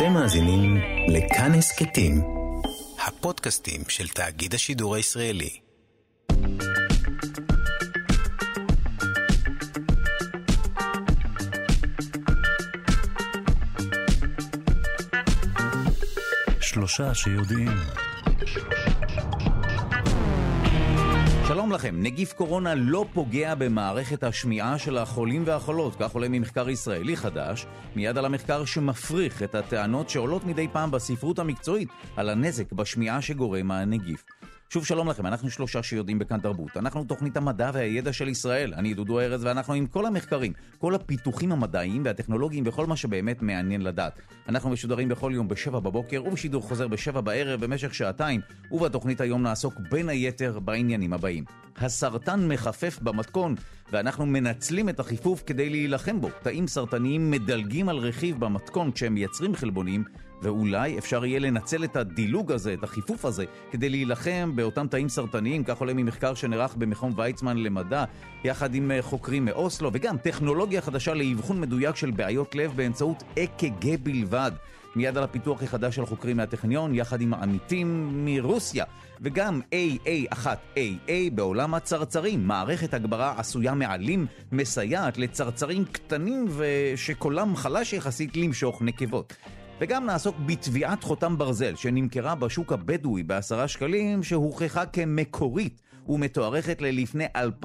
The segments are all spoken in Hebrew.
אתם מאזינים לכאן הסכתים, הפודקאסטים של תאגיד השידור הישראלי. שלושה שיודעים. שלום לכם, נגיף קורונה לא פוגע במערכת השמיעה של החולים והחולות, כך עולה ממחקר ישראלי חדש, מיד על המחקר שמפריך את הטענות שעולות מדי פעם בספרות המקצועית על הנזק בשמיעה שגורם הנגיף. שוב שלום לכם, אנחנו שלושה שיודעים בכאן תרבות. אנחנו תוכנית המדע והידע של ישראל. אני דודו ארז ואנחנו עם כל המחקרים, כל הפיתוחים המדעיים והטכנולוגיים וכל מה שבאמת מעניין לדעת. אנחנו משודרים בכל יום ב7 בבוקר ובשידור חוזר ב7 בערב במשך שעתיים, ובתוכנית היום נעסוק בין היתר בעניינים הבאים. הסרטן מחפף במתכון ואנחנו מנצלים את החיפוף כדי להילחם בו. תאים סרטניים מדלגים על רכיב במתכון כשהם מייצרים חלבונים, ואולי אפשר יהיה לנצל את הדילוג הזה, את החיפוף הזה, כדי להילחם באותם תאים סרטניים, כך עולה ממחקר שנערך במכון ויצמן למדע, יחד עם חוקרים מאוסלו, וגם טכנולוגיה חדשה לאבחון מדויק של בעיות לב באמצעות אק"ג בלבד. מיד על הפיתוח החדש של חוקרים מהטכניון, יחד עם עמיתים מרוסיה, וגם AA1AA בעולם הצרצרים, מערכת הגברה עשויה מעלים, מסייעת לצרצרים קטנים ושקולם חלש יחסית למשוך נקבות. וגם נעסוק בתביעת חותם ברזל שנמכרה בשוק הבדואי ב10 שקלים, שהוכחה כמקורית ומתוארכת ללפני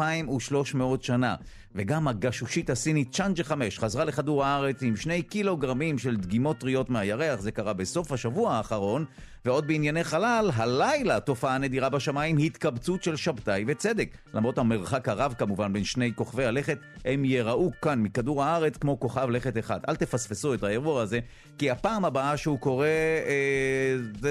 2,300 שנה. וגם הגשושית הסינית צ'אנג'ה 5 חזרה לכדור הארץ עם 2 קילוגרמים של דגימות טריות מהירח. זה קרה בסוף השבוע האחרון. ועוד בענייני חלל, הלילה תופעה נדירה בשמיים, התקבצות של שבתאי וצדק. למרות המרחק הרב כמובן בין שני כוכבי הלכת, הם יראו כאן מכדור הארץ כמו כוכב לכת אחד. אל תפספסו את האירוע הזה, כי הפעם הבאה שהוא קורה זה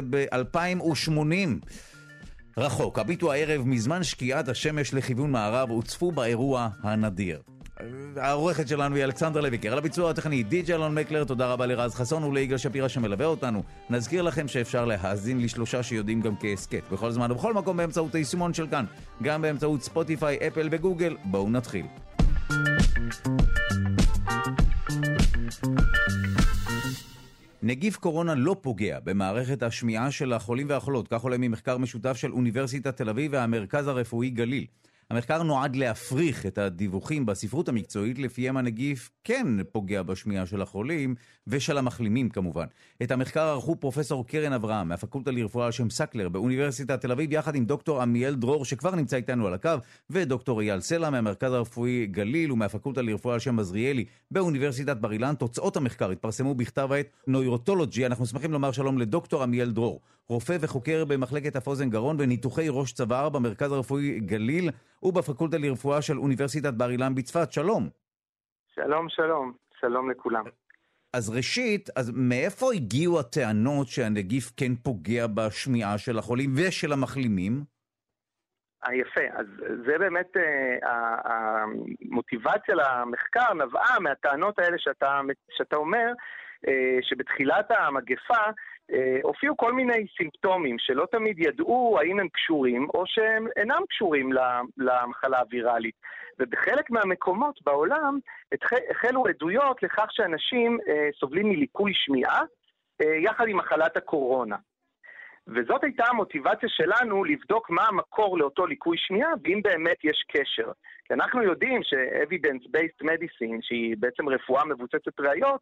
ב-2080. רחוק, הביטו הערב מזמן שקיעת השמש לכיוון מערב וצפו באירוע הנדיר. העורכת שלנו היא אלכסנדר לויקר, על הביצוע הטכני די.ג'י אלון מקלר, תודה רבה לרז חסון וליגאל שפירא שמלווה אותנו. נזכיר לכם שאפשר להאזין לשלושה שיודעים גם כעסקט בכל זמן ובכל מקום באמצעות היישומון של כאן, גם באמצעות ספוטיפיי, אפל וגוגל. בואו נתחיל. נגיף קורונה לא פוגע במערכת השמיעה של החולים והחולות, כך עולה ממחקר משותף של אוניברסיטת תל אביב והמרכז הרפואי גליל. המחקר נועד להפריך את הדיווחים בספרות המקצועית לפיהם הנגיף כן פוגע בשמיעה של החולים ושל המחלימים כמובן. את המחקר ערכו פרופסור קרן אברהם מהפקולטה לרפואה על שם סקלר באוניברסיטת תל אביב יחד עם דוקטור עמיאל דרור שכבר נמצא איתנו על הקו, ודוקטור אייל סלע מהמרכז הרפואי גליל ומהפקולטה לרפואה על שם עזריאלי באוניברסיטת בר אילן. תוצאות המחקר התפרסמו בכתב העת נוירוטולוגי. אנחנו שמחים לומר שלום לדוקטור עמיאל דרור, רופא וחוקר במחלקת אף אוזן גרון וניתוחי ראש צוואר במרכז הרפואי גליל ובפקולטה לרפואה של אוניברסיטת בר אילן בצפת. שלום. שלום, שלום. שלום לכולם. אז ראשית, מאיפה הגיעו הטענות שהנגיף כן פוגע בשמיעה של החולים ושל המחלימים? יפה. אז זה באמת המוטיבציה למחקר נבעה מהטענות האלה שאתה אומר, שבתחילת המגפה הופיעו כל מיני סימפטומים שלא תמיד ידעו האם הם קשורים או שהם אינם קשורים למחלה הווירלית. ובחלק מהמקומות בעולם החלו עדויות לכך שאנשים סובלים מליקוי שמיעה יחד עם מחלת הקורונה. וזאת הייתה המוטיבציה שלנו לבדוק מה המקור לאותו ליקוי שמיעה ואם באמת יש קשר. כי אנחנו יודעים ש-evidence-based medicine, שהיא בעצם רפואה מבוססת ראיות,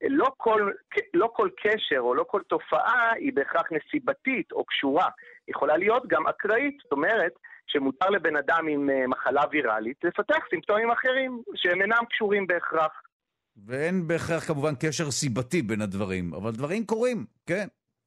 לא כל קשר או לא כל תופעה היא בהכרח נסיבתית או קשורה. יכולה להיות גם אקראית, זאת אומרת שמותר לבן אדם עם מחלה ויראלית לפתח סימפטומים אחרים שהם אינם קשורים בהכרח. ואין בהכרח כמובן קשר סיבתי בין הדברים, אבל דברים קורים, כן.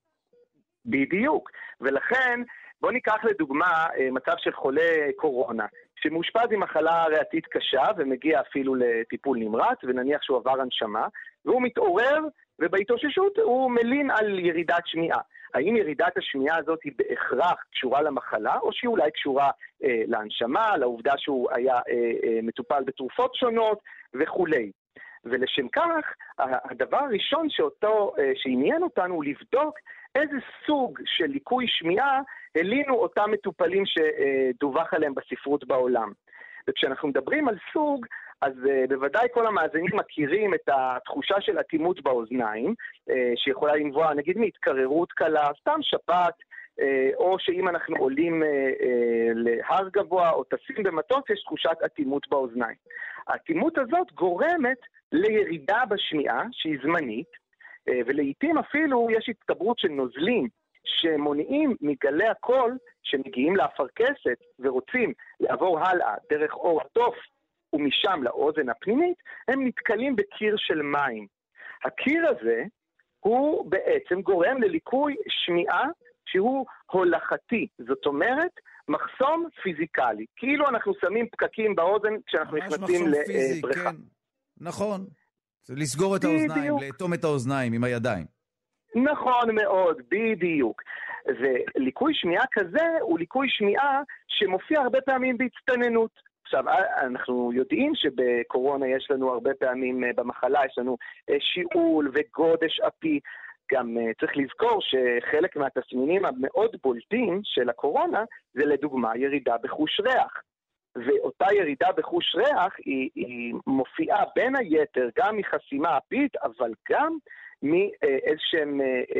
בדיוק, ולכן בוא ניקח לדוגמה מצב של חולה קורונה, שמאושפז עם מחלה ריאתית קשה ומגיע אפילו לטיפול נמרץ, ונניח שהוא עבר הנשמה, והוא מתעורר ובהתאוששות הוא מלין על ירידת שמיעה. האם ירידת השמיעה הזאת היא בהכרח קשורה למחלה, או שהיא אולי קשורה להנשמה, לעובדה שהוא היה מטופל בתרופות שונות וכו'. ולשם כך, הדבר הראשון שעניין אותנו הוא לבדוק איזה סוג של ליקוי שמיעה הלינו אותם מטופלים שדווח עליהם בספרות בעולם. וכשאנחנו מדברים על סוג, אז בוודאי כל המאזינים מכירים את התחושה של אטימות באוזניים, שיכולה לנבוע נגיד מהתקררות קלה, סתם שפעת, או שאם אנחנו עולים להר גבוה או טסים במטוס, יש תחושת אטימות באוזניים. האטימות הזאת גורמת לירידה בשמיעה שהיא זמנית, ולעיתים אפילו יש התקברות של נוזלים שמונעים מגלי הקול שמגיעים לאפרכסת ורוצים לעבור הלאה דרך עור התוף ומשם לאוזן הפנימית, הם נתקלים בקיר של מים. הקיר הזה הוא בעצם גורם לליקוי שמיעה שהוא הולכתי, זאת אומרת מחסום פיזיקלי, כאילו אנחנו שמים פקקים באוזן כשאנחנו נכנסים לבריכה. כן. נכון, לסגור את האוזניים, לאטום את האוזניים עם הידיים. נכון מאוד, בדיוק. וליקוי שמיעה כזה הוא ליקוי שמיעה שמופיע הרבה פעמים בהצטננות. עכשיו, אנחנו יודעים שבקורונה יש לנו הרבה פעמים במחלה, יש לנו שיעול וגודש אפי. גם צריך לזכור שחלק מהתסמינים המאוד בולטים של הקורונה זה לדוגמה ירידה בחוש ריח. ואותה ירידה בחוש ריח היא מופיעה בין היתר גם מחסימה אפית, אבל גם מאיזשהם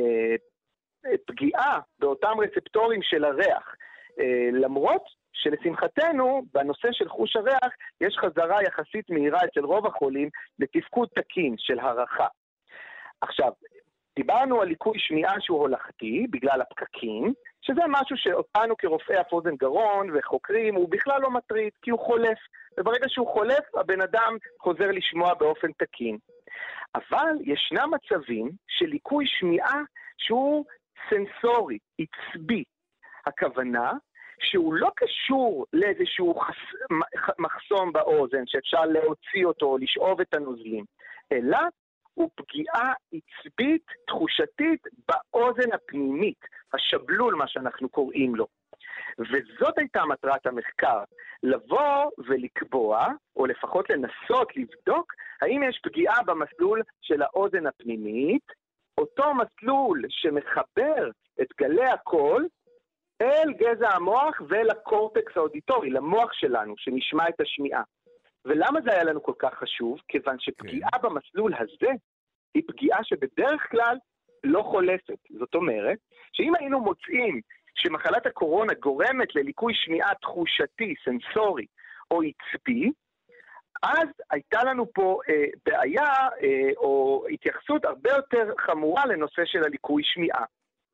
פגיעה באותם רצפטורים של הריח. למרות שלשמחתנו בנושא של חוש הריח יש חזרה יחסית מהירה אצל רוב החולים לתפקוד תקין של הרחה. עכשיו, דיברנו על ליקוי שמיעה שהוא הולכתי בגלל הפקקים, שזה משהו שאותנו כרופאי אף אוזן גרון וחוקרים הוא בכלל לא מטריד, כי הוא חולף, וברגע שהוא חולף הבן אדם חוזר לשמוע באופן תקין. אבל ישנם מצבים של ליקוי שמיעה שהוא סנסורי, עצבי. הכוונה שהוא לא קשור לאיזשהו מחסום באוזן שאפשר להוציא אותו או לשאוב את הנוזלים, אלא הוא פגיעה עצבית, תחושתית באוזן הפנימית, השבלול מה שאנחנו קוראים לו. וזאת הייתה מטרת המחקר, לבוא ולקבוע, או לפחות לנסות לבדוק, האם יש פגיעה במסלול של האוזן הפנימית, אותו מסלול שמחבר את גלי הקול אל גזע המוח ולקורטקס האודיטורי, למוח שלנו, שנשמע את השמיעה. ולמה זה היה לנו כל כך חשוב? כיוון שפגיעה במסלול הזה היא פגיעה שבדרך כלל לא חולפת. זאת אומרת, שאם היינו מוצאים שמחלת הקורונה גורמת לליקוי שמיעה תחושתי, סנסורי או עצבי, אז הייתה לנו פה בעיה או התייחסות הרבה יותר חמורה לנושא של הליקוי שמיעה.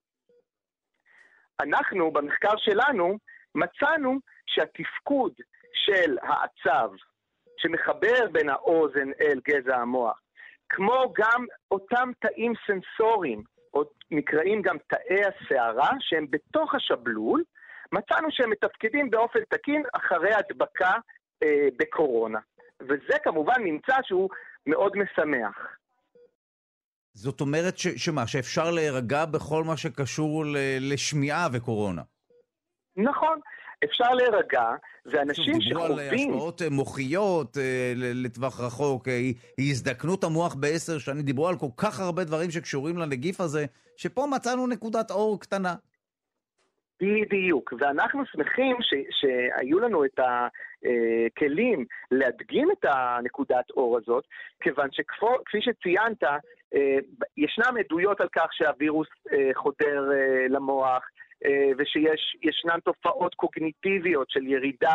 אנחנו במחקר שלנו מצאנו שהתפקוד של העצב שמחבר בין האוזן אל גזע המוח, כמו גם אותם תאים סנסוריים, או נקראים גם תאי השערה, שהם בתוך השבלול, מצאנו שהם מתפקדים באופן תקין אחרי הדבקה בקורונה. וזה כמובן נמצא שהוא מאוד משמח. זאת אומרת שאפשר להירגע בכל מה שקשור לשמיעה וקורונה. נכון, אפשר להירגע, ואנשים דיברו שחווים... על השפעות מוחיות לטווח רחוק, הזדקנות המוח ב10 שנים, דיברו על כל כך הרבה דברים שקשורים לנגיף הזה, שפה מצאנו נקודת אור קטנה. בדיוק, ואנחנו שמחים שהיו לנו את הכלים להדגים את הנקודת אור הזאת, כיוון שכפי שציינת, ישנם עדויות על כך שהווירוס חודר למוח, ושישנן תופעות קוגניטיביות של ירידה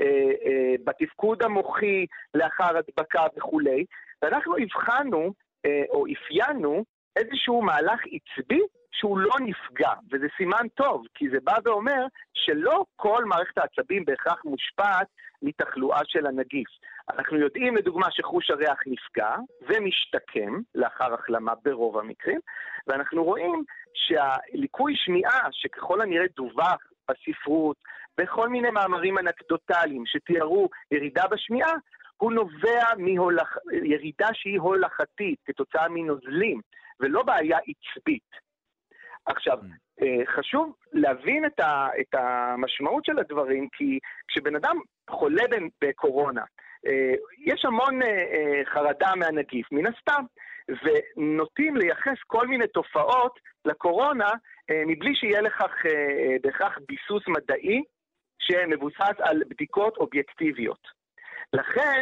בתפקוד המוחי לאחר הדבקה וכו'. ואנחנו הבחנו או אפיינו איזשהו מהלך עצבי שהוא לא נפגע, וזה סימן טוב, כי זה בא ואומר שלא כל מערכת העצבים בהכרח מושפעת מתחלואה של הנגיף. אנחנו יודעים לדוגמה שחוש הריח נפגע ומשתקם לאחר החלמה ברוב המקרים, ואנחנו רואים שהליקוי שמיעה שככל הנראה דווח בספרות, בכל מיני מאמרים אנקדוטליים שתיארו ירידה בשמיעה, הוא נובע מירידה שהיא הולכתית כתוצאה מנוזלים, ולא בעיה עצבית. עכשיו, חשוב להבין את המשמעות של הדברים, כי כשבן אדם חולה בקורונה, יש המון חרדה מהנגיף, מן הסתם, ונוטים לייחס כל מיני תופעות לקורונה, מבלי שיהיה לכך בהכרח ביסוס מדעי, שמבוסס על בדיקות אובייקטיביות. לכן,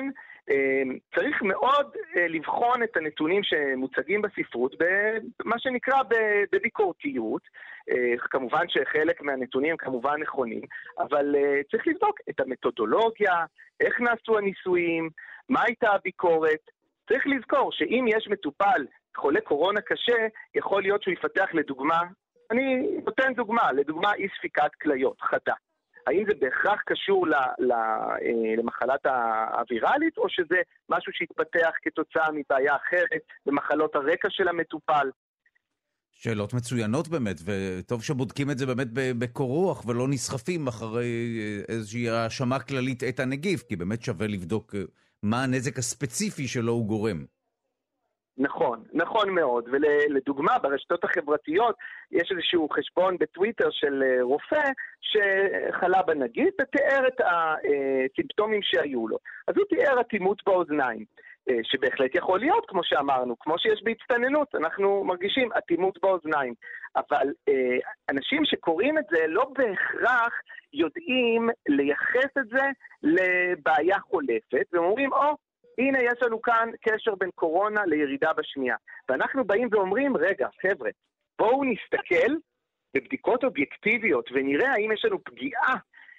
צריך מאוד לבחון את הנתונים שמוצגים בספרות במה שנקרא בביקורתיות. כמובן שחלק מהנתונים כמובן נכונים, אבל צריך לבדוק את המתודולוגיה, איך נעשו הניסויים, מה הייתה הביקורת. צריך לזכור שאם יש מטופל חולה קורונה קשה, יכול להיות שהוא יפתח לדוגמה, אני נותן דוגמה, לדוגמה אי ספיקת כליות חדה. האם זה בהכרח קשור למחלת הווירלית, או שזה משהו שהתפתח כתוצאה מבעיה אחרת במחלות הרקע של המטופל? שאלות מצוינות באמת, וטוב שבודקים את זה באמת בקור רוח, ולא נסחפים אחרי איזושהי האשמה כללית את הנגיף, כי באמת שווה לבדוק מה הנזק הספציפי שלו הוא גורם. נכון, נכון מאוד. ולדוגמה, ברשתות החברתיות יש איזשהו חשבון בטוויטר של רופא שחלה בנגיף ותיאר את הסימפטומים שהיו לו. אז הוא תיאר אטימות באוזניים, שבהחלט יכול להיות, כמו שאמרנו, כמו שיש בהצטננות, אנחנו מרגישים אטימות באוזניים. אבל אנשים שקוראים את זה לא בהכרח יודעים לייחס את זה לבעיה חולפת, והם אומרים, הנה יש לנו כאן קשר בין קורונה לירידה בשמיעה. ואנחנו באים ואומרים, רגע, חבר'ה, בואו נסתכל בבדיקות אובייקטיביות ונראה האם יש לנו פגיעה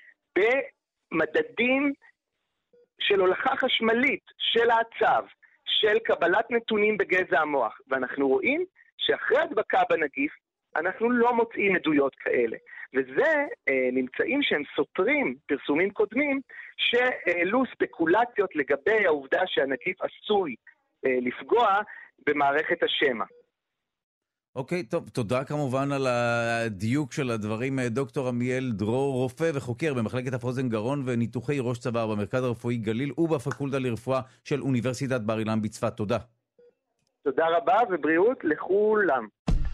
במדדים של הולכה חשמלית, של העצב, של קבלת נתונים בגזע המוח. ואנחנו רואים שאחרי הדבקה בנגיף, אנחנו לא מוצאים עדויות כאלה. וזה נמצאים שהם סותרים פרסומים קודמים שהעלו ספקולציות לגבי העובדה שהנגיף עשוי לפגוע במערכת השמע. אוקיי, טוב, תודה כמובן על הדיוק של הדברים. דוקטור עמיאל דרור, רופא וחוקר במחלקת אף אוזן גרון וניתוחי ראש צוואר במרכז הרפואי גליל ובפקולטה לרפואה של אוניברסיטת בר אילן בצפת. תודה. תודה רבה ובריאות לכולם.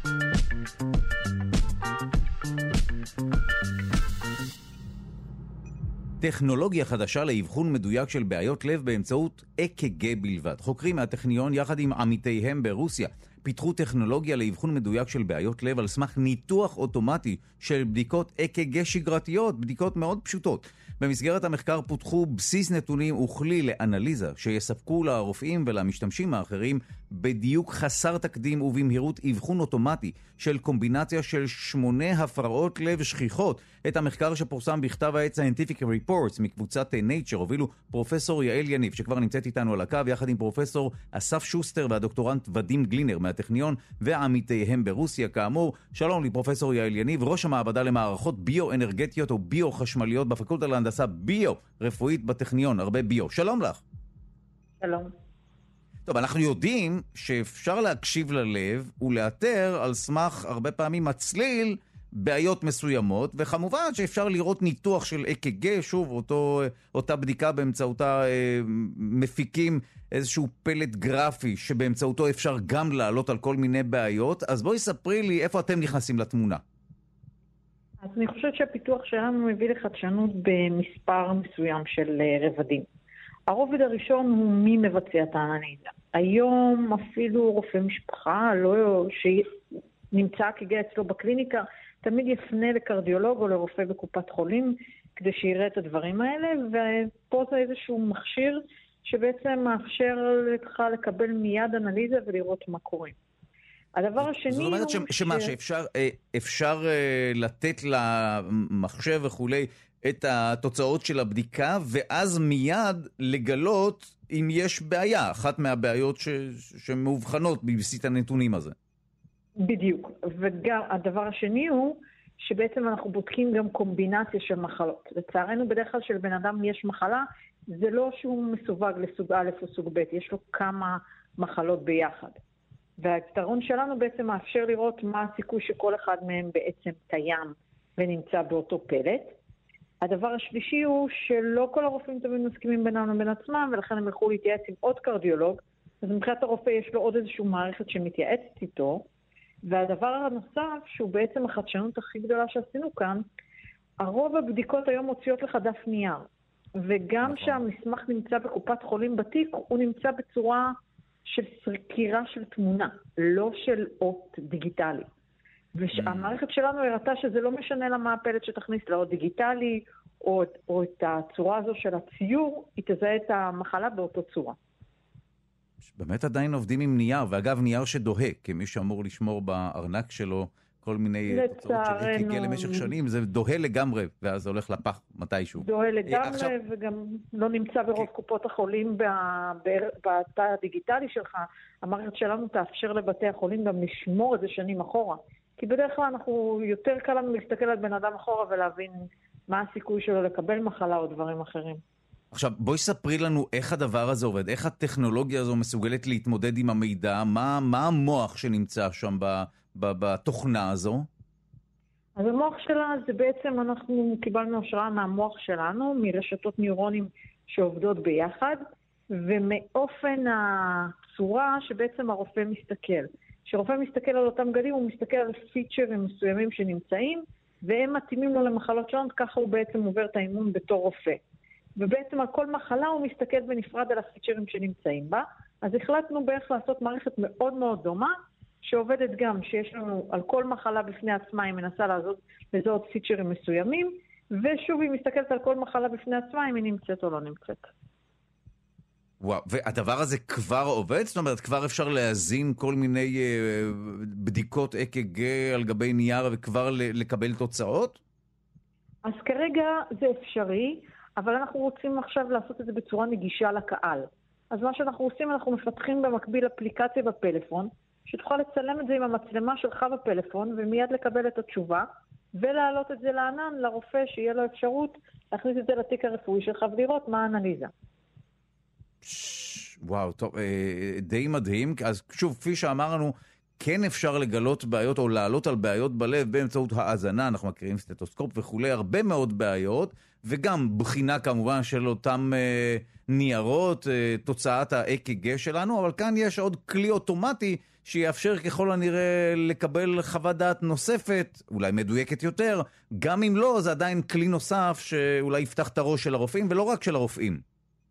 טכנולוגיה חדשה לאבחון מדויק של בעיות לב באמצעות אק"ג בלבד. חוקרים מהטכניון יחד עם עמיתיהם ברוסיה פיתחו טכנולוגיה לאבחון מדויק של בעיות לב על סמך ניתוח אוטומטי של בדיקות אק"ג שגרתיות, בדיקות מאוד פשוטות. במסגרת המחקר פותחו בסיס נתונים וכלי לאנליזה שיספקו לרופאים ולמשתמשים האחרים בדיוק חסר תקדים ובמהירות אבחון אוטומטי של קומבינציה של 8 הפרעות לב שכיחות. את המחקר שפורסם בכתב העת Scientific Reports מקבוצת Nature הובילו פרופסור יעל יניב שכבר נמצאת איתנו על הקו יחד עם פרופסור אסף שוסטר והדוקטורנט ודים גלינר מהטכניון ועמיתיהם ברוסיה. כאמור, שלום לפרופסור יעל יניב, ראש המעבדה למערכות ביו-אנרגטיות או ביו-חשמליות בפקולטה להנדסה ביו-רפואית בטכניון. הרבה ביו. שלום לך. שלום. טוב, אנחנו יודעים שאפשר להקשיב ללב ולאתר על סמך הרבה פעמים מצליל בעיות מסוימות, וכמובן שאפשר לראות ניתוח של אק"ג, שוב, אותה בדיקה באמצעותה מפיקים איזשהו פלט גרפי שבאמצעותו אפשר גם לעלות על כל מיני בעיות. אז בואי ספרי לי איפה אתם נכנסים לתמונה. אז אני חושבת שהפיתוח שלנו מביא לחדשנות במספר מסוים של רבדים. הרובד הראשון הוא מי מבצע את האנליזה. היום אפילו רופא משפחה שנמצא אק"ג אצלו בקליניקה, תמיד יפנה לקרדיולוג או לרופא בקופת חולים כדי שיראה את הדברים האלה, ופה זה איזשהו מכשיר שבעצם מאפשר לך לקבל מיד אנליזה ולראות מה קורה. הדבר השני זאת אומרת שאפשר לתת למחשב וכולי את התוצאות של הבדיקה, ואז מיד לגלות אם יש בעיה, אחת מהבעיות שמאובחנות בבסיס הנתונים הזה. בדיוק. וגם הדבר השני הוא שבעצם אנחנו בודקים גם קומבינציה של מחלות. לצערנו בדרך כלל שלבן אדם יש מחלה, זה לא שהוא מסווג לסוג א' או סוג ב', יש לו כמה מחלות ביחד. והיתרון שלנו בעצם מאפשר לראות מה הסיכוי שכל אחד מהם בעצם קיים ונמצא באותו פלט. הדבר השלישי הוא שלא כל הרופאים תמיד מסכימים בינם לבין עצמם, ולכן הם יכולו להתייעץ עם עוד קרדיולוג, אז מבחינת הרופא יש לו עוד איזושהי מערכת שמתייעצת איתו. והדבר הנוסף, שהוא בעצם החדשנות הכי גדולה שעשינו כאן, הרוב הבדיקות היום מוציאות לך דף נייר. וגם שהמסמך נמצא בקופת חולים בתיק, הוא נמצא בצורה של סקירה של תמונה, לא של אות דיגיטלי. והמערכת שלנו הראתה שזה לא משנה למה הפלט שתכניס לאות דיגיטלי, או את הצורה הזו של הציור, היא תזהה את המחלה באותו צורה. באמת עדיין עובדים עם נייר, ואגב נייר שדוהה, כמי שאמור לשמור בארנק שלו כל מיני תוצאות של אק"ג למשך שנים, זה דוהה לגמרי, ואז זה הולך לפח מתישהו. דוהה לגמרי, וגם לא נמצא ברוב קופות החולים בתא הדיגיטלי שלך. המערכת שלנו תאפשר לבתי החולים גם לשמור את זה שנים אחורה. כי בדרך כלל יותר קל לנו להסתכל על בן אדם אחורה ולהבין מה הסיכוי שלו לקבל מחלה או דברים אחרים. עכשיו, בואי ספרי לנו איך הדבר הזה עובד, איך הטכנולוגיה הזו מסוגלת להתמודד עם המידע, מה המוח שנמצא שם בתוכנה הזו? אז המוח שלה זה בעצם, אנחנו קיבלנו השראה מהמוח שלנו, מרשתות ניורונים שעובדות ביחד, ומאופן הצורה שבעצם הרופא מסתכל. כשרופא מסתכל על אותם גלים, הוא מסתכל על פיצ'רים מסוימים שנמצאים, והם מתאימים לו למחלות שונות, ככה הוא בעצם עובר את האימון בתור רופא. ובעצם על כל מחלה הוא מסתכל בנפרד על הפיצ'רים שנמצאים בה. אז החלטנו בערך לעשות מערכת מאוד מאוד דומה, שעובדת גם שיש לנו על כל מחלה בפני עצמה, היא מנסה לזהות פיצ'רים מסוימים, ושוב היא מסתכלת על כל מחלה בפני עצמה, אם היא נמצאת או לא נמצאת. וואו, והדבר הזה כבר עובד? זאת אומרת, כבר אפשר להזין כל מיני בדיקות אק"ג על גבי נייר וכבר לקבל תוצאות? אז כרגע זה אפשרי, אבל אנחנו רוצים עכשיו לעשות את זה בצורה נגישה לקהל. אז מה שאנחנו עושים, אנחנו מפתחים במקביל אפליקציה בפלאפון, שתוכל לצלם את זה עם המצלמה שלך בפלאפון, ומיד לקבל את התשובה, ולהעלות את זה לענן, לרופא, שיהיה לו אפשרות להכניס את זה לתיק הרפואי שלך, ולראות מה האנליזה. וואו, טוב, די מדהים. אז שוב, כפי שאמרנו, כן אפשר לגלות בעיות או לעלות על בעיות בלב באמצעות האזנה, אנחנו מכירים סטטוסקופ וכולי, הרבה מאוד בעיות, וגם בחינה כמובן של אותם ניירות, תוצאת ה-אק"ג שלנו, אבל כאן יש עוד כלי אוטומטי שיאפשר ככל הנראה לקבל חוות דעת נוספת, אולי מדויקת יותר, גם אם לא, זה עדיין כלי נוסף שאולי יפתח את הראש של הרופאים, ולא רק של הרופאים.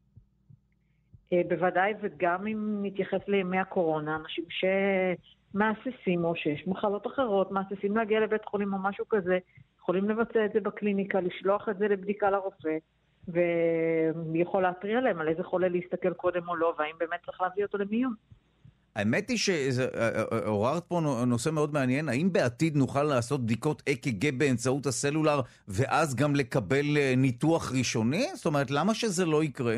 בוודאי, וגם אם נתייחס לימי הקורונה, אנשים שמאססים או שיש מחלות אחרות, מאססים להגיע לבית חולים או משהו כזה, יכולים לבצע את זה בקליניקה, לשלוח את זה לבדיקה לרופא, ויכול להתריע להם על איזה חולה להסתכל קודם או לא, והאם באמת צריך להביא אותו למיון. האמת היא שעוררת פה נושא מאוד מעניין, האם בעתיד נוכל לעשות בדיקות אק"ג באמצעות הסלולר, ואז גם לקבל ניתוח ראשוני? זאת אומרת, למה שזה לא יקרה?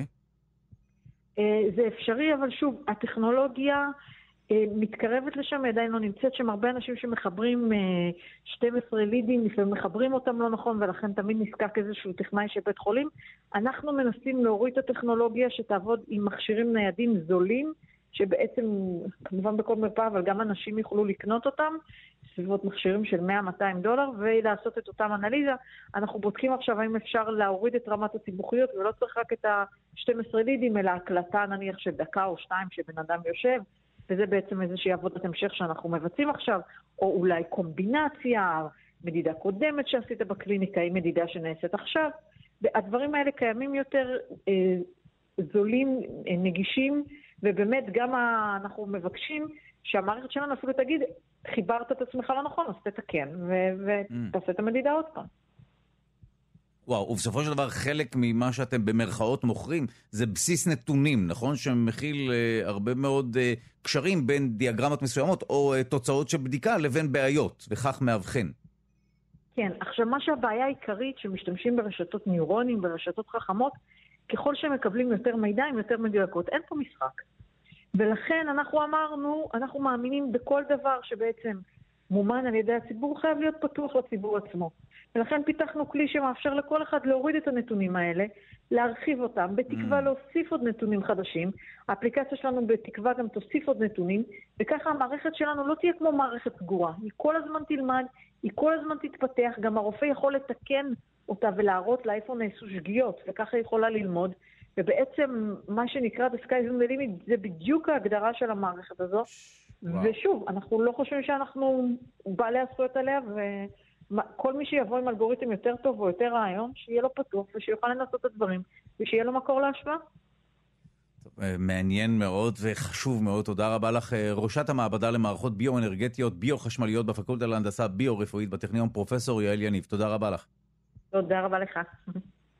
זה אפשרי, אבל שוב, הטכנולוגיה מתקרבת לשם, עדיין לא נמצאת שם. הרבה אנשים שמחברים 12 לידים, לפעמים מחברים אותם לא נכון, ולכן תמיד נזקק איזשהו טכנאי של בית חולים. אנחנו מנסים להוריד את הטכנולוגיה שתעבוד עם מכשירים ניידים זולים, שבעצם, כמובן בכל מרפאה, אבל גם אנשים יוכלו לקנות אותם, סביבות מכשירים של $100-200, ולעשות את אותם אנליזה. אנחנו בודקים עכשיו האם אפשר להוריד את רמת הסיבוכיות, ולא צריך רק את ה-12 לידים, אלא הקלטה נניח של דקה או 2 שבן אדם יושב, וזה בעצם איזושהי עבודת המשך שאנחנו מבצעים עכשיו, או אולי קומבינציה, מדידה קודמת שעשית בקליניקה, היא מדידה שנעשית עכשיו. והדברים האלה קיימים יותר זולים, נגישים, ובאמת גם אנחנו מבקשים שהמערכת שלנו אפילו תגיד, חיברת את עצמך לא נכון, אז תתקן, ותעשה את המדידה עוד פעם. וואו, ובסופו של דבר חלק ממה שאתם במרכאות מוכרים, זה בסיס נתונים, נכון? שמכיל הרבה מאוד קשרים בין דיאגרמות מסוימות, או תוצאות של בדיקה לבין בעיות, וכך מאבחן. כן, עכשיו מה שהבעיה העיקרית שמשתמשים ברשתות ניורונים, ברשתות חכמות, ככל שהם מקבלים יותר מידע, הם יותר מדויקות. אין פה משחק. ולכן אנחנו אמרנו, אנחנו מאמינים בכל דבר שבעצם מומן על ידי הציבור, חייב להיות פתוח לציבור עצמו. ולכן פיתחנו כלי שמאפשר לכל אחד להוריד את הנתונים האלה, להרחיב אותם, בתקווה להוסיף עוד נתונים חדשים. האפליקציה שלנו בתקווה גם תוסיף עוד נתונים, וככה המערכת שלנו לא תהיה כמו מערכת סגורה. היא כל הזמן תלמד, היא כל הזמן תתפתח, גם הרופא יכול לתקן אותה ולהראות לה איפה נעשו שגיאות, וככה היא יכולה ללמוד. ובעצם מה שנקרא The Sky is the Limit זה בדיוק ההגדרה של המערכת הזו. ושוב, אנחנו לא חושבים שאנחנו בעלי הזכויות עליה, וכל מי שיבוא עם אלגוריתם יותר טוב או יותר רעיון, שיהיה לו פתוח ושיוכל לנסות את הדברים, ושיהיה לו מקור להשוואה. מעניין מאוד וחשוב מאוד. תודה רבה לך, ראשת המעבדה למערכות ביו-אנרגטיות, ביו-חשמליות בפקולטה להנדסה ביו-רפואית בטכניון, פרופסור יעל יניב. תודה רבה לך. תודה רבה לך.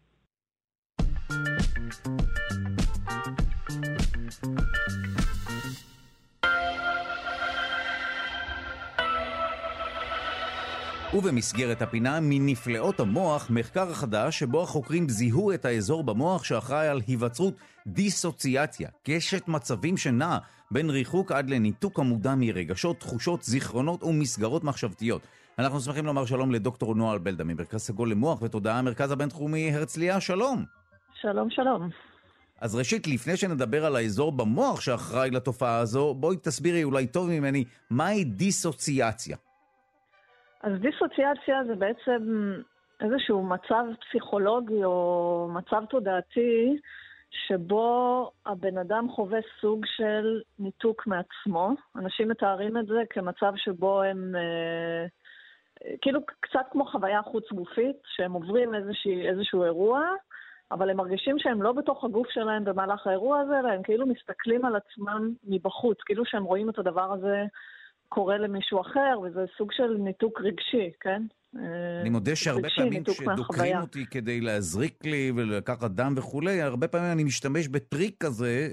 ובמסגרת הפינה מנפלאות המוח, מחקר חדש שבו החוקרים זיהו את האזור במוח שאחראי על היווצרות דיסוציאציה, קשת מצבים שנעה בין ריחוק עד לניתוק המודע מרגשות, תחושות, זיכרונות ומסגרות מחשבתיות. אנחנו שמחים לומר שלום לדוקטור נועה אלבלדה ממרכז סגול למוח ותודעה, המרכז הבינתחומי הרצליה. שלום. שלום, שלום. אז ראשית, לפני שנדבר על האזור במוח שאחראי לתופעה הזו, בואי תסבירי אולי טוב ממני, מהי דיסוציאציה? אז דיסוציאציה זה בעצם איזשהו מצב פסיכולוגי או מצב תודעתי שבו הבן אדם חווה סוג של ניתוק מעצמו. אנשים מתארים את זה כמצב שבו הם כאילו קצת כמו חוויה חוץ גופית, שהם עוברים איזשהו אירוע, אבל הם מרגישים שהם לא בתוך הגוף שלהם במהלך האירוע הזה, אלא הם כאילו מסתכלים על עצמם מבחוץ, כאילו שהם רואים את הדבר הזה קורה למישהו אחר, וזה סוג של ניתוק רגשי, כן? אני מודה שהרבה פעמים שדוקרים אותי כדי להזריק לי ולקחת דם וכולי, הרבה פעמים אני משתמש בטריק כזה,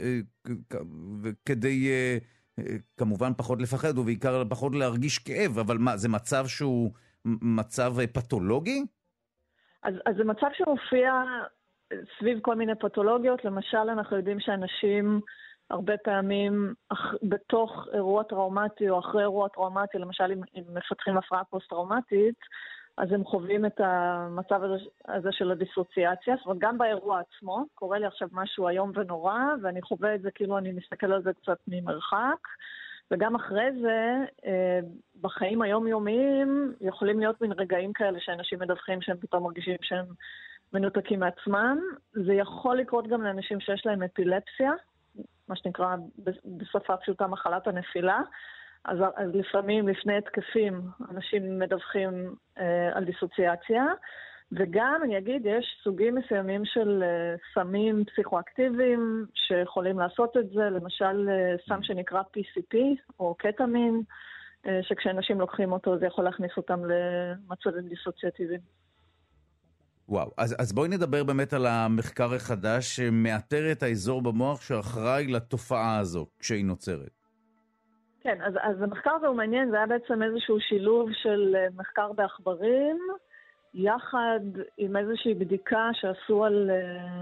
כדי כמובן פחות לפחד, ובעיקר פחות להרגיש כאב, אבל מה, זה מצב שהוא מצב פתולוגי? אז זה מצב שמופיע סביב כל מיני פתולוגיות. למשל, אנחנו יודעים שאנשים הרבה פעמים בתוך אירוע טראומטי או אחרי אירוע טראומטי, למשל אם מפתחים הפרעה פוסט-טראומטית, אז הם חווים את המצב הזה של הדיסוציאציה. זאת אומרת, גם באירוע עצמו, קורה לי עכשיו משהו היום ונורא, ואני חווה את זה כאילו אני מסתכל על זה קצת ממרחק, וגם אחרי זה, בחיים היומיומיים, יכולים להיות מין רגעים כאלה שאנשים מדווחים שהם פתאום מרגישים שהם מנותקים מעצמם. זה יכול לקרות גם לאנשים שיש להם אפילפסיה, מה שנקרא בשפה פשוטה מחלת הנפילה. אז לפעמים לפני התקפים אנשים מדווחים על דיסוציאציה, וגם אני אגיד יש סוגים מסוימים של סמים פסיכואקטיביים שיכולים לעשות את זה, למשל סם שנקרא PCP או קטמין, שכשאנשים לוקחים אותו זה יכול להכניס אותם למצבים דיסוציאטיביים. וואו, אז בואי נדבר באמת על המחקר החדש שמאתר את האזור במוח שאחראי לתופעה הזו כשהיא נוצרת. כן, אז המחקר הזה הוא מעניין, זה היה בעצם איזשהו שילוב של מחקר בעכברים, יחד עם איזושהי בדיקה שעשו על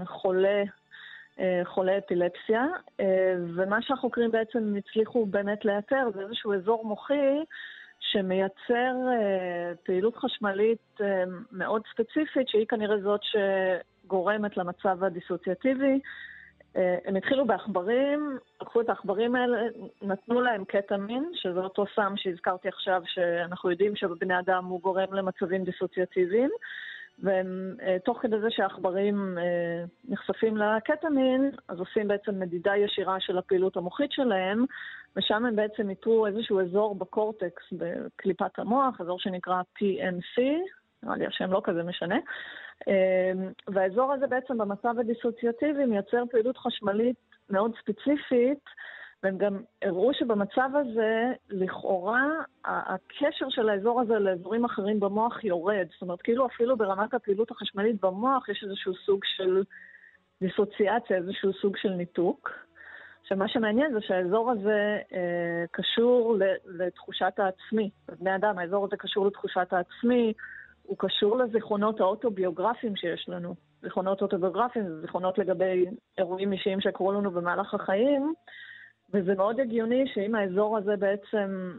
חולה אפילפסיה, ומה שהחוקרים בעצם הצליחו באמת לאתר זה איזשהו אזור מוחי שמייצר פעילות חשמלית מאוד ספציפית, שהיא כנראה זאת שגורמת למצב הדיסוציאטיבי. הם התחילו בעכברים, לקחו את העכברים האלה, נתנו להם קטמין, שזה אותו סם שהזכרתי עכשיו, שאנחנו יודעים שבבני אדם הוא גורם למצבים דיסוציאטיביים, ותוך כדי זה שהעכברים נחשפים לקטמין, אז עושים בעצם מדידה ישירה של הפעילות המוחית שלהם, ושם הם בעצם איתרו איזשהו אזור בקורטקס, בקליפת המוח, אזור שנקרא PMC, נראה לי השם לא כזה משנה, והאזור הזה בעצם במצב הדיסוציאטיבי מייצר פעילות חשמלית מאוד ספציפית, והם גם הראו שבמצב הזה לכאורה הקשר של האזור הזה לאזורים אחרים במוח יורד, זאת אומרת כאילו אפילו ברמת הפעילות החשמלית במוח יש איזשהו סוג של דיסוציאציה, איזשהו סוג של ניתוק. שמה שמעניין זה שהאזור הזה קשור לתחושת העצמי. בבני אדם האזור הזה קשור לתחושת העצמי, הוא קשור לזיכרונות האוטוביוגרפיים שיש לנו. זיכרונות אוטוביוגרפיים זה זיכרונות לגבי אירועים אישיים שקרו לנו במהלך החיים, וזה מאוד הגיוני שאם האזור הזה בעצם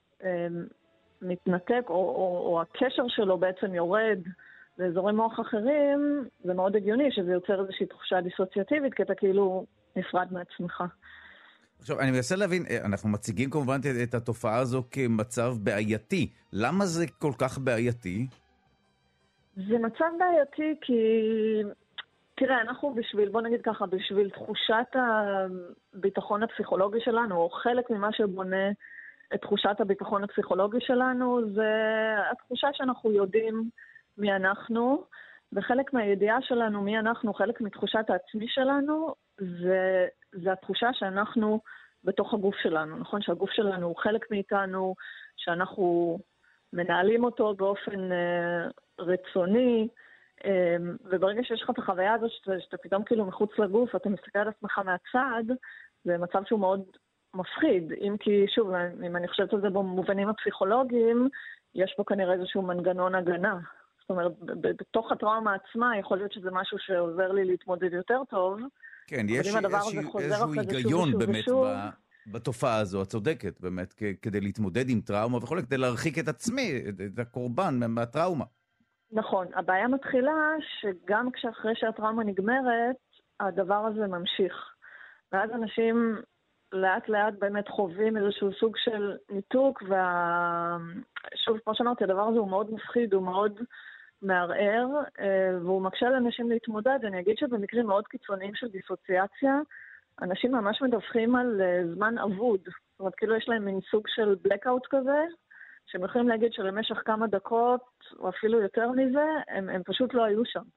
מתנתק, או הקשר שלו בעצם יורד לאזורי מוח אחרים, זה מאוד הגיוני שזה יוצר איזושהי תחושה דיסוציאטיבית, כי אתה כאילו נפרד מעצמך. עכשיו, אני מנסה להבין, אנחנו מציגים כמובן את התופעה הזו כמצב בעייתי. למה זה כל כך בעייתי? זה מצב בעייתי כי, תראה, אנחנו בוא נגיד ככה, בשביל תחושת הביטחון הפסיכולוגי שלנו, או חלק ממה שבונה את תחושת הביטחון הפסיכולוגי שלנו, זה התחושה שאנחנו יודעים מי אנחנו, וחלק מהידיעה שלנו מי אנחנו, חלק מתחושת העצמי שלנו, זה התחושה שאנחנו בתוך הגוף שלנו, נכון? שהגוף שלנו הוא חלק מאיתנו, שאנחנו מנהלים אותו באופן רצוני, וברגע שיש לך את החוויה הזאת שאתה פתאום כאילו מחוץ לגוף, אתה מסתכל על עצמך מהצד, זה מצב שהוא מאוד מפחיד. אם כי, שוב, אם אני חושבת על זה במובנים הפסיכולוגיים, יש פה כנראה איזשהו מנגנון הגנה. זאת אומרת, בתוך הטראומה עצמה יכול להיות שזה משהו שעוזר לי להתמודד יותר טוב. כן, יש איזשהו היגיון באמת בתופעה הזו, הצודקת באמת, כדי להתמודד עם טראומה וכו', כדי להרחיק את עצמי, את הקורבן מהטראומה. נכון, הבעיה מתחילה שגם אחרי שהטראומה נגמרת, הדבר הזה ממשיך. ואז אנשים לאט לאט באמת חווים איזשהו סוג של ניתוק, שוב, כמו שאמרתי, הדבר הזה הוא מאוד מפחיד, הוא מאוד מערער, והוא מקשה לאנשים להתמודד. אני אגיד שבמקרים מאוד קיצוניים של דיסוציאציה, אנשים ממש מדווחים על זמן אבוד. זאת אומרת, כאילו יש להם מין סוג של blackout כזה, שהם יכולים להגיד שלמשך כמה דקות, או אפילו יותר מזה, הם פשוט לא היו שם.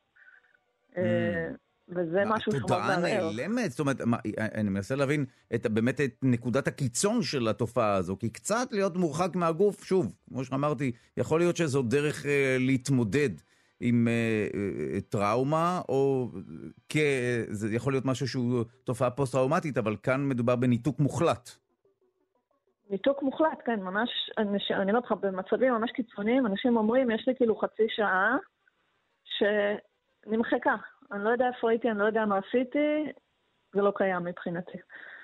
וזה משהו שמאוד מערער. התודעה נעלמת? זאת אומרת, אני מנסה להבין באמת את נקודת הקיצון של התופעה הזו, כי קצת להיות מורחק מהגוף, שוב, כמו שאמרתי, יכול להיות שזו דרך להתמודד עם טראומה, או זה יכול להיות משהו שהוא תופעה פוסט-טראומטית, אבל כאן מדובר בניתוק מוחלט. ניתוק מוחלט, כן, ממש, אני אומרת לך, במצבים ממש קיצוניים, אנשים אומרים, יש לי כאילו חצי שעה שנמחקה. אני לא יודע איפה הייתי, אני לא יודע מה עשיתי, זה לא קיים מבחינתי.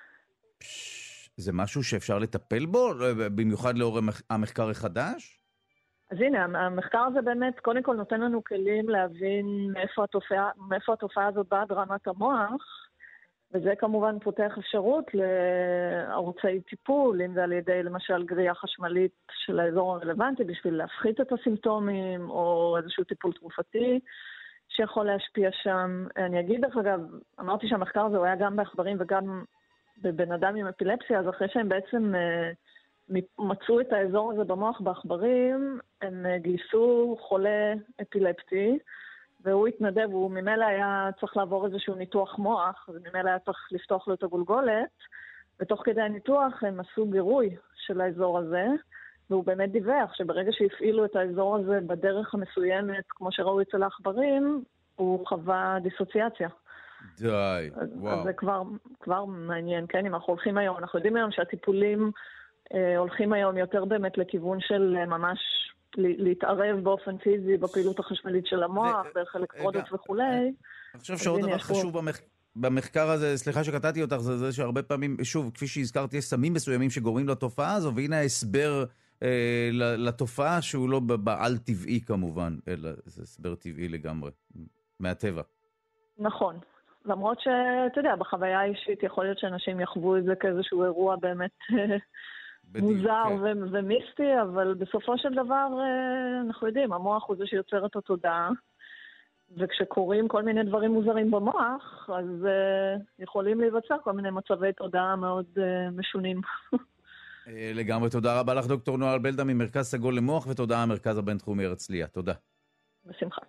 זה משהו שאפשר לטפל בו, במיוחד לאור המחקר החדש? אז הנה, המחקר הזה באמת, קודם כל נותן לנו כלים להבין מאיפה התופעה הזאת באה ברמת המוח, וזה כמובן פותח אפשרות לערוצי טיפול, אם זה על ידי למשל גריעה חשמלית של האזור הרלוונטי, בשביל להפחית את הסימפטומים, או איזשהו טיפול תרופתי שיכול להשפיע שם. אני אגיד דרך אגב, אמרתי שהמחקר הזה הוא היה גם בעכברים וגם בבן אדם עם אפילפסיה, אז אחרי שהם בעצם מצאו את האזור הזה במוח בעכברים, הם גייסו חולה אפילפטי, והוא התנדב, הוא ממילא היה צריך לעבור איזשהו ניתוח מוח, וממילא היה צריך לפתוח לו את הגולגולת, ותוך כדי הניתוח הם עשו גירוי של האזור הזה, והוא באמת דיווח שברגע שהפעילו את האזור הזה בדרך המסוימת, כמו שראו אצל העכברים, הוא חווה דיסוציאציה. די, וואו. אז זה כבר מעניין, כן, אם אנחנו הולכים היום, אנחנו יודעים היום שהטיפולים הולכים היום יותר באמת לכיוון של ממש להתערב באופן פיזי בפעילות החשמלית של המוח, דרך אלקטרודות וכולי. אני חושב שעוד דבר חשוב במחקר הזה, סליחה שקטעתי אותך, זה שהרבה פעמים, שוב, כפי שהזכרתי, יש סמים מסוימים שגורמים לתופעה הזו, והנה ההסבר לתופעה שהוא לא בעל טבעי כמובן, אלא זה הסבר טבעי לגמרי, מהטבע. נכון. למרות שאתה יודע, בחוויה האישית יכול להיות שאנשים יחוו את זה כאיזשהו אירוע באמת מוזר ומיסטי, אבל בסופו של דבר אנחנו יודעים, המוח הוא זה שיוצר את התודעה, וכשקוראים כל מיני דברים מוזרים במוח, אז יכולים להיווצר כל מיני מצבי תודעה מאוד משונים. לגמרי, תודה רבה לך דוקטור נועה בלדה ממרכז סגול למוח, ותודה המרכז הבינתחומי הרצליה. תודה. בשמחה.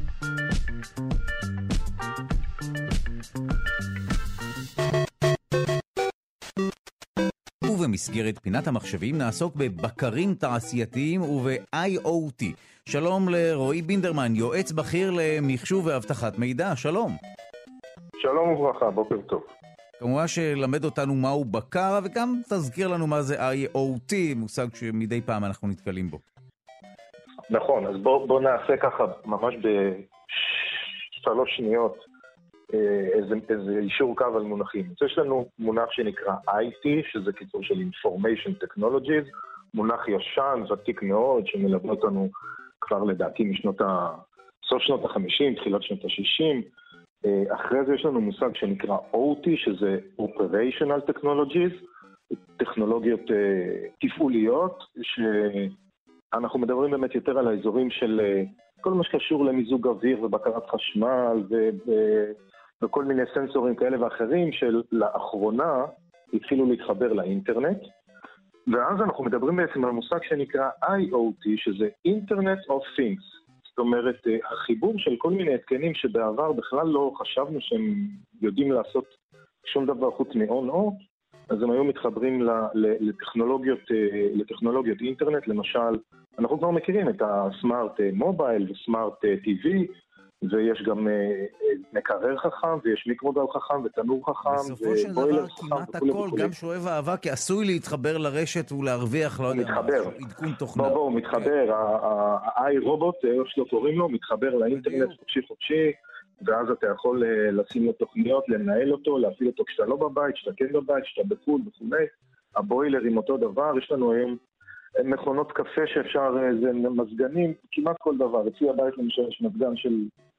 ובמסגרת פינת המחשבים נעסוק בבקרים תעשייתיים וב-IoT. שלום לרועי בינדרמן, יועץ בכיר למחשוב ואבטחת מידע. שלום. שלום וברכה, בוקר טוב. כמובן שלמד אותנו מהו בקר, וגם תזכיר לנו מה זה IoT, מושג שמדי פעם אנחנו נתקלים בו. נכון, אז בוא נעשה ככה ממש ב3 שניות איזה אישור קו על מונחים. יש לנו מונח שנקרא IT, שזה קיצור של Information Technologies, מונח ישן, ותיק מאוד, שמלווה אותנו כבר לדעתי סוף שנות ה-50, תחילת שנות ה-60. אחרי זה יש לנו מושג שנקרא OT, שזה Operational Technologies, טכנולוגיות תפעוליות, שאנחנו מדברים באמת יותר על האזורים של כל מה שקשור למיזוג אוויר ובקרת חשמל וכל מיני סנסורים כאלה ואחרים שלאחרונה התחילו להתחבר לאינטרנט. ואז אנחנו מדברים בעצם על מושג שנקרא IoT, שזה Internet of Things. זאת אומרת, החיבור של כל מיני התקנים שבעבר בכלל לא חשבנו שהם יודעים לעשות שום דבר חוץ מ-on-off, אז הם היו מתחברים לטכנולוגיות אינטרנט. למשל, אנחנו כבר מכירים את הסמארט מובייל וסמארט TV, ויש גם מקרר חכם, ויש מיקרוגל חכם, ותנור חכם, בסופו של דבר כמעט הכל, גם שואב אהבה, כי עשוי להתחבר לרשת ולהרוויח, לא יודע מה, עדכון תוכנה. הוא מתחבר, ה-i רובוט, איך שלא קוראים לו, מתחבר לאינטרנט חופשי, ואז אתה יכול לשים לו תוכניות, לנהל אותו, להפעיל אותו כשאתה לא בבית, כשאתה כן בבית, כשאתה בחו"ל וכו'. הבוילר עם אותו דבר, יש לנו היום מכונות קפה שאפשר, זה מזגנים, כמעט כל דבר. אצלי הבית למשל יש מזגן של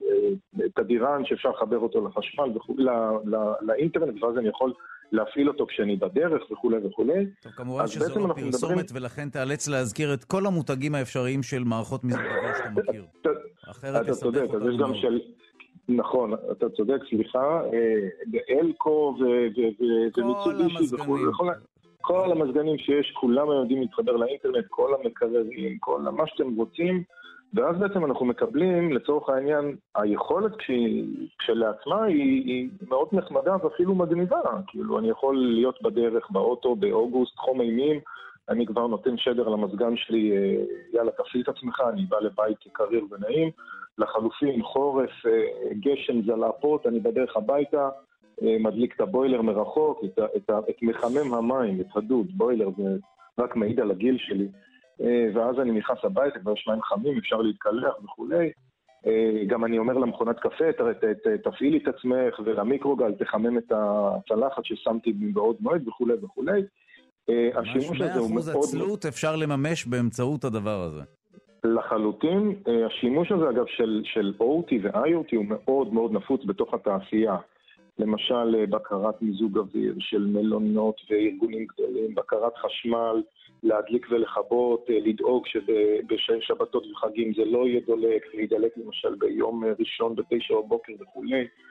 תדירן שאפשר לחבר אותו לחשמל וכו', לאינטרנט, ואז אני יכול להפעיל אותו כשאני בדרך וכו' וכו'. טוב, כמובן שזו לא פרסומת, ולכן תאלץ להזכיר את כל המותגים האפשריים של מערכות מיזוג אוויר שאתה מכיר. אחרת תסבך אותנו מאוד. נכון, אתה צודק, סליחה, אלקו ומיצובישי וכו'. כל המזגנים שיש, כולם יודעים להתחבר לאינטרנט, כל המקררים, כל מה שאתם רוצים, ואז בעצם אנחנו מקבלים, לצורך העניין, היכולת כשלעצמה היא מאוד נחמדה ואפילו מגניבה. כאילו, אני יכול להיות בדרך, באוטו, באוגוסט, חום אימים, אני כבר נותן שדר למזגן שלי, יאללה, תפעיל את עצמך, אני בא לבית קריר ונעים, לחלופין, חורף, גשם, זלעפות, אני בדרך הביתה, מדליק את הבוילר מרחוק, את מחמם המים, את הדוד, בוילר, זה רק מעיד על הגיל שלי, ואז אני נכנס הביתה, כבר יש מים חמים, אפשר להתקלח וכו'. גם אני אומר למכונת קפה, תפעילי את עצמך, ולמיקרוגל תחמם את הצלחת ששמתי בעוד מועד וכו' וכו'. השימוש הזה הוא מאוד... 100% עצלות אפשר לממש באמצעות הדבר הזה. לחלוטין, השימוש הזה אגב של OT ו-IoT הוא מאוד מאוד נפוץ בתוך התעשייה. למשל בקרת מיזוג אוויר של מלונות וארגונים גדולים, בקרת חשמל, להדליק ולכבות, לדאוג שבשבתות וחגים זה לא יהיה דולק, להידלק למשל ביום ראשון ב9 בבוקר וכו'.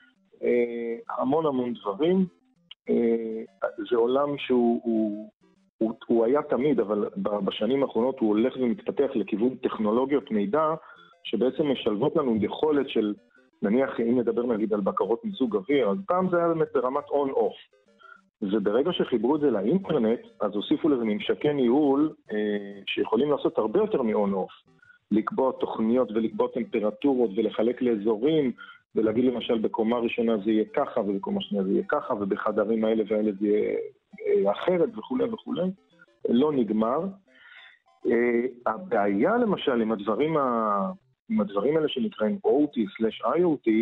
המון דברים. זה עולם שהוא היה תמיד, אבל בשנים האחרונות הוא הולך ומתפתח לכיוון טכנולוגיות מידע, שבעצם משלבות לנו יכולת של, נניח, אם נדבר נגיד על בקרות מיזוג אוויר, אז פעם זה היה באמת ברמת on-off. וברגע שחיברו את זה לאינטרנט, אז הוסיפו לזה ממשקי ניהול שיכולים לעשות הרבה יותר מ-on-off. לקבוע תוכניות ולקבוע טמפרטורות ולחלק לאזורים, ולהגיד למשל בקומה ראשונה זה יהיה ככה, ובקומה שנייה זה יהיה ככה, ובחדרים האלה והאלה זה יהיה אחרת וכו' וכו'. לא נגמר. הבעיה למשל עם הדברים האלה שנקראים OT/IoT,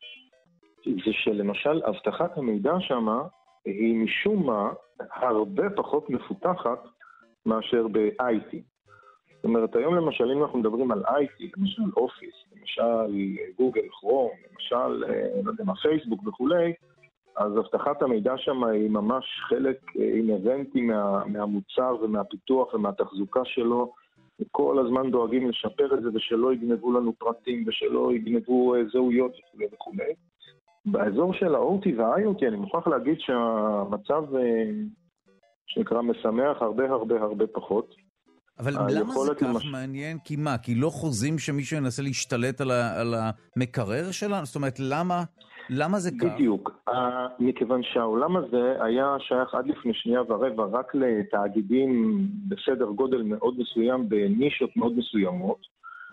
זה שלמשל הבטחת המידע שמה היא משום מה הרבה פחות מפותחת מאשר ב-IT. זאת אומרת, היום למשל אם אנחנו מדברים על IT, למשל אופיס, למשל גוגל, כרום, למשל, לא יודע מה, פייסבוק וכולי, אז הבטחת המידע שם היא ממש חלק אינהרנטי מהמוצר ומהפיתוח ומהתחזוקה שלו. כל הזמן דואגים לשפר את זה ושלא יגנבו לנו פרטים ושלא יגנבו זהויות וכולי וכולי. באזור של ה-OT וה-IoT אני מוכרח להגיד שהמצב שנקרא משמח הרבה פחות. אבל למה זה כך מעניין? כי מה? כי לא חוזים שמישהו ינסה להשתלט על המקרר שלנו? זאת אומרת, למה זה כך? בדיוק. מכיוון שהעולם הזה היה שייך עד לפני שנייה ורבע רק לתאגידים בסדר גודל מאוד מסוים, בנישות מאוד מסוימות,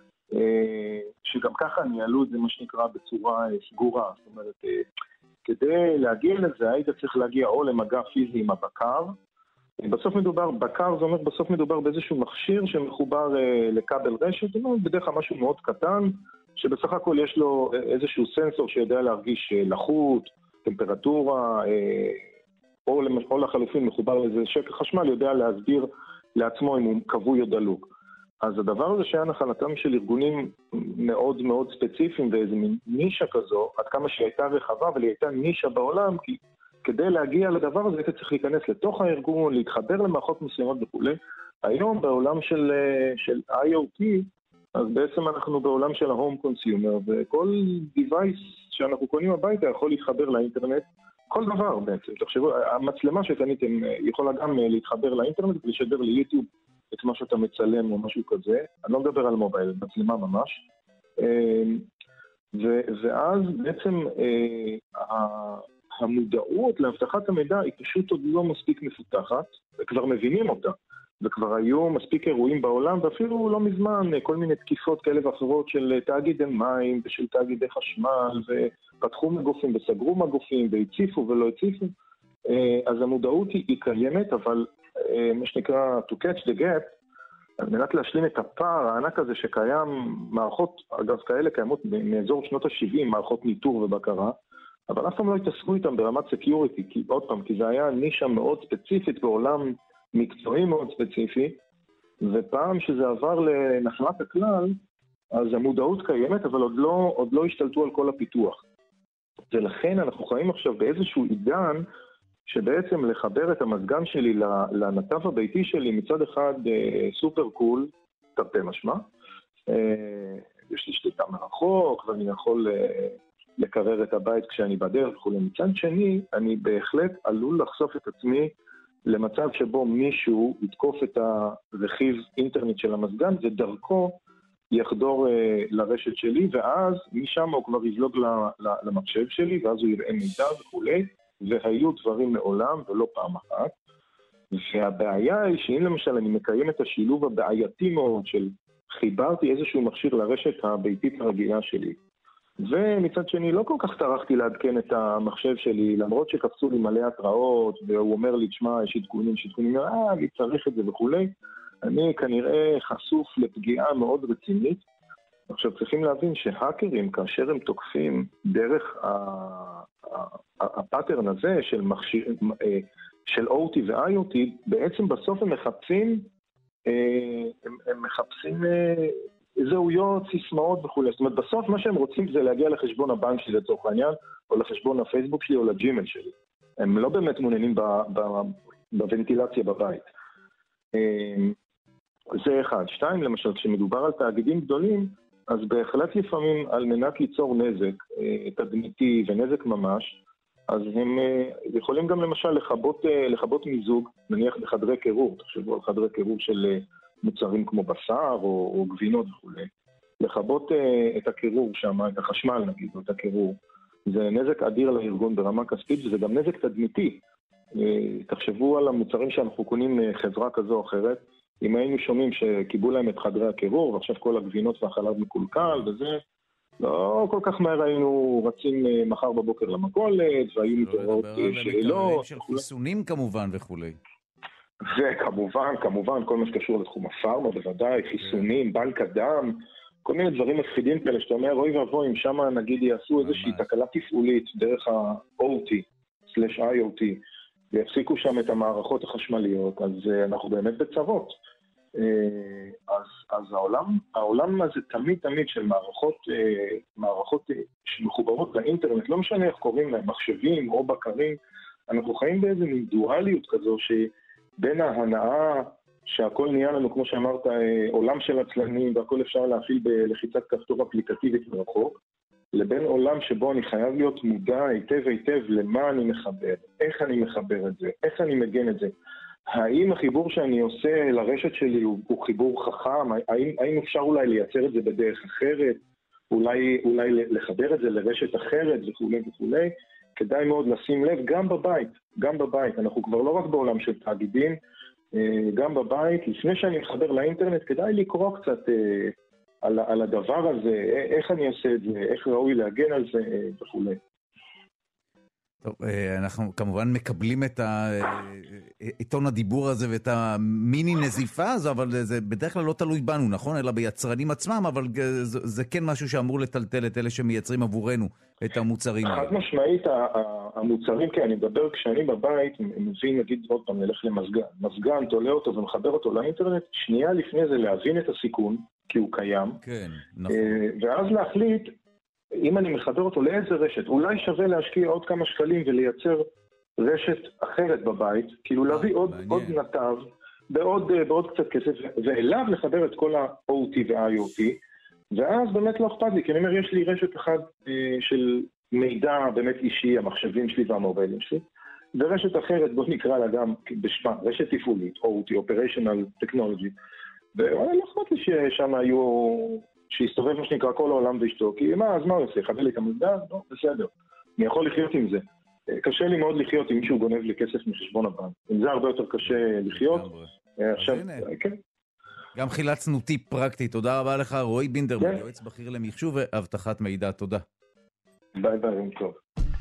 שגם ככה ניהלו את זה מה שנקרא בצורה סגורה. זאת אומרת, כדי להגיע לזה היית צריך להגיע או למגע פיזי עם הבקר, בסוף מדובר, בקר זה אומר בסוף מדובר באיזשהו מכשיר שמחובר לכבל רשת, בדרך כלל משהו מאוד קטן, שבסך הכל יש לו איזשהו סנסור שיודע להרגיש לחות, טמפרטורה, או לחלופין מחובר לאיזה שקע חשמל, יודע להסביר לעצמו אם הוא כבוי או דלוק. אז הדבר הזה שהיה נחלתם של ארגונים מאוד מאוד ספציפיים ואיזו נישה כזו, עד כמה שהיא הייתה רחבה, אבל היא הייתה נישה בעולם, כי כדי להגיע לדבר הזה, אתה צריך להיכנס לתוך הארגון, להתחבר למערכות מסוימות וכו'. היום בעולם של IoT, אז בעצם אנחנו בעולם של ההום קונסיומר, וכל דיווייס שאנחנו קונים הביתה יכול להתחבר לאינטרנט, כל דבר בעצם. תחשבו, המצלמה שקניתם יכולה גם להתחבר לאינטרנט ולשדר ליוטיוב את מה שאתה מצלם או משהו כזה. אני לא מדבר על מובייל, מצלמה ממש. ואז בעצם המודעות להבטחת המידע היא פשוט עוד לא מספיק מפותחת, וכבר מבינים אותה. וכבר היו מספיק אירועים בעולם, ואפילו לא מזמן כל מיני תקיפות כאלה ואחרות של תאגידי מים ושל תאגידי חשמל, ופתחו מגופים וסגרו מגופים, והציפו ולא הציפו. אז המודעות היא קיימת, אבל מה שנקרא to catch the gap, על מנת להשלים את הפער הענק הזה שקיים, מערכות, אגב כאלה קיימות מאזור שנות ה-70, מערכות ניטור ובקרה, אבל אף פעם לא התעסקו איתם ברמת סקיוריטי, כי עוד פעם, כי זה היה נישה מאוד ספציפית בעולם מקצועי מאוד ספציפי, ופעם שזה עבר לנחלת הכלל, אז המודעות קיימת, אבל עוד לא השתלטו על כל הפיתוח. ולכן אנחנו חיים עכשיו באיזשהו עידן, שבעצם לחבר את המזגן שלי לנתב הביתי שלי, מצד אחד סופר קול, תרתי משמע, יש לי שליטה מרחוק, ואני יכול לקרר את הבית כשאני בדרך וכו'. מצד שני, אני בהחלט עלול לחשוף את עצמי למצב שבו מישהו יתקוף את הרכיב אינטרנט של המזגן, ודרכו יחדור לרשת שלי, ואז משם הוא כבר יזלוג למחשב שלי, ואז הוא יראה מידע וכו'. והיו דברים מעולם ולא פעם אחת. והבעיה היא שאם למשל אני מקיים את השילוב הבעייתי מאוד של חיברתי איזשהו מכשיר לרשת הביתית הרגילה שלי, ומצד שני לא כל כך טרחתי לעדכן את המחשב שלי, למרות שקפצו לי מלא התראות, והוא אומר לי, תשמע, יש עדכונים, אני צריך את זה וכולי, אני כנראה חשוף לפגיעה מאוד רצינית. עכשיו צריכים להבין שהאקרים, כאשר הם תוקפים דרך הפאטרן הזה של OT ו-IoT, בעצם בסוף הם מחפשים זהויות, סיסמאות וכו'. זאת אומרת, בסוף מה שהם רוצים זה להגיע לחשבון הבנק שלי לצורך העניין, או לחשבון הפייסבוק שלי או לג'ימל שלי. הם לא באמת מעוניינים בוונטילציה בבית. זה אחד. שתיים, למשל, כשמדובר על תאגידים גדולים, אז בהחלט לפעמים על מנת ליצור נזק תדמיתי ונזק ממש, אז הם יכולים גם למשל לכבות מיזוג, נניח בחדרי קירור, תחשבו על חדרי קירור של מוצרים כמו בשר או גבינות וכו'. לכבות את הקירור שם, את החשמל נגיד, או את הקירור, זה נזק אדיר לארגון ברמה כספית, וזה גם נזק תדמיתי. תחשבו על המוצרים שאנחנו קונים חברה כזו או אחרת, אם היינו שומעים שקיבלו להם את חדרי הקירור, ועכשיו כל הגבינות והחלב מקולקל, וזה לא כל כך מהר היינו רצים מחר בבוקר למכולת, והיו מתארות שאלות. של חיסונים כמובן וכולי. וכמובן, כל מה שקשור לתחום הפארמה, בוודאי, חיסונים, בנק הדם, כל מיני דברים מפחידים כאלה, שאתה אומר, אוי ואבוי, אם שם נגיד יעשו איזושהי תקלה תפעולית דרך ה-OT/IoT, ויפסיקו שם את המערכות החשמליות, אז אנחנו באמת בצרות. אז העולם הזה תמיד של מערכות שמחוברות לאינטרנט, לא משנה איך קוראים להם, מחשבים או בקרים, אנחנו חיים באיזו מין דואליות כזו שבין ההנאה שהכל נהיה לנו, כמו שאמרת, עולם של עצלנים והכל אפשר להפעיל בלחיצת כפתור אפליקטיבית מרחוק, לבין עולם שבו אני חייב להיות מודע היטב למה אני מחבר, איך אני מחבר את זה, איך אני מגן את זה. האם החיבור שאני עושה לרשת שלי הוא חיבור חכם? האם אפשר אולי לייצר את זה בדרך אחרת? אולי לחבר את זה לרשת אחרת וכו'. כדאי מאוד לשים לב גם בבית. אנחנו כבר לא רק בעולם של תאגידים, גם בבית. לפני שאני מחבר לאינטרנט, כדאי לקרוא קצת על הדבר הזה, איך אני עושה את זה, איך ראוי להגן על זה וכו'. טוב, אנחנו כמובן מקבלים את עיתון הדיבור הזה ואת המיני נזיפה הזו, אבל זה בדרך כלל לא תלוי בנו, נכון? אלא ביצרנים עצמם, אבל זה כן משהו שאמור לטלטל את אלה שמייצרים עבורנו את המוצרים. חד משמעית, המוצרים, כן, אני מדבר כשאני בבית, מבין, נגיד עוד פעם, נלך למזגן. מזגן, תולה אותו ומחבר אותו לאינטרנט, שנייה לפני זה להבין את הסיכון, כי הוא קיים. כן, נכון. ואז להחליט, אם אני מחבר אותו לאיזה רשת, אולי שווה להשקיע עוד כמה שקלים ולייצר רשת אחרת בבית, כאילו להביא עוד נתב, בעוד קצת כסף, ואליו לחבר את כל ה-OT וה-IoT, ואז באמת לא אכפת לי, כי אני אומר, יש לי רשת אחת של מידע באמת אישי, המחשבים שלי והמוביילים שלי, ורשת אחרת, בוא נקרא לה גם בשמה, רשת תפעולית, OT, Operational Technology, ואולי לא אכפת לי ששם היו... שיסתובב מה שנקרא כל העולם ואשתו, כי אז מה הוא עושה? חבל לי את המזגן? לא, בסדר. אני יכול לחיות עם זה. קשה לי מאוד לחיות אם מישהו גונב לי כסף מחשבון הבנק. עם זה הרבה יותר קשה לחיות. עכשיו, כן. גם חילצנו טיפ פרקטי. תודה רבה לך, רועי בינדרמן, יועץ בכיר למחשוב ואבטחת מידע. תודה. ביי ביי, יום טוב.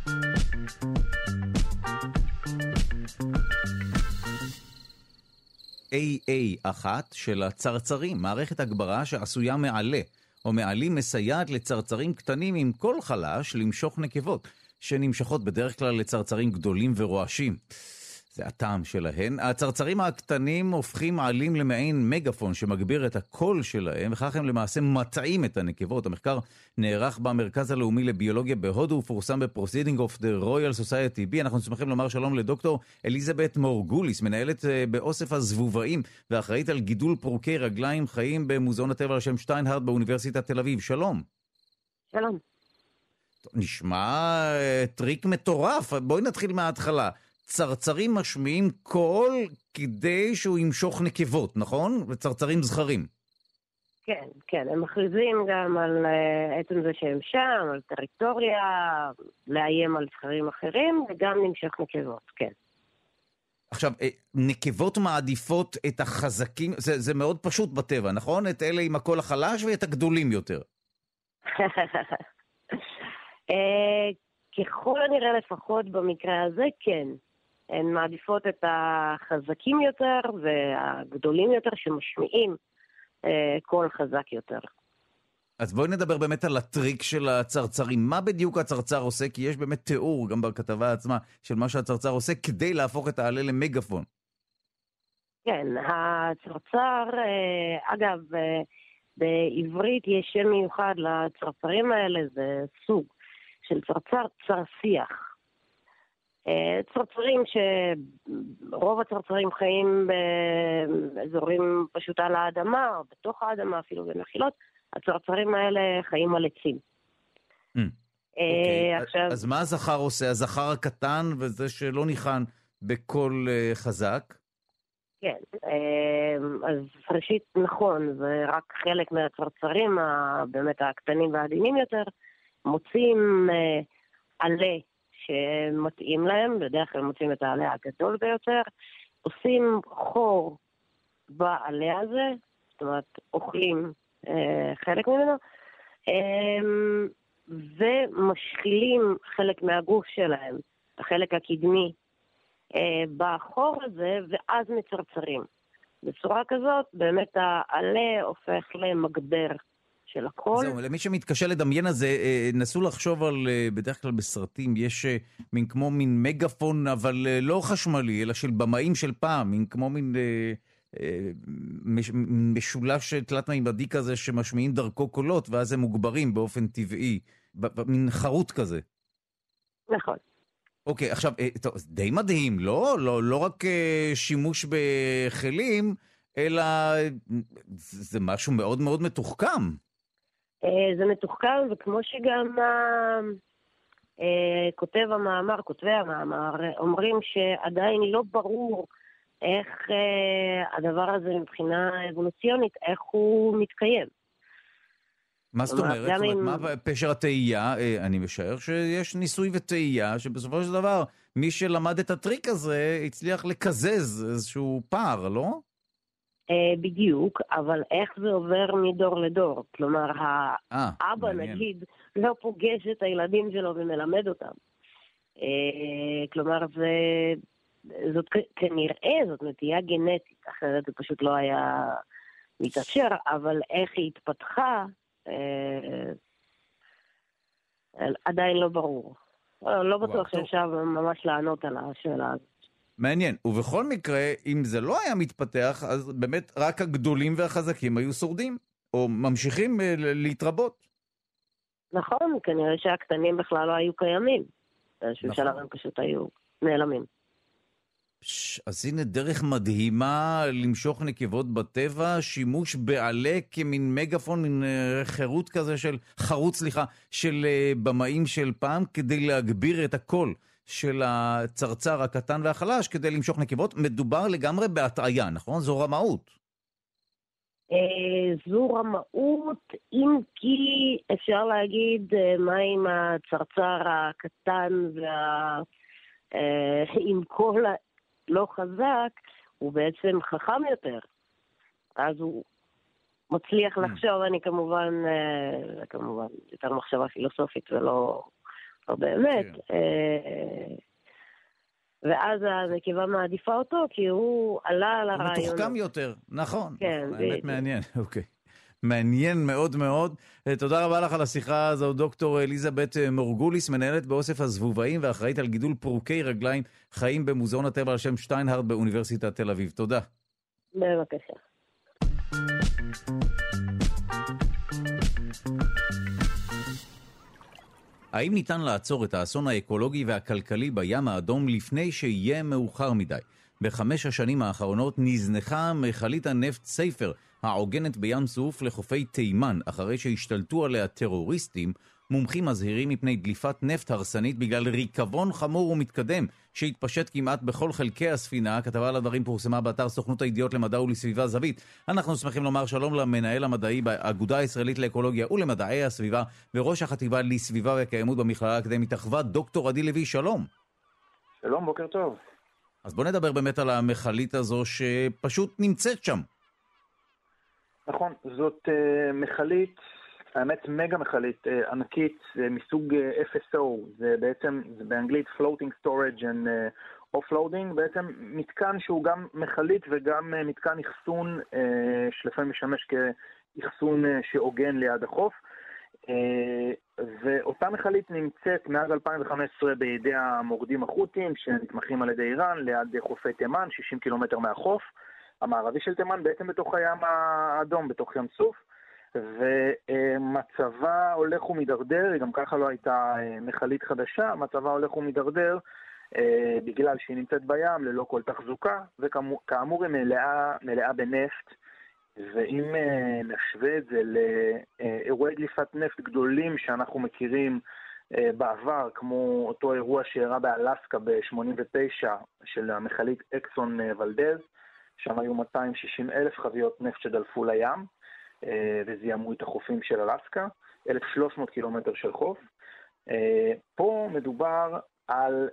AA1 של הצרצרים, מערכת הגברה שעשויה מעלה או מעלים מסייעת לצרצרים קטנים עם קול חלש למשוך נקבות, שנמשכות בדרך כלל לצרצרים גדולים ורועשים. זה הטעם שלהן. הצרצרים הקטנים הופכים מעלים למעין מגפון שמגביר את הקול שלהם, וכך הם למעשה מטעים את הנקבות. המחקר נערך במרכז הלאומי לביולוגיה בהודו, ופורסם ב-Proceeding of the Royal Society B. אנחנו שמחים לומר שלום לדוקטור אליזבת מורגוליס, מנהלת באוסף הזבובאים ואחראית על גידול פורקי רגליים חיים במוזיאון הטבע על שם שטיינהרד באוניברסיטת תל אביב. שלום. שלום. נשמע טריק מטורף. בואי נתחיל מההתחלה. צרצרים משמיעים קול כדי שהוא ימשוך נקבות, נכון? וצרצרים זכרים. כן, כן. הם מכריזים גם על עצם זה שהם שם, על טריטוריה, לאיים על זכרים אחרים, וגם נמשך נקבות, כן. עכשיו, נקבות מעדיפות את החזקים, זה מאוד פשוט בטבע, נכון? את אלה עם הקול החלש ואת הגדולים יותר. ככל הנראה לפחות במקרה הזה, כן. הן מעדיפות את החזקים יותר והגדולים יותר שמשמיעים קול חזק יותר. אז בואי נדבר באמת על הטריק של הצרצרים. מה בדיוק הצרצר עושה? כי יש באמת תיאור גם בכתבה עצמה של מה שהצרצר עושה כדי להפוך את העלה למגפון. כן, הצרצר, אגב, בעברית יש שם מיוחד לצרצרים האלה, זה סוג של צרצר צרשיח. צרצרים שרוב הצרצרים חיים באזורים פשוט על האדמה, או בתוך האדמה אפילו במחילות, הצרצרים האלה חיים על עצים. אז מה הזכר עושה? הזכר הקטן וזה שלא ניחן בקול חזק? כן, אז ראשית נכון, זה רק חלק מהצרצרים באמת הקטנים והעדינים יותר, מוצאים עלה שמתאים להם, בדרך כלל מוצאים את העלה הגדול ביותר, עושים חור בעלה הזה, זאת אומרת, אוכלים חלק ממנו, ומשחילים חלק מהגוף שלהם, החלק הקדמי, בחור הזה, ואז מצרצרים. בצורה כזאת, באמת העלה הופך למגבר של הכל. זהו, למי שמתקשה לדמיין הזה, נסו לחשוב על, בדרך כלל בסרטים, יש מין כמו מין מגפון, אבל לא חשמלי, אלא של במאים של פעם, מין כמו מין משולש תלת-מימדי כזה שמשמיעים דרכו קולות, ואז הם מוגברים באופן טבעי, מין חרוט כזה. נכון. אוקיי, עכשיו, טוב, די מדהים, לא רק שימוש בכלים, אלא זה משהו מאוד מאוד מתוחכם. זה מתוחכם, וכמו שגם כותבי המאמר, אומרים שעדיין לא ברור איך הדבר הזה מבחינה אבולוציונית, איך הוא מתקיים. מה זאת אומרת? מה פשר התאייה? אני משער שיש ניסוי ותאייה, שבסופו של דבר, מי שלמד את הטריק הזה, הצליח לקזז איזשהו פער, לא? בדיוק, אבל איך זה עובר מדור לדור? כלומר, האבא נגיד לא פוגש את הילדים שלו ומלמד אותם. כלומר, זאת כנראה, זאת נטייה גנטית, אחרת זה פשוט לא היה מתאפשר, אבל איך היא התפתחה, עדיין לא ברור. לא בטוח שאפשר ממש לענות על השאלה הזאת. מעניין, ובכל מקרה, אם זה לא היה מתפתח, אז באמת רק הגדולים והחזקים היו שורדים, או ממשיכים להתרבות. נכון, כנראה שהקטנים בכלל לא היו קיימים. באיזשהו שלב הם פשוט היו נעלמים. אז הנה דרך מדהימה למשוך נקבות בטבע, שימוש בעלה כמין מגפון, מין חירות כזה של במאים של פעם, כדי להגביר את הקול של הצרצר הקטן והחלש, כדי למשוך נקבות. מדובר לגמרי בהטעיה, נכון? זו רמאות. זו רמאות, אם כי אפשר להגיד מה עם הצרצר הקטן עם קול לא חזק, הוא בעצם חכם יותר. אז הוא מצליח לחשוב, אני כמובן יותר מחשבה פילוסופית ולא באמת. ואז הנקבה מעדיפה אותו, כי הוא עלה על הרעיון. הוא מתוחכם יותר, נכון. כן, האמת מעניין, אוקיי. מעניין מאוד מאוד. תודה רבה לך על השיחה הזו, דוקטור אליזבת מורגוליס, מנהלת באוסף הזבובאים ואחראית על גידול פרוקי רגליים חיים במוזיאון הטבע על שם שטיינהרד באוניברסיטת תל אביב. תודה. בבקשה. האם ניתן לעצור את האסון האקולוגי והכלכלי בים האדום לפני שיהיה מאוחר מדי? ב5 השנים האחרונות נזנחה מכלית הנפט סייפר, העוגנת בים סוף לחופי תימן, אחרי שהשתלטו עליה טרוריסטים. מומחים מזהירים מפני דליפת נפט הרסנית בגלל ריקבון חמור ומתקדם שהתפשט כמעט בכל חלקי הספינה. כתבה על הדברים פורסמה באתר סוכנות הידיעות למדע ולסביבה זווית. אנחנו שמחים לומר שלום למנהל המדעי באגודה הישראלית לאקולוגיה ולמדעי הסביבה וראש החטיבה לסביבה וקיימות במכללה האקדמית אחווה, דוקטור עדי לוי, שלום. שלום, בוקר טוב. אז בוא נדבר באמת על המכלית הזו שפשוט נמצאת שם. נכון, זאת מכלית, האמת מגה מכלית ענקית, מסוג FSO, זה בעצם, זה באנגלית Floating Storage and Offloading, בעצם מתקן שהוא גם מכלית וגם מתקן אחסון שלפעמים משמש כאחסון שעוגן ליד החוף. ואותה מכלית נמצאת מאז 2015 בידי המורדים החות'ים שנתמכים על ידי איראן ליד חופי תימן, 60 קילומטר מהחוף המערבי של תימן, בעצם בתוך הים האדום, בתוך ים סוף, ומצבה הולך ומדרדר. היא גם ככה לא הייתה מכלית חדשה, מצבה הולך ומדרדר בגלל שהיא נמצאת בים ללא כל תחזוקה, וכאמור היא מלאה בנפט. ואם נשווה את זה לאירועי דליפת נפט גדולים שאנחנו מכירים בעבר, כמו אותו אירוע שאירע באלסקה ב-89 של המכלית אקסון ולדז, שם היו 260,000 חביות נפט שדלפו לים וזיהמו את החופים של אלסקה, 1,300 קילומטר של חוף. פה מדובר על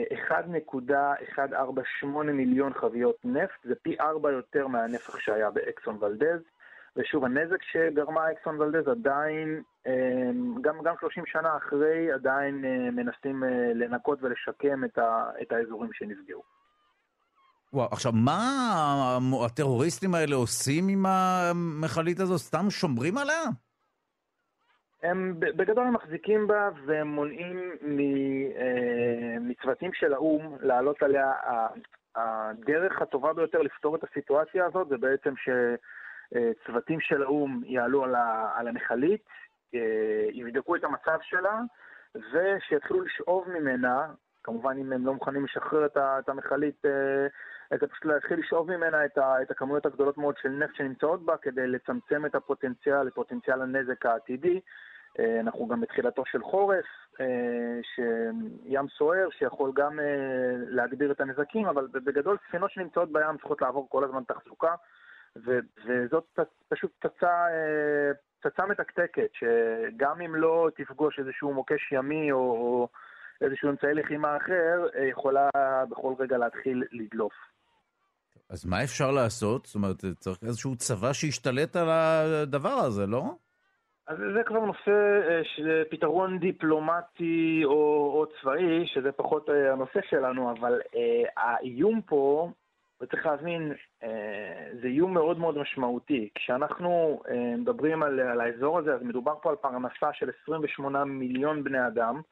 1.148 מיליון חביות נפט, זה פי 4 יותר מהנפח שהיה באקסון ולדז, ושוב, הנזק שגרמה אקסון ולדז עדיין, גם 30 שנה אחרי, עדיין מנסים לנקות ולשקם את האזורים שנפגעו. וואו, עכשיו, מה הטרוריסטים האלה עושים עם המכלית הזו? סתם שומרים עליה? הם בגדול הם מחזיקים בה והם מונעים מצוותים של האום לעלות עליה. הדרך הטובה ביותר לפתור את הסיטואציה הזאת זה בעצם שצוותים של האום יעלו על המכלית, יבדקו את המצב שלה ושיתחילו לשאוב ממנה, כמובן אם הם לא מוכנים לשחרר את המכלית, פשוט להתחיל לשאוב ממנה את הכמויות הגדולות מאוד של נפט שנמצאות בה כדי לצמצם את פוטנציאל הנזק העתידי. אנחנו גם בתחילתו של חורף, שים סוער שיכול גם להגביר את הנזקים, אבל בגדול ספינות שנמצאות בים צריכות לעבור כל הזמן תחזוקה, וזאת פשוט פצצה מתקתקת, שגם אם לא תפגוש איזשהו מוקש ימי או איזשהו אמצעי לחימה אחר, יכולה בכל רגע להתחיל לדלוף. אז מה אפשר לעשות? זאת אומרת, צריך איזשהו צבא שישתלט על הדבר הזה, לא? אז זה כבר נושא של פתרון דיפלומטי או צבאי, שזה פחות הנושא שלנו, אבל האיום פה, וצריך להבין, זה איום מאוד מאוד משמעותי. כשאנחנו מדברים על האזור הזה, אז מדובר פה על פרנסה של 28 מיליון בני אדם,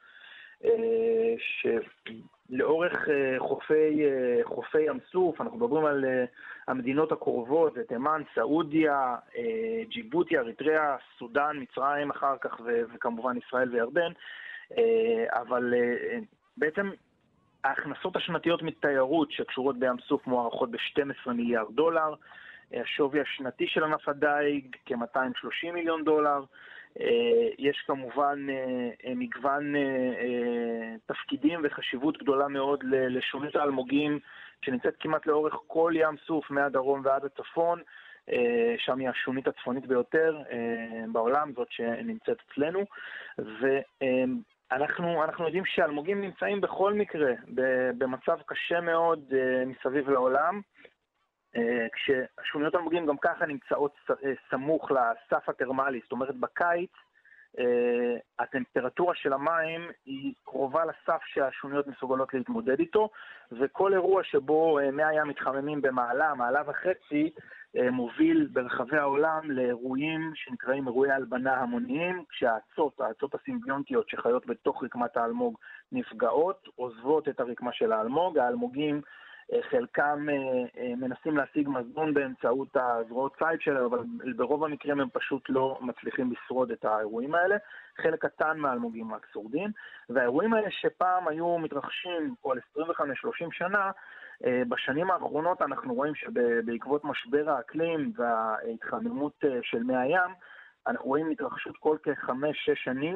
שלאורך חופי ים סוף, אנחנו מדברים על המדינות הקרובות, זה תימן, סעודיה, ג'יבוטי, אריתריאה, סודן, מצרים אחר כך, וכמובן ישראל וירדן, אבל בעצם ההכנסות השנתיות מתיירות שקשורות בים סוף מוערכות ב-12 מיליארד דולר, השווי השנתי של ענף הדייג כ-230 מיליון דולר, יש כמובן מגוון תפקידים וחשיבות גדולה מאוד לשונית האלמוגים שנמצאת כמעט לאורך כל ים סוף מהדרום ועד הצפון, שם היא השונית הצפונית ביותר בעולם, זאת שנמצאת אצלנו, ואנחנו יודעים שהאלמוגים נמצאים בכל מקרה במצב קשה מאוד מסביב לעולם, כששוניות אלמוגים גם ככה נמצאות סמוך לסף התרמלי, זאת אומרת בקיץ, הטמפרטורה של המים היא קרובה לסף שהשוניות מסוגלות להתמודד איתו, וכל אירוע שבו מי הים מתחממים במעלה, מעלה וחצי, מוביל ברחבי העולם לאירועים שנקראים אירועי הלבנה המוניים, כשהאצות הסימביונטיות שחיות בתוך רקמת האלמוג נפגעות, עוזבות את הרקמה של האלמוג, האלמוגים חלקם מנסים להשיג מזון באמצעות הזרועות ציד שלהם, אבל ברוב המקרים הם פשוט לא מצליחים לשרוד את האירועים האלה. חלק קטן מהאלמוגים רק שורדים, והאירועים האלה שפעם היו מתרחשים כל 25-30 שנה, בשנים האחרונות אנחנו רואים שבעקבות משבר האקלים וההתחממות של מי הים, אנחנו רואים התרחשות כל כ5-6 שנים,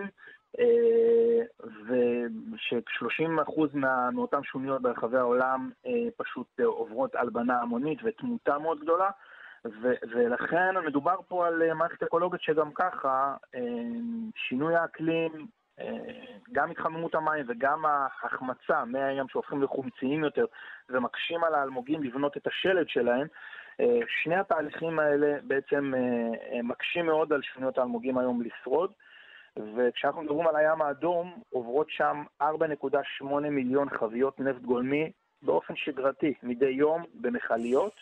וש30% מאותן שוניות ברחבי העולם פשוט עוברות הלבנה המונית ותמותה מאוד גדולה, ולכן מדובר פה על מערכת אקולוגית שגם ככה שינוי האקלים, גם התחממות המים וגם ההחמצה מהים שהופכים לחומציים יותר ומקשים על האלמוגים לבנות את השלד שלהם, שני התהליכים האלה בעצם מקשים מאוד על שוניות האלמוגים היום לשרוד. וכשאנחנו מדברים על הים האדום, עוברות שם 4.8 מיליון חביות נפט גולמי באופן שגרתי, מדי יום במכליות,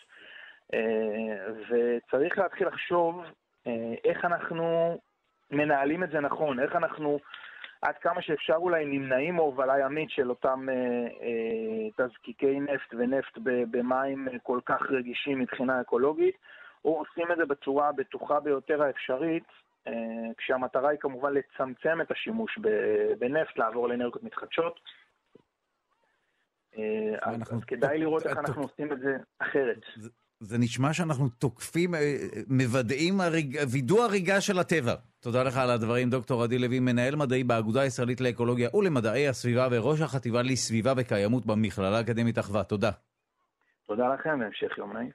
וצריך להתחיל לחשוב איך אנחנו מנהלים את זה נכון, איך אנחנו עד כמה שאפשר אולי נמנעים מהובלה ימית של אותם תזקיקי נפט ונפט במים כל כך רגישים מבחינה אקולוגית, או עושים את זה בצורה הבטוחה ביותר האפשרית, כשהמטרה היא כמובן לצמצם את השימוש בנפט, לעבור לאנרגיות מתחדשות. אז כדאי לראות איך אנחנו עושים את זה אחרת. זה נשמע שאנחנו תוקפים, מוודאים וידוא הריגה של הטבע. תודה לך על הדברים, דוקטור עדי לוי, מנהל מדעי באגודה הישראלית לאקולוגיה ולמדעי הסביבה וראש החטיבה לסביבה וקיימות במכללה האקדמית אחווה. תודה. תודה לכם, והמשך יום נעים.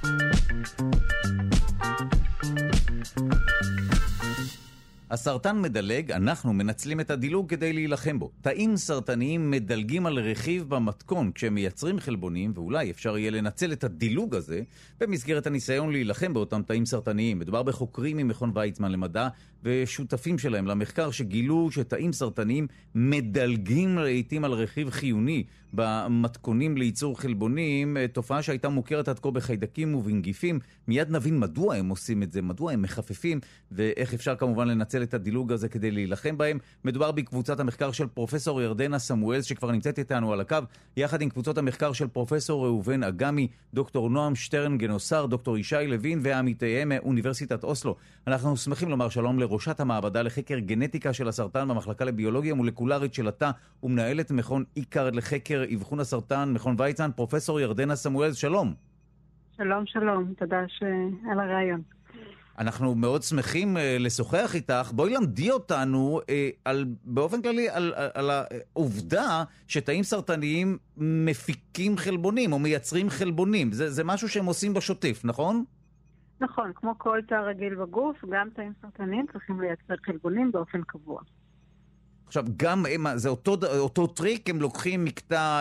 הסרטן מדלג, אנחנו מנצלים את הדילוג כדי להילחם בו. תאים סרטניים מדלגים על רכיב במתכון כשהם מייצרים חלבונים, ואולי אפשר יהיה לנצל את הדילוג הזה במסגרת הניסיון להילחם באותם תאים סרטניים. מדובר בחוקרים ממכון ויצמן למדע ושותפים שלהם למחקר שגילו שתאים סרטניים מדלגים לעתים על רכיב חיוני במתכונים לייצור חלבונים, תופעה שהייתה מוכרת עד כה בחיידקים ובנגיפים. מיד נבין מדוע הם עושים את זה, מדוע הם מחפפים, ואיך אפשר כמובן לנצל את הדילוג הזה כדי להילחם בהם. מדובר בקבוצת המחקר של פרופסור ירדנה סמואלס, שכבר נמצאת איתנו על הקו, יחד עם קבוצות המחקר של פרופסור ראובן אגמי, דוקטור נועם שטרן גנוסר, דוקטור ישי לוין ועמיתיהם מאוניברסיטת אוסלו. אנחנו שמחים לומר שלום לראשת המעבדה לחקר גנטיקה של הסרטן במחלקה לביולוגיה מולקולרית של התא ומנהלת מכון איקרד לחקר אבחון הסרטן, מכון ויצמן, פרופסור ירדנה סמואלס. שלום. שלום, שלום. תודה על הרעיון. אנחנו מאוד שמחים לשוחח איתך. בואי למדי אותנו באופן כללי על העובדה שתאים סרטניים מפיקים חלבונים או מייצרים חלבונים. זה משהו שהם עושים בשוטף, נכון? נכון, כמו כל תא רגיל בגוף, גם תאים סרטניים צריכים לייצר חלבונים באופן קבוע. עכשיו, גם זה אותו טריק, הם לוקחים מקטע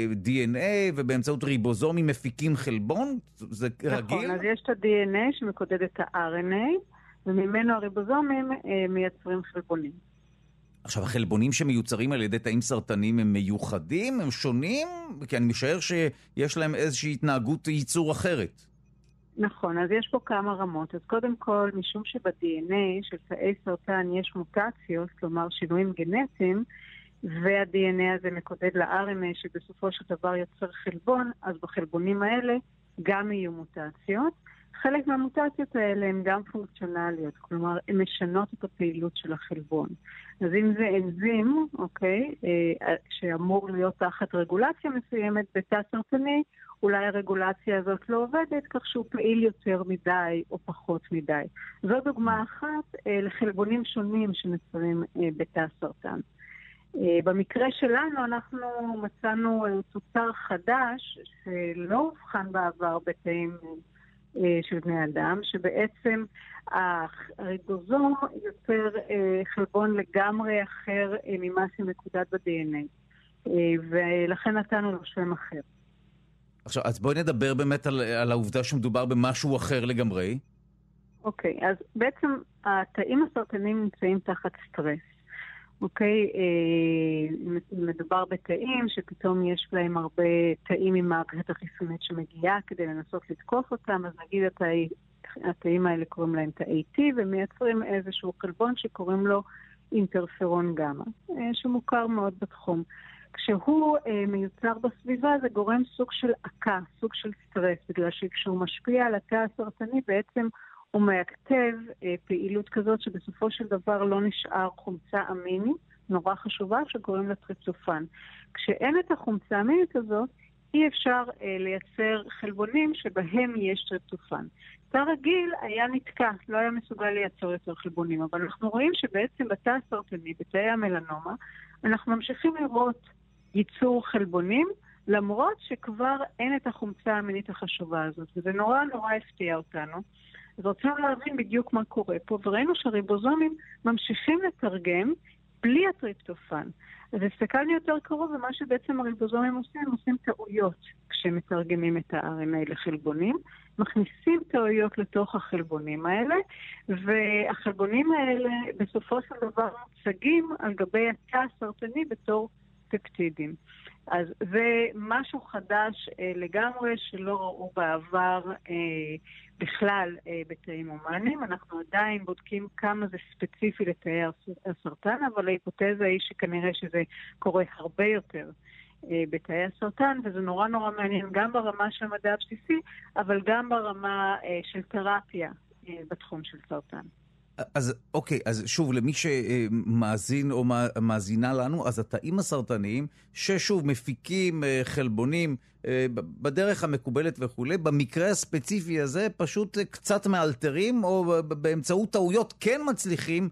DNA ובאמצעות ריבוזומים מפיקים חלבון? זה רגיל? נכון, אז יש את ה-DNA שמקודד את ה-RNA, וממנו הריבוזומים מייצרים חלבונים. עכשיו, החלבונים שמיוצרים על ידי תאים סרטניים הם מיוחדים, הם שונים? כי אני משער שיש להם איזושהי התנהגות ייצור אחרת. נכון, אז יש פה כמה רמות. אז קודם כל, משום שב-DNA של תאי סרטן יש מוטציות, כלומר שינויים גנטיים, וה-DNA הזה מקודד ל-RNA שבסופו של דבר יוצר חלבון, אז בחלבונים האלה גם יהיו מוטציות. חלק מהמוטציות האלה הן גם פונקציונליות, כלומר, הן משנות את הפעילות של החלבון. אז אם זה אנזים, אוקיי, שאמור להיות תחת רגולציה מסוימת בתא סרטני, אולי הרגולציה הזאת לא עובדת, כך שהוא פעיל יותר מדי או פחות מדי. זו דוגמה אחת לחלבונים שונים שנוצרים בתא סרטן. במקרה שלנו אנחנו מצאנו תוצר חדש שלא הובחן בעבר בתאים של בני אדם, שבעצם הריבוזום יוצר חלבון לגמרי אחר ממה שמקודד ב-DNA, ולכן נתנו לו שם אחר. עכשיו, אז בואי נדבר באמת על העובדה שמדובר במשהו אחר לגמרי. אוקיי, אז בעצם התאים הסרטניים נמצאים תחת סטרס. אוקיי, מדובר בתאים שפתאום יש להם הרבה תאים עם מערכת החיסונית שמגיעה כדי לנסות לתקוף אותם, אז נגיד התאים האלה קוראים להם תאי T, ומייצרים איזשהו חלבון שקוראים לו אינטרפרון גמא, שמוכר מאוד בתחום. כשהוא מיוצר בסביבה זה גורם סוג של עקה, סוג של סטרס, בגלל שכשהוא משפיע על התא הסרטני בעצם הוא מעכב פעילות כזאת שבסופו של דבר לא נשאר חומצה אמינית, נורא חשובה, שקוראים לה טריפטופן. כשאין את החומצה האמינית הזאת, אי אפשר לייצר חלבונים שבהם יש טריפטופן. תא רגיל היה נתקע, לא היה מסוגל לייצר יותר חלבונים, אבל אנחנו רואים שבעצם בתא הסרטני, בתאי המלנומה, אנחנו ממשיכים לראות ייצור חלבונים, למרות שכבר אין את החומצה האמינית החשובה הזאת, וזה נורא הפתיע אותנו. אז רצינו להבין בדיוק מה קורה פה, וראינו שהריבוזומים ממשיכים לתרגם בלי הטריפטופן. אז הסתכלנו יותר קרוב, ומה שבעצם הריבוזומים עושים, הם עושים טעויות כשמתרגמים את ה-RNA לחלבונים, מכניסים טעויות לתוך החלבונים האלה, והחלבונים האלה בסופו של דבר מוצגים על גבי התא הסרטני בתור פפטידים. אז זה משהו חדש לגמרי שלא ראו בעבר בכלל בתאים הומניים. אנחנו עדיין בודקים כמה זה ספציפי לתאי הסרטן, אבל ההיפותזה היא שכנראה שזה קורה הרבה יותר בתאי הסרטן, וזה נורא מעניין גם ברמה של המדע הבסיסי, אבל גם ברמה של תרפיה בתחום של סרטן. אז אוקיי, אז שוב, למי שמאזין או מאזינה לנו, אז התאים הסרטניים ששוב מפיקים חלבונים בדרך המקובלת וכו', במקרה הספציפי הזה פשוט קצת מאלתרים או באמצעות טעויות כן מצליחים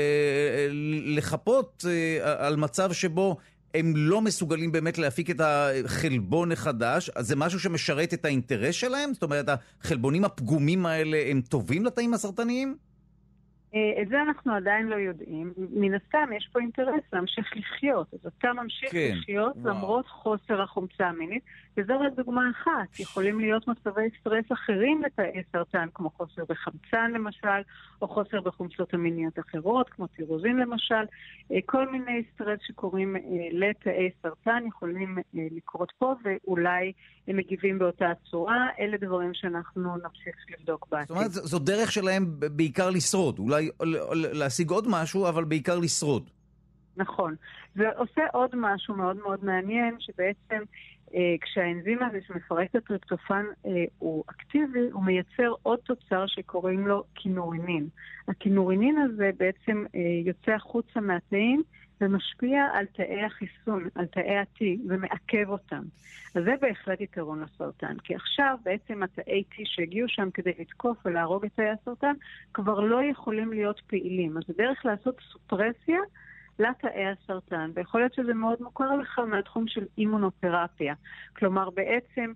לחפות על מצב שבו הם לא מסוגלים באמת להפיק את החלבון החדש. אז זה משהו שמשרת את האינטרס שלהם? זאת אומרת, החלבונים הפגומים האלה הם טובים לתאים הסרטניים? את זה אנחנו עדיין לא יודעים. מן הסתם יש פה אינטרס להמשיך לחיות. אז אתה ממשיך לחיות למרות חוסר החומצה האמינית, וזו רק דוגמה אחת. יכולים להיות מצבי סטרס אחרים לתאי סרטן, כמו חוסר בחמצן למשל, או חוסר בחומצות אמיניות אחרות, כמו טירוזין למשל. כל מיני סטרס שקורים לתאי סרטן יכולים לקרות פה, ואולי הם מגיבים באותה צורה. אלה דברים שאנחנו נמשיך לבדוק בעתיד. זאת אומרת, זו דרך שלהם בעיקר לשרוד. אולי להשיג עוד משהו, אבל בעיקר לשרוד. נכון. זה עושה עוד משהו מאוד מעניין, שבעצם כשהאנזים הזה שמפרק את הטריפטופן הוא אקטיבי, הוא מייצר עוד תוצר שקוראים לו קינורינין. הקינורינין הזה בעצם יוצא החוצה מהתאים, ומשפיע על תאי החיסון, על תאי ה-T, ומעכב אותם. אז זה בהחלט יתרון לסרטן, כי עכשיו בעצם התאי T שהגיעו שם כדי לתקוף ולהרוג את תאי הסרטן, כבר לא יכולים להיות פעילים. אז זה דרך לעשות סופרסיה לתאי הסרטן, ויכול להיות שזה מאוד מוכר לך מהתחום של אימונותרפיה. כלומר, בעצם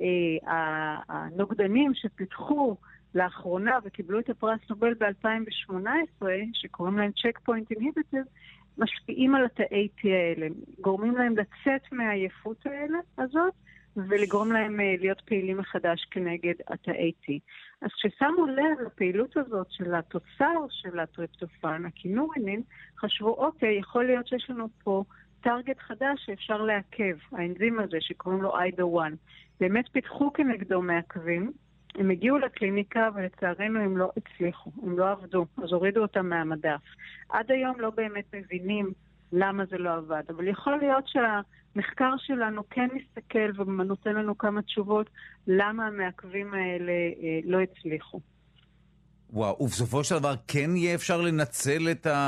הנוגדנים שפיתחו לאחרונה וקיבלו את הפרס נובל ב-2018, שקוראים להם checkpoint inhibitors, משפיעים על התאי T האלה, גורמים להם לצאת מהעייפות הזאת, ולגרום להם להיות פעילים מחדש כנגד התאי T. אז כששמו לב לפעילות הזאת של התוצר של הטריפטופן, הקינורינין, חשבו, אוקיי, יכול להיות שיש לנו פה טרגט חדש שאפשר לעכב, האנזים הזה שקוראים לו IDO1. באמת פיתחו כנגדו מעכבים, הם הגיעו לקליניקה ולצערנו הם לא הצליחו, הם לא עבדו, אז הורידו אותם מהמדף. עד היום לא באמת מבינים למה זה לא עבד, אבל יכול להיות שהמחקר שלנו כן מסתכל ונותן לנו כמה תשובות למה המעכבים האלה לא הצליחו. וואו, ובסופו של דבר כן יהיה אפשר לנצל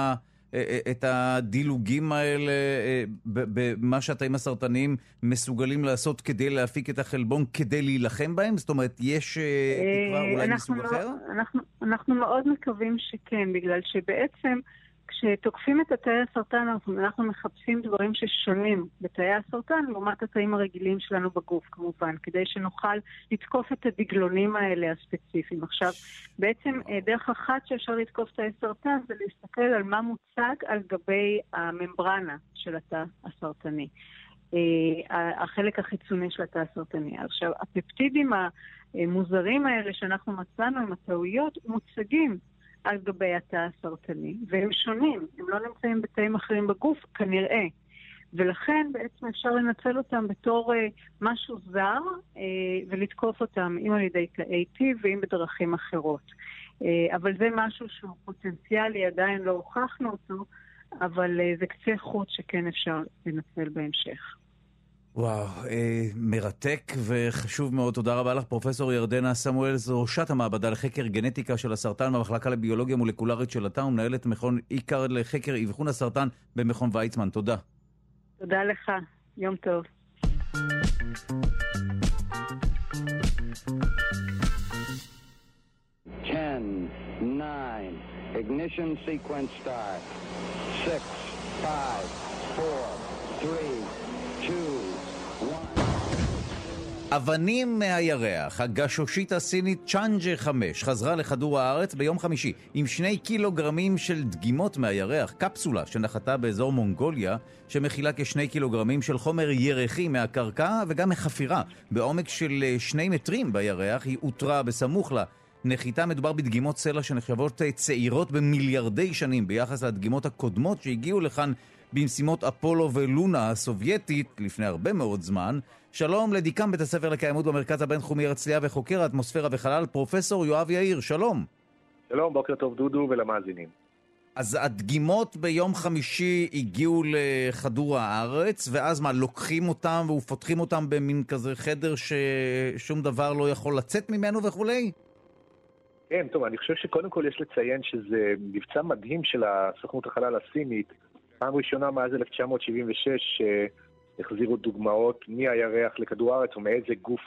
את הדילוגים האלה במה שהתאים הסרטניים מסוגלים לעשות כדי להפיק את החלבון, כדי להילחם בהם? זאת אומרת, יש תקווה אולי מסוג אחר? אנחנו מאוד מקווים שכן, בגלל שבעצם כשתוקפים את התאי הסרטן, אנחנו מחפשים דברים ששונים בתאי הסרטן, לעומת התאים הרגילים שלנו בגוף, כמובן, כדי שנוכל לתקוף את הדגלונים האלה הספציפיים. עכשיו, בעצם דרך אחת שאפשר לתקוף תאי סרטן, זה להסתכל על מה מוצג על גבי הממברנה של התא הסרטני. החלק החיצוני של התא הסרטני. עכשיו, הפפטידים המוזרים האלה שאנחנו מצאנו עם הטעויות מוצגים על גבי התא הסרטני, והם שונים, הם לא נמצאים בתאים אחרים בגוף, כנראה. ולכן בעצם אפשר לנצל אותם בתור משהו זר ולתקוף אותם אם על ידי תאי T ואם בדרכים אחרות. אבל זה משהו שהוא פוטנציאלי, עדיין לא הוכחנו אותו, אבל זה קצה חוט שכן אפשר לנצל בהמשך. וואו, מרתק וחשוב מאוד. תודה רבה לך, פרופסור ירדנה סמואלס, ראשת המעבדה לחקר גנטיקה של הסרטן במחלקה לביולוגיה מולקולרית של התא ומנהלת מכון איקר לחקר אבחון הסרטן במכון ויצמן. תודה. תודה לך, יום טוב. 10, 9, ignition sequence start. 6, 5, 4, 3, 2, 1. אבנים מהירח, הגשושית הסינית צ'אנג'ה 5 חזרה לכדור הארץ ביום חמישי עם 2 קילוגרמים של דגימות מהירח, קפסולה שנחתה באזור מונגוליה שמכילה כ2 קילוגרמים של חומר ירחי מהקרקע וגם מחפירה בעומק של 2 מטרים בירח. היא אותרה בסמוך לה נחיתה. מדובר בדגימות סלע שנחשבות צעירות במיליארדי שנים ביחס לדגימות הקודמות שהגיעו לכאן במשימות אפולו ולונה הסובייטית לפני הרבה מאוד זמן. שלום לדיקן בית הספר לקיימות במרכז הבינתחומי הרצליה וחוקר האטמוספירה וחלל, פרופסור יואב יאיר. שלום. שלום, בוקר טוב דודו ולמאזינים. אז הדגימות ביום חמישי הגיעו לכדור הארץ, ואז מה, לוקחים אותם ופותחים אותם במין כזה חדר ששום דבר לא יכול לצאת ממנו וכולי? כן, טוב, אני חושב שקודם כל יש לציין שזה מבצע מדהים של הסוכנות החלל הסינית. פעם ראשונה מאז 1976 החזירו דוגמאות מהירח לכדור הארץ ומאיזה גוף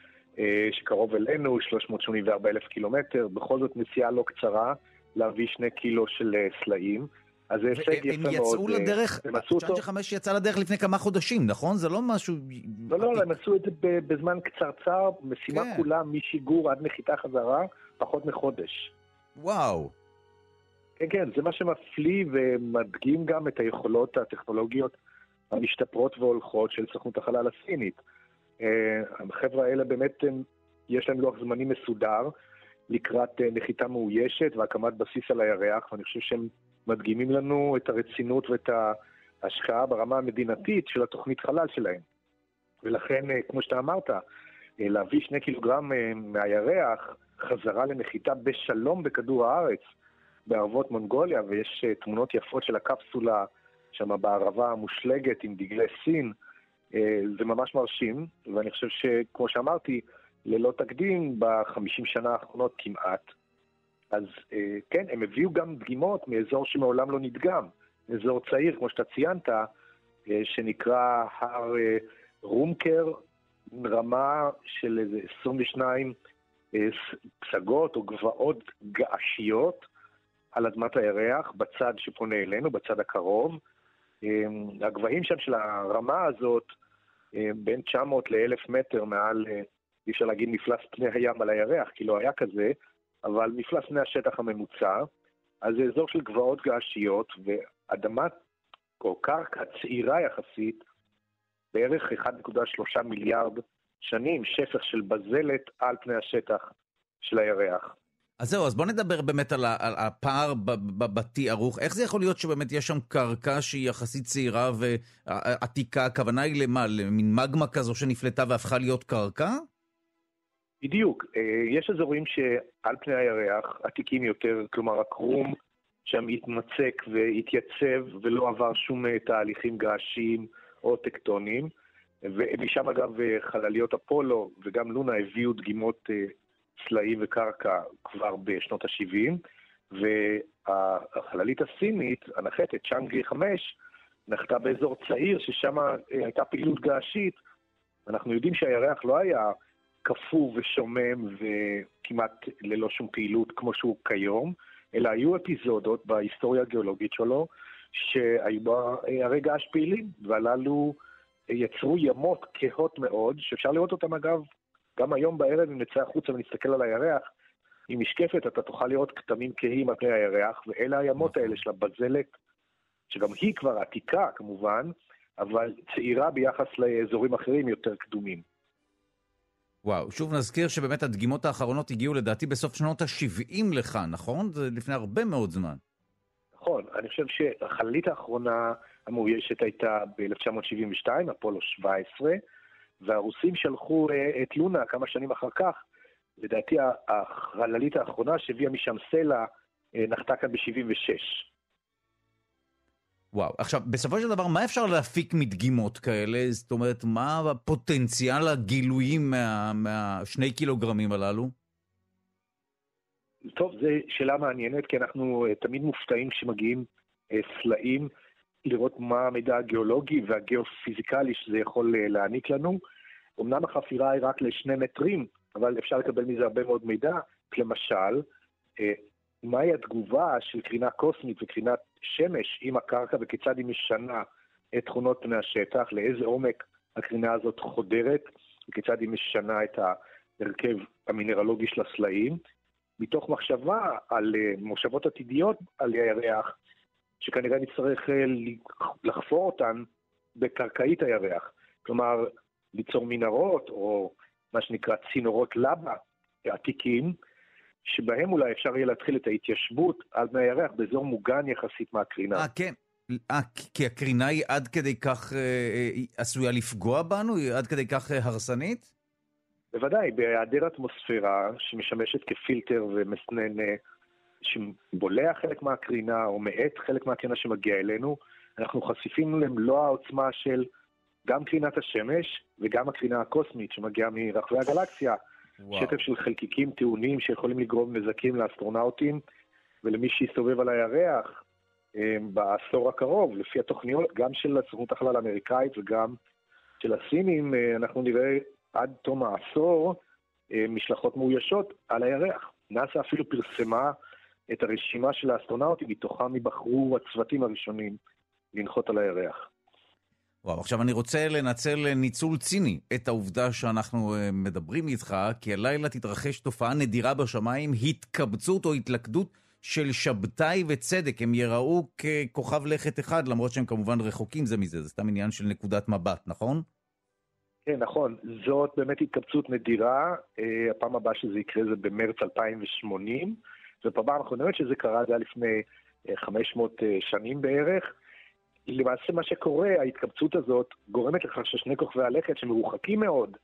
שקרוב אלינו, 384,000 קילומטר. בכל זאת נסיעה לא קצרה להביא 2 קילו של סלעים. אז זה הישג יפה מאוד. הם יצאו לדרך, צ'אנג'ה 5 יצא לדרך לפני כמה חודשים, נכון? זה לא משהו... לא, הם עשו את זה בזמן קצרצר, משימה כולה משיגור עד נחיתה חזרה, פחות מחודש. וואו. כן, זה מה שמפליא ומדגים גם את היכולות הטכנולוגיות המשתפרות והולכות של סוכנות החלל הסינית. החבר'ה האלה באמת יש להם לוח זמנים מסודר לקראת נחיתה מאוישת והקמת בסיס על הירח, ואני חושב שהם מדגימים לנו את הרצינות ואת ההשקעה ברמה המדינתית של התוכנית חלל שלהם. ולכן, כמו שאתה אמרת, להביא 2 קילוגרם מהירח חזרה לנחיתה בשלום בכדור הארץ, בערבות מונגוליה, ויש תמונות יפות של הקפסולה שם בערבה המושלגת עם דגלי סין. זה ממש מרשים, ואני חושב שכמו שאמרתי, ללא תקדים ב50 שנה האחרונות כמעט. אז כן, הם הביאו גם דגימות מאזור שמעולם לא נדגם, אזור צעיר, כמו שאתה ציינת, שנקרא הר רומקר, רמה של איזה 22 פסגות או גבעות געשיות על אדמת הירח, בצד שפונה אלינו, בצד הקרוב. הגבהים שם של הרמה הזאת, בין 900 ל-1,000 מטר מעל, אי אפשר להגיד מפלס פני הים על הירח, כי לא היה כזה, אבל מפלס פני השטח הממוצע. אז זה אזור של גבעות געשיות, ואדמת או קרקע צעירה יחסית, בערך 1.3 מיליארד שנים, שפך של בזלת על פני השטח של הירח. אז זהו, אז בוא נדבר באמת על הפער בתיארוך. איך זה יכול להיות שבאמת יש שם קרקע שהיא יחסית צעירה ועתיקה? הכוונה היא למה? למין מגמה כזו שנפלטה והפכה להיות קרקע? בדיוק. יש אזורים שעל פני הירח עתיקים יותר, כלומר הקרום שם התמצק והתייצב ולא עבר שום תהליכים געשיים או טקטוניים. ומשם אגב חלליות אפולו וגם לונה הביאו דגימות סלעים וקרקע כבר בשנות ה-70, והחללית הסינית, הנחתת, צ'אנג'ה 5, נחתה באזור צעיר ששם הייתה פעילות געשית. אנחנו יודעים שהירח לא היה קפוא ושומם וכמעט ללא שום פעילות כמו שהוא כיום, אלא היו אפיזודות בהיסטוריה הגיאולוגית שלו שהיו בה הרי געש פעילים, והללו יצרו ימות כהות מאוד, שאפשר לראות אותם אגב גם היום בערב. אם נצא החוצה ונסתכל על הירח עם משקפת, אתה תוכל לראות כתמים כהים על פני הירח, ואלה הימות האלה של הבזלת, שגם היא כבר עתיקה כמובן, אבל צעירה ביחס לאזורים אחרים יותר קדומים. וואו, שוב נזכיר שבאמת הדגימות האחרונות הגיעו לדעתי בסוף שנות ה-70 לכאן, נכון? זה לפני הרבה מאוד זמן. נכון, אני חושב שהחללית האחרונה המאוישת הייתה ב-1972, אפולו 17, והרוסים שלחו את לונה כמה שנים אחר כך. לדעתי החללית האחרונה שהביאה משם סלע נחתה כאן ב-76. וואו, עכשיו, בסופו של דבר, מה אפשר להפיק מדגימות כאלה? זאת אומרת, מה הפוטנציאל הגילויים מה2 קילוגרמים הללו? טוב, זו שאלה מעניינת, כי אנחנו תמיד מופתעים כשמגיעים סלעים, לראות מה המידע הגיאולוגי והגיאופיזיקלי שזה יכול להעניק לנו. אמנם החפירה היא רק ל2 מטרים, אבל אפשר לקבל מזה הרבה מאוד מידע. למשל, מהי התגובה של קרינה קוסמית וקרינת שמש עם הקרקע וכיצד היא משנה את תכונות פני השטח, לאיזה עומק הקרינה הזאת חודרת וכיצד היא משנה את ההרכב המינרלוגי של הסלעים, מתוך מחשבה על מושבות עתידיות על הירח, שכנראה נצטרך לחפור אותן בקרקעית הירח, כלומר ליצור מנהרות או מה שנקרא צינורות לבה עתיקים, שבהם אולי אפשר יהיה להתחיל את ההתיישבות על פני הירח באזור מוגן יחסית מהקרינה. כן. כי הקרינה היא עד כדי כך עשויה לפגוע בנו? היא עד כדי כך הרסנית? בוודאי, בהיעדר אטמוספירה שמשמשת כפילטר ומסנן שבולע חלק מהקרינה או מעט חלק מהקרינה שמגיע אלינו, אנחנו חשיפים למלוא העוצמה של גם קרינת השמש וגם הקרינה הקוסמית שמגיעה מרחבי הגלקסיה. שטף של חלקיקים טעונים שיכולים לגרום נזקים לאסטרונאוטים ולמי שיסתובב על הירח בעשור הקרוב. לפי התוכניות גם של סוכנות החלל האמריקאית וגם של הסינים, אנחנו נראה עד תום העשור משלחות מאוישות על הירח. נאס"א אפילו פרסמה את הרשימה של האסטרונאוטים, מתוכם ייבחרו הצוותים הראשונים לנחות על הירח. וואו, עכשיו אני רוצה לנצל ניצול ציני את העובדה שאנחנו מדברים איתך, כי הלילה תתרחש תופעה נדירה בשמיים, התקבצות או התלכדות של שבתאי וצדק. הם יראו ככוכב לכת אחד, למרות שהם כמובן רחוקים זה מזה, זה סתם עניין של נקודת מבט, נכון? כן, נכון. זאת באמת התקבצות נדירה. הפעם הבאה שזה יקרה זה במרץ 2080, ופעם האחרונה שזה קרה זה היה לפני 500 שנים בערך. למעשה מה שקורה, ההתקבצות הזאת גורמת לכך ששני כוכבי הלכת שמרוחקים מאוד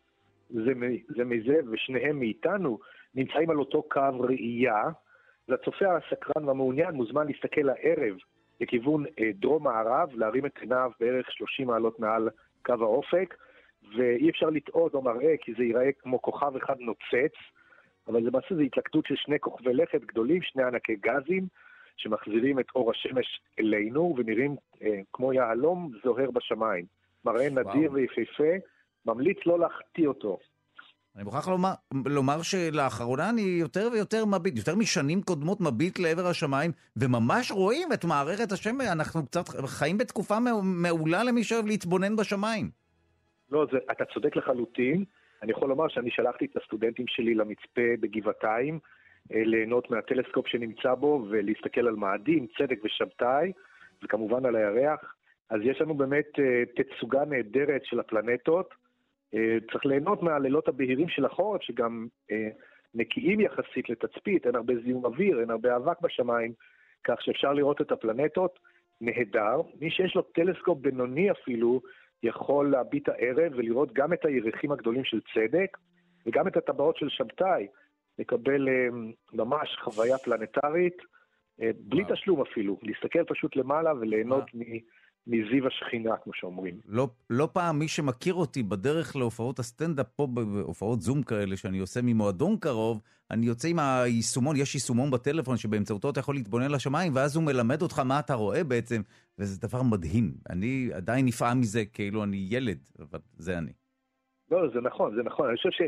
זה מזה ושניהם מאיתנו נמצאים על אותו קו ראייה, והצופה הסקרן והמעוניין מוזמן להסתכל הערב לכיוון דרום מערב, להרים את עיניו בערך 30 מעלות מעל קו האופק, ואי אפשר לטעות או מראה כי זה ייראה כמו כוכב אחד נוצץ, אבל למעשה זה התלכדות של שני כוכבי לכת גדולים, שני ענקי גזים שמחזירים את אור השמש אלינו ונראים כמו יהלום זוהר בשמיים. מראה נדיר ויפהפה, ממליץ לא להחטיא אותו. אני מוכרח לומר שלאחרונה אני יותר ויותר מביט, יותר משנים קודמות מביט לעבר השמיים, וממש רואים את מערכת השמש. אנחנו קצת חיים בתקופה מעולה למי שאוהב להתבונן בשמיים. לא, אתה צודק לחלוטין. אני יכול לומר שאני שלחתי את הסטודנטים שלי למצפה בגבעתיים, ליהנות מהטלסקופ שנמצא בו ולהסתכל על מאדים, צדק ושבתאי, וכמובן על הירח. אז יש לנו באמת תצוגה נהדרת של הפלנטות. צריך ליהנות מהלילות הבהירים של החורף, שגם נקיים יחסית לתצפית, אין הרבה זיהום אוויר, אין הרבה אבק בשמיים, כך שאפשר לראות את הפלנטות נהדר. מי שיש לו טלסקופ בינוני אפילו, יכול להביט הערב ולראות גם את הירחים הגדולים של צדק, וגם את הטבעות של שבתאי. לקבל ממש חוויה פלנטרית, בלי תשלום אפילו, להסתכל פשוט למעלה וליהנות מזיו השכינה, כמו שאומרים. לא פעם מי שמכיר אותי בדרך להופעות הסטנדאפ פה, בהופעות זום כאלה שאני עושה ממועדון קרוב, אני יוצא עם היישומון, יש יישומון בטלפון שבאמצעותו אתה יכול להתבונן לשמיים, ואז הוא מלמד אותך מה אתה רואה בעצם, וזה דבר מדהים. אני עדיין נפעם מזה כאילו אני ילד, אבל זה אני. לא, זה נכון, זה נכון. אני חושב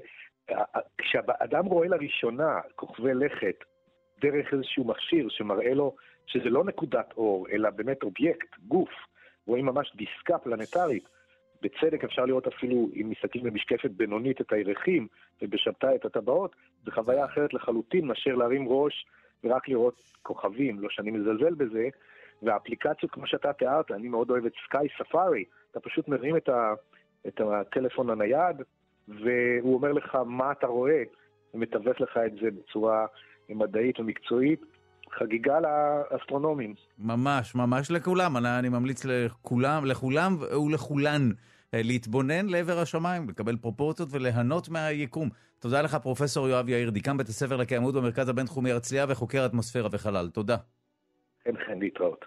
כשאדם רואה לראשונה כוכבי לכת דרך איזשהו מכשיר שמראה לו שזה לא נקודת אור, אלא באמת אובייקט, גוף, רואים ממש דיסקה פלנטרית. בצדק אפשר לראות אפילו, אם מסתכלים במשקפת בינונית את הירחים ובשבתאי את הטבעות, זה חוויה אחרת לחלוטין מאשר להרים ראש ורק לראות כוכבים, לא שאני מזלזל בזה. והאפליקציות כמו שאתה תיארת, אני מאוד אוהב את סקאי ספארי, אתה פשוט מרים את הטלפון הנייד, והוא אומר לך מה אתה רואה, ומתווך לך את זה בצורה מדעית ומקצועית, חגיגה לאסטרונומים. ממש, ממש לכולם. אני ממליץ לכולם ולכולן להתבונן לעבר השמיים, לקבל פרופורציות וליהנות מהיקום. תודה לך פרופסור יואב יאיר, דיקן בית הספר לקיימות במרכז הבינתחומי הרצליה וחוקר אטמוספירה וחלל. תודה. כן, להתראות.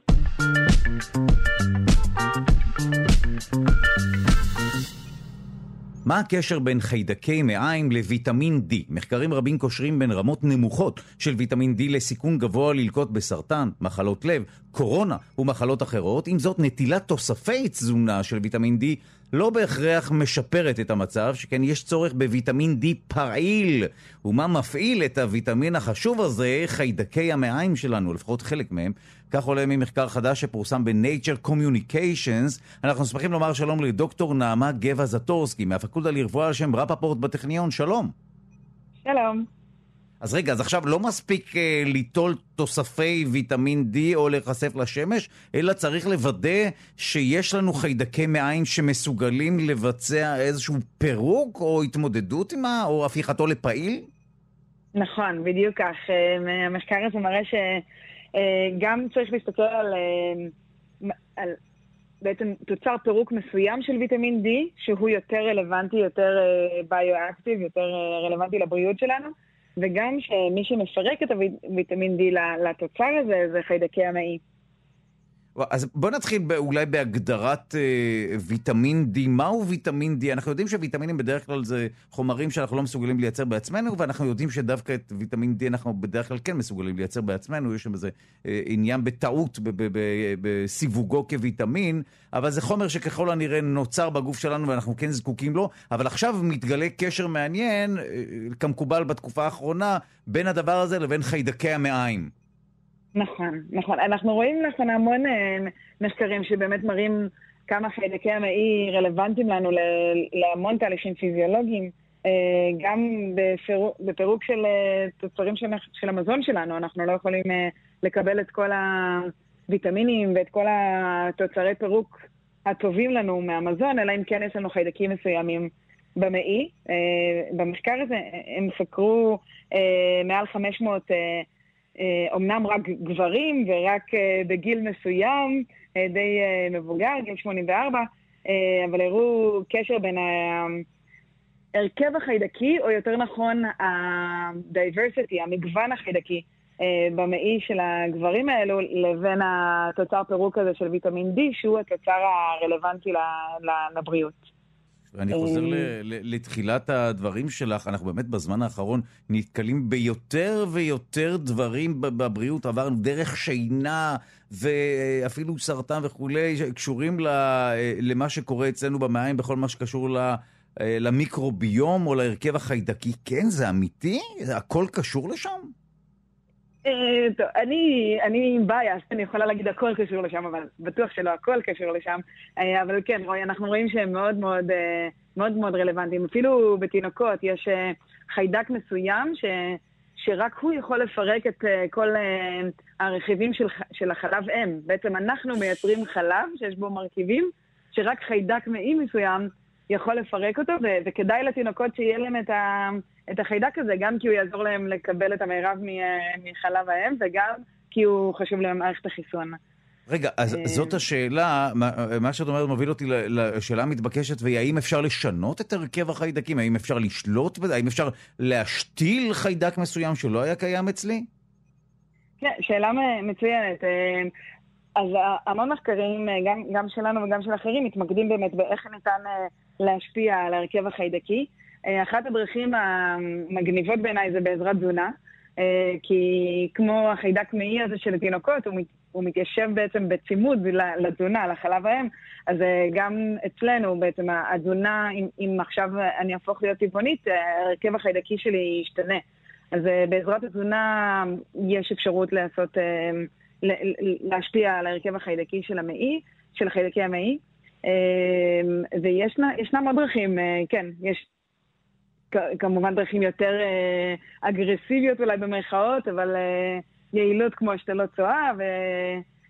מה הקשר בין חיידקי מעיים לויטמין D? מחקרים רבים קושרים בין רמות נמוכות של ויטמין D לסיכון גבוה ללקות בסרטן, מחלות לב, קורונה ומחלות אחרות. עם זאת, נטילת תוספי תזונה של ויטמין D לא בהכרח משפרת את המצב, שכן יש צורך בוויטמין D פעיל. ומה מפעיל את הוויטמין החשוב הזה? חיידקי המעיים שלנו, לפחות חלק מהם. כך עולה ממחקר חדש שפורסם ב-Nature Communications. אנחנו שמחים לומר שלום לדוקטור נעמה גבע זטורסקי, מהפקולטה לרפואה על שם רפפורט בטכניון. שלום. שלום. אז רגע, אז עכשיו לא מספיק ליטול תוספי ויטמין D או להיחשף לשמש, אלא צריך לוודא שיש לנו חיידקי מעיים שמסוגלים לבצע איזשהו פירוק או התמודדות עמה, או הפיכתו לפעיל? נכון, בדיוק כך. המחקר הזה מראה שגם צריך להסתכל על בעצם תוצר פירוק מסוים של ויטמין D, שהוא יותר רלוונטי, יותר ביו-אקטיב, יותר רלוונטי לבריאות שלנו, וגם שמי שמפרק את הוויטמין D לתוצר הזה זה חיידקי המעי. אז בוא נתחיל אולי בהגדרת ויטמין D. מהו ויטמין D? אנחנו יודעים שוויטמינים בדרך כלל זה חומרים שאנחנו לא מסוגלים לייצר בעצמנו, ואנחנו יודעים שדווקא את ויטמין D אנחנו בדרך כלל כן מסוגלים לייצר בעצמנו. יש שם איזה עניין בטעות בסיווגו כוויטמין, אבל זה חומר שככל הנראה נוצר בגוף שלנו ואנחנו כן זקוקים לו. אבל עכשיו מתגלה קשר מעניין, כמקובל בתקופה האחרונה, בין הדבר הזה לבין חיידקי המעיים. נכון, נכון. אנחנו רואים לאחרונה המון מחקרים שבאמת מראים כמה חיידקי המעי רלוונטיים לנו להמון תהליכים פיזיולוגיים. גם בפירוק של תוצרים של המזון שלנו, אנחנו לא יכולים לקבל את כל הוויטמינים ואת כל התוצרי פירוק הטובים לנו מהמזון, אלא אם כן יש לנו חיידקים מסוימים במעי. במחקר הזה הם סקרו מעל 500 אומנם רק גברים ורק בגיל מסוים, די מבוגר, גיל 84, אבל הראו קשר בין הרכב החיידקי, או יותר נכון ה-diversity, המגוון החיידקי במעי של הגברים האלו, לבין התוצר פירוק הזה של ויטמין D, שהוא התוצר הרלוונטי לבריאות. ואני חוזר לתחילת הדברים שלך. אנחנו באמת בזמן האחרון נתקלים ביותר ויותר דברים בבריאות. עברנו דרך שינה ואפילו סרטן וכולי, קשורים למה שקורה אצלנו במעיים בכל מה שקשור למיקרוביום או להרכב החיידקי. כן, זה אמיתי? הכל קשור לשם? טוב, אני בייס, אני יכולה להגיד הכל קשור לשם, אבל בטוח שלא הכל קשור לשם. אבל כן, אנחנו רואים שהם מאוד מאוד, מאוד מאוד רלוונטיים. אפילו בתינוקות יש חיידק מסוים שרק הוא יכול לפרק את כל הרכיבים של החלב אם. בעצם אנחנו מייצרים חלב שיש בו מרכיבים שרק חיידק מעי מסוים יכול לפרק אותו, וכדאי לתינוקות שיהיה להם את החיידק הזה, גם כי הוא יעזור להם לקבל את המרב מחלב האם, וגם כי הוא חשוב למערכת החיסון. רגע, אז זאת השאלה, מה שאת אומרת מוביל אותי לשאלה המתבקשת, והיא האם אפשר לשנות את הרכב החיידקים? האם אפשר לשלוט בזה? האם אפשר להשתיל חיידק מסוים שלא היה קיים אצלי? כן, שאלה מצוינת. אז המון מחקרים, גם שלנו וגם של אחרים, מתמקדים באמת באיך ניתן להשפיע על הרכב החיידקי. אחת הדרכים המגניבות בעיניי זה בעזרת תזונה, כי כמו החיידק מעי הזה של התינוקות, הוא מתיישב בעצם בצימוד לתזונה, לחלב האם, אז גם אצלנו בעצם התזונה, אם עכשיו אני אהפוך להיות טבעונית, הרכב החיידקי שלי ישתנה. אז בעזרת התזונה יש אפשרות להשפיע על הרכב החיידקי של המעי, של חיידקי המעי, וישנם עוד דרכים, כן, יש כמובן דרכים יותר אגרסיביות אולי במרכאות, אבל יעילות כמו השתלות צואה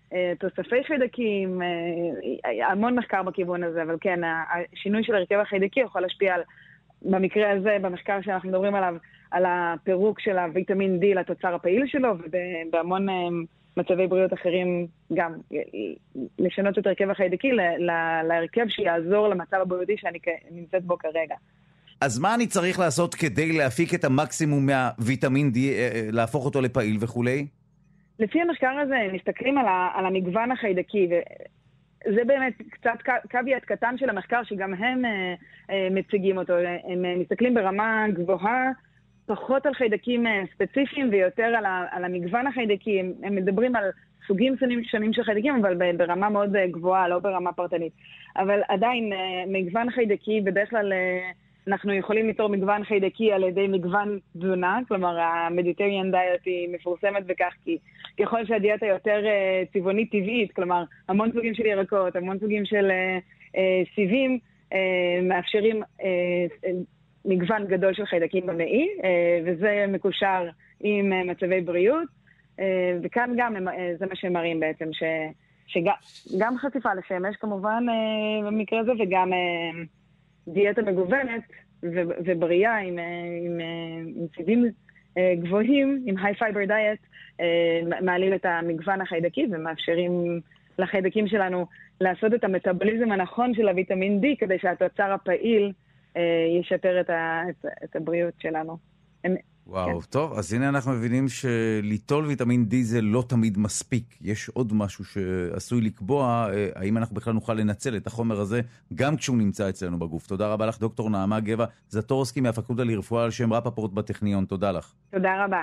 תוספי חיידקים, המון מחקר בכיוון הזה, אבל כן, השינוי של הרכב החיידקי יכול להשפיע על, במקרה הזה, במחקר שאנחנו מדברים עליו, על הפירוק של הוויטמין D לתוצר הפעיל שלו, ובהמון מצבי בריאות אחרים גם לשנות את הרכב החיידקי להרכב שיעזור למצב הבריאותי שאני נמצאת בו כרגע. אז מה אני צריך לעשות כדי להפיק את המקסימום מהוויטמין D, להפוך אותו לפעיל וכולי? לפי המחקר הזה מסתכלים על המגוון החיידקי, וזה באמת קצת קוויית קטן של המחקר שגם הם מציגים אותו. הם מסתכלים ברמה גבוהה, פחות על חיידקים ספציפיים ויותר על המגוון החיידקי. הם מדברים על סוגים שונים של חיידקים, אבל ברמה מאוד גבוהה, לא ברמה פרטנית. אבל עדיין, מגוון חיידקי, בדרך כלל אנחנו יכולים ליצור מגוון חיידקי על ידי מגוון תזונה, כלומר, המדיטריאן דיאט היא מפורסמת בכך, כי ככל שהדיאטה יותר צבעונית טבעית, כלומר, המון סוגים של ירקות, המון סוגים של סיבים, מאפשרים מגוון גדול של חיידקים במעי, וזה מקושר עם מצבי בריאות, וכאן גם זה מה שמראים בעצם, שגם חשיפה לשמש כמובן במקרה הזה, וגם דיאטה מגוונת ובריאה עם סיבים גבוהים, עם high fiber diet, מעלים את המגוון החיידקי ומאפשרים לחיידקים שלנו לעשות את המטאבוליזם הנכון של הוויטמין D, כדי שהתוצר הפעיל ישפר את הבריאות שלנו. וואו, טוב, אז הנה אנחנו מבינים שליטול ויטמין D זה לא תמיד מספיק. יש עוד משהו שעשוי לקבוע, האם אנחנו בכלל נוכל לנצל את החומר הזה, גם כשהוא נמצא אצלנו בגוף. תודה רבה לך, דוקטור נעמה גבע זטורסקי מהפקולטה לרפואה על שם רפפורט בטכניון. תודה לך. תודה רבה.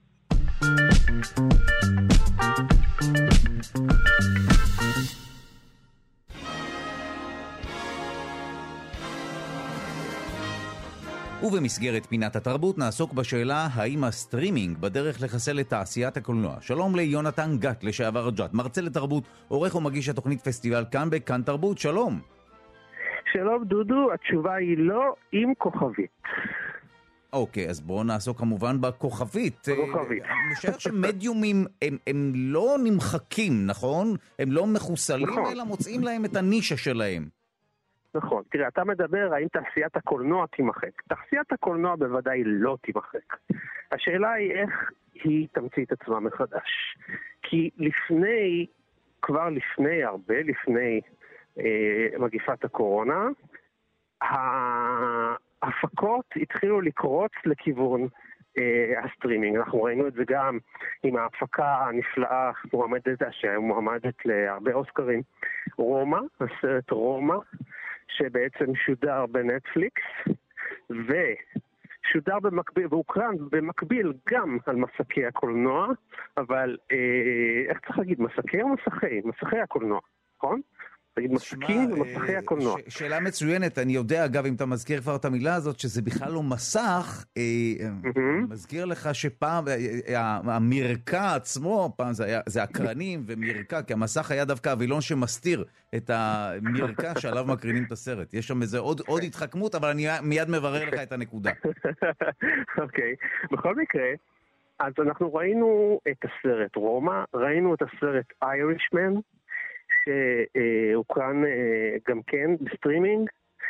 ובמסגרת פינת התרבות נעסוק בשאלה האם הסטרימינג בדרך לחסל את תעשיית הקולנוע. שלום ליונתן גת, לשעבר ג'ת, מרצה לתרבות, עורך ומגיש התוכנית פסטיבל כאן בכאן תרבות. שלום. שלום דודו, התשובה היא לא, עם כוכבית. אוקיי, אז בואו נעסוק כמובן בכוכבית. אני משער שמדיומים הם לא נמחקים, נכון? הם לא מחוסלים, נכון. אלא מוצאים להם את הנישה שלהם. נכון, תראה, אתה מדבר האם תעשיית הקולנוע תימחק. תעשיית הקולנוע בוודאי לא תימחק. השאלה היא איך היא תמציא את עצמה מחדש. כי הרבה לפני מגיפת הקורונה, ההפקות התחילו לקרוץ לכיוון הסטרימינג. אנחנו ראינו את זה גם עם ההפקה הנפלאה שמועמדת להרבה אוסקרים. הסרט רומא, שבעצם שודר בנטפליקס, ושודר במקביל, והוקרן במקביל גם על מסקי הקולנוע, אבל איך צריך להגיד, מסקי או מסכי? מסכי הקולנוע, נכון? תגיד מסכים ומסכי הקולנוע. שאלה מצוינת, אני יודע אגב אם אתה מזכיר כבר את המילה הזאת שזה בכלל לא מסך, מזכיר לך שפעם המרקע עצמו, פעם זה הקרנים ומרקע, כי המסך היה דווקא הווילון שמסתיר את המרקע שעליו מקרינים את הסרט. יש שם איזה עוד התחכמות, אבל אני מיד מברר לך את הנקודה. אוקיי, בכל מקרה, אז אנחנו ראינו את הסרט רומא, ראינו את הסרט איירישמן, שהוקרן גם כן בסטרימינג.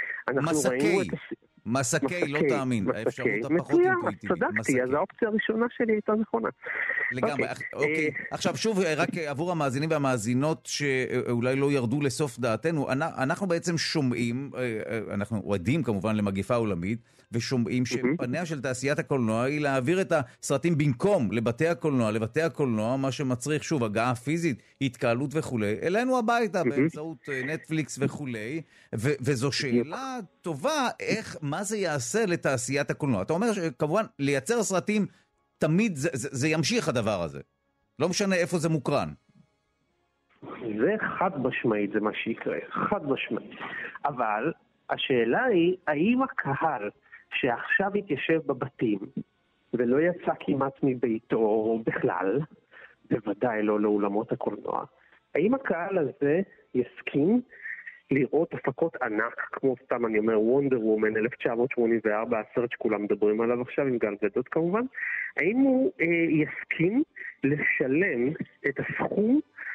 מסקי, לא תאמין. האפשרות הפחות אינטואיטיבית. צדקתי, אז האופציה הראשונה שלי הייתה נכונה. לגמרי. אוקיי. עכשיו שוב, רק עבור המאזינים והמאזינות שאולי לא ירדו לסוף דעתנו, אנחנו בעצם שומעים, אנחנו עדים כמובן למגיפה עולמית, ושומעים שפניה של תעשיית הקולנוע היא להעביר את הסרטים במקום לבתי הקולנוע, מה שמצריך שוב הגעה פיזית, התקהלות וכולי, אלינו הביתה באמצעות נטפליקס וכולי, וזו שאלה טובה, מה זה יעשה לתעשיית הקולנוע? אתה אומר שכמובן לייצר סרטים תמיד זה ימשיך הדבר הזה, לא משנה איפה זה מוקרן. זה חד משמעית, זה מה שיקרה, חד משמעית. אבל השאלה היא, האם הקהל שעכשיו יתיישב בבתים ולא יצא כמעט מביתו בכלל, בוודאי לא לאולמות הקולנוע, האם הקהל הזה יסכים לראות הפקות ענק, כמו סתם אני אומר וונדר וומן 1984, הסרט שכולם מדברים עליו עכשיו עם גל גדות כמובן, האם הוא יסכים לשלם את הסכום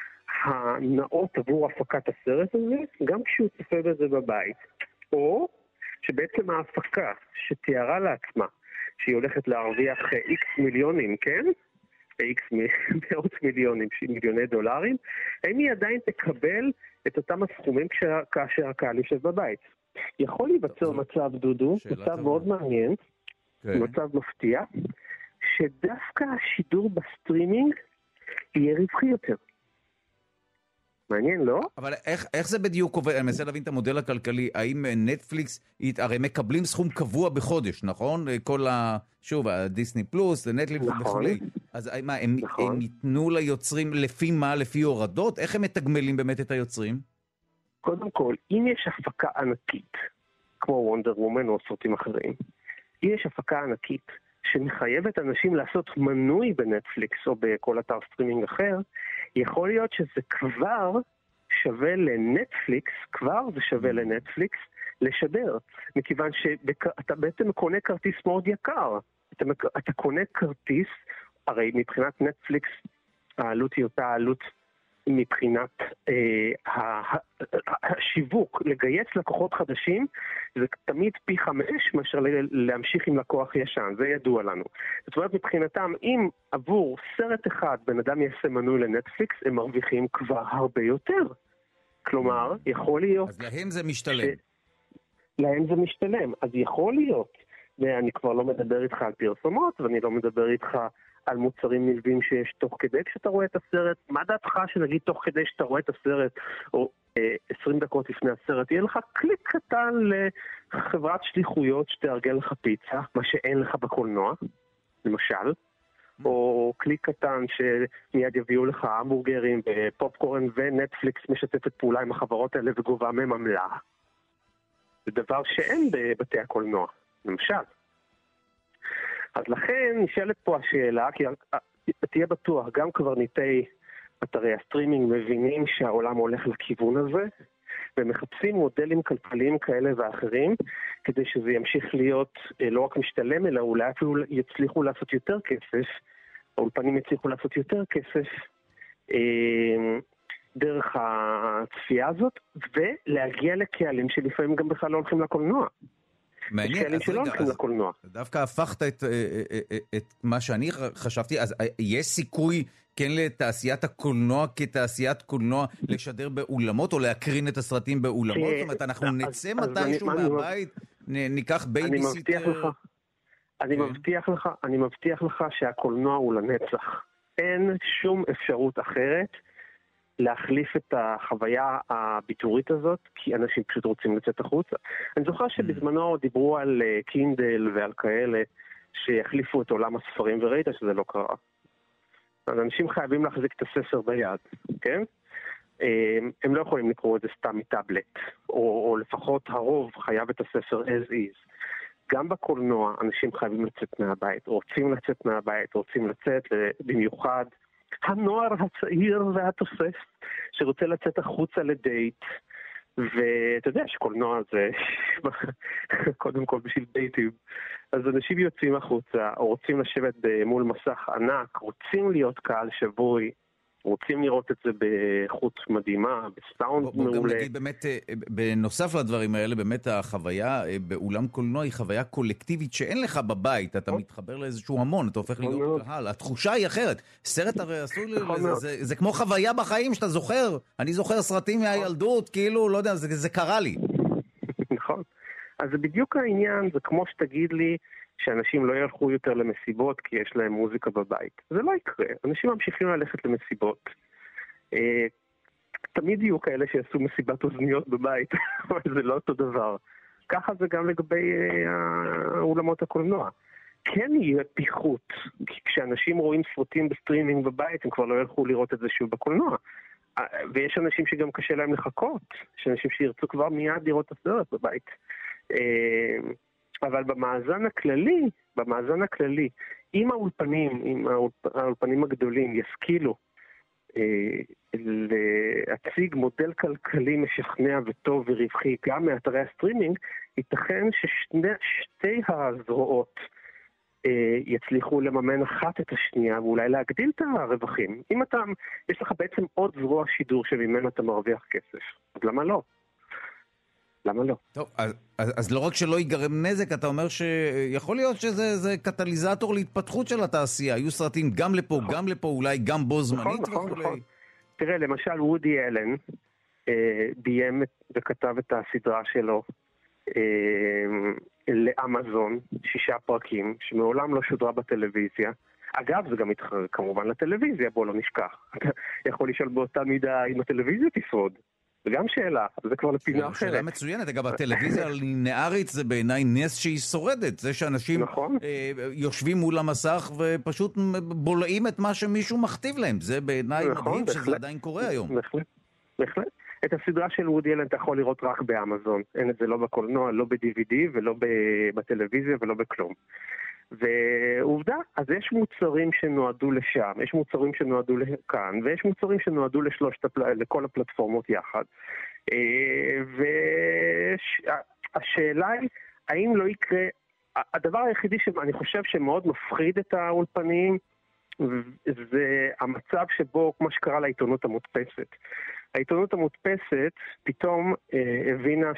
הנאות עבור הפקת הסרט הזה, גם כשהוא צופה בזה בבית. או שבעצם ההפקה שתיארה לעצמה, שהיא הולכת להרוויח X מיליונים, כן? X מאות מיליונים, מיליוני דולרים, האם היא עדיין תקבל את אותם הסכומים כאשר הקהל יושב בבית? יכול להיווצר מצב, דודו, מצב מאוד מעניין, מצב מפתיע, שדווקא השידור בסטרימינג יהיה רווחי יותר. מעניין, לא? אבל איך זה בדיוק עובד? אני מנסה להבין את המודל הכלכלי. האם נטפליקס, הרי מקבלים סכום קבוע בחודש, נכון? כל שוב, הדיסני פלוס, לנטפליקס וכולי. אז מה, הם ייתנו ליוצרים לפי מה? לפי הורדות? איך הם מתגמלים באמת את היוצרים? קודם כל, אם יש הפקה ענקית, כמו וונדר וומן או סרטים אחרים, אם יש הפקה ענקית שמחייבת אנשים לעשות מנוי בנטפליקס או בכל אתר סטרימינג אחר, יכול להיות שזה כבר שווה לנטפליקס, לשדר, מכיוון שאתה בעצם קונה כרטיס מאוד יקר. אתה קונה כרטיס, הרי מבחינת נטפליקס העלות היא אותה עלות מבחינת השיווק, לגייס לקוחות חדשים, זה תמיד פי 5 מאשר להמשיך עם לקוח ישן, זה ידוע לנו. זאת אומרת, מבחינתם, אם עבור סרט אחד בן אדם יעשה מנוי לנטפליקס, הם מרוויחים כבר הרבה יותר. כלומר, יכול להיות... אז להם זה משתלם. להם זה משתלם. אז יכול להיות, ואני כבר לא מדבר איתך על פרסומות, ואני לא מדבר איתך על מוצרים נלווים שיש תוך כדי כשאתה רואה את הסרט. מה דעתך שנגיד תוך כדי שאתה רואה את הסרט, או 20 דקות לפני הסרט, יהיה לך קליק קטן לחברת שליחויות שתארגן לך פיצה, מה שאין לך בקולנוע, למשל, או קליק קטן שמיד יביאו לך המבורגרים ופופקורן, ונטפליקס משתפת פעולה עם החברות האלה וגובה מהם עמלה. זה דבר שאין בבתי הקולנוע, למשל. אז לכן נשאלת פה השאלה, כי תהיה בטוח, גם קברניטי אתרי הסטרימינג מבינים שהעולם הולך לכיוון הזה, ומחפשים מודלים כלכליים כאלה ואחרים, כדי שזה ימשיך להיות לא רק משתלם, אלא אולי אפילו יצליחו לעשות יותר כסף, האולפנים יצליחו לעשות יותר כסף, דרך הצפייה הזאת, ולהגיע לקהלים שלפעמים גם בכלל לא הולכים לקולנוע. מעניין, אז דווקא הפכת את מה שאני חשבתי, אז יש סיכוי כן לתעשיית הקולנוע כתעשיית קולנוע לשדר באולמות או להקרין את הסרטים באולמות? זאת אומרת, אנחנו נצא מתישהו מהבית, ניקח בייביסיטר. אני מבטיח לך שהקולנוע הוא לנצח. אין שום אפשרות אחרת להחליף את החוויה הביטורית הזאת, כי אנשים פשוט רוצים לצאת החוצה. אני זוכר שבזמנו דיברו על קינדל ועל כאלה שיחליפו את עולם הספרים, וראית שזה לא קרה. אז אנשים חייבים להחזיק את הספר ביד, כן? הם לא יכולים לקרוא את זה סתם מטאבלט, או לפחות הרוב חייב את הספר as is. גם בקולנוע אנשים חייבים לצאת מהבית, רוצים לצאת מהבית, רוצים לצאת במיוחד הנוער הצעיר והתוסף שרוצה לצאת החוצה לדייט, ואתה יודע שקולנוע זה קודם כל בשביל דייטים, אז אנשים יוצאים החוצה או רוצים לשבת מול מסך ענק, רוצים להיות קהל שבוי, רוצים לראות את זה באיכות מדהימה, בסאונד מעולה. בוא גם נגיד באמת, בנוסף לדברים האלה, באמת החוויה באולם קולנוע היא חוויה קולקטיבית שאין לך בבית, אתה מתחבר לאיזשהו המון, אתה הופך להיות קהל, התחושה היא אחרת. סרט הרי עשוי, זה כמו חוויה בחיים שאתה זוכר, אני זוכר סרטים מהילדות, כאילו, לא יודע, זה קרה לי. נכון. אז זה בדיוק העניין, זה כמו שתגיד לי, שאנשים לא ילכו יותר למסיבות כי יש להם מוזיקה בבית. זה לא יקרה. אנשים ממשיכים ללכת למסיבות. תמיד יהיו כאלה שיעשו מסיבת אוזניות בבית, אבל זה לא אותו דבר. ככה זה גם לגבי אולמות הקולנוע. כן יהיה פיחות, כי כשאנשים רואים סרטים בסטרימינג בבית, הם כבר לא ילכו לראות את זה שוב בקולנוע. ויש אנשים שגם קשה להם לחכות. יש אנשים שירצו כבר מיד לראות את הסרט בבית. אבל במאזן הכללי, אם האולפנים הגדולים ישכילו להציג מודל כלכלי משכנע וטוב ורווחי גם מאתרי הסטרימינג, ייתכן ששתי הזרועות יצליחו לממן אחת את השנייה ואולי להגדיל את הרווחים. אם יש לך בעצם עוד זרוע שידור שממנו אתה מרוויח כסף, אז למה לא? למה לא? טוב, אז לא רק שלא ייגרם נזק, אתה אומר שיכול להיות שזה קטליזטור להתפתחות של התעשייה. היו סרטים גם לפה, גם לפה, אולי גם בו זמנית וכולי. תראה, למשל וודי אלן ביים וכתב את הסדרה שלו לאמזון, 6 פרקים, שמעולם לא שודרה בטלוויזיה. אגב, זה גם מתחרר כמובן לטלוויזיה, בוא לא נשכח. אתה יכול לשאול באותה מידה אם הטלוויזיה תשרוד. זה גם שאלה, זה כבר לפינה אחרת. שאלה מצוינת, אגב, הטלוויזיה הלינארית זה בעיניי נס שהיא שורדת. זה שאנשים יושבים מול המסך ופשוט בולעים את מה שמישהו מכתיב להם. זה בעיניי מדהים שזה עדיין קורה היום. בהחלט. את הסדרה של וודי אלן אתה יכול לראות רק באמזון. אין את זה לא בקולנוע, לא ב-DVD ולא בטלוויזיה ולא בכלום. ועובדה, אז יש מוצרים שנועדו לשם, יש מוצרים שנועדו לכאן, ויש מוצרים שנועדו לכל הפלטפורמות יחד. והשאלה היא, האם לא יקרה, הדבר היחידי שאני חושב שמאוד מפחיד את האולפנים, זה המצב שבו, כמו שקרה לעיתונות המודפסת. העיתונות המודפסת פתאום הבינה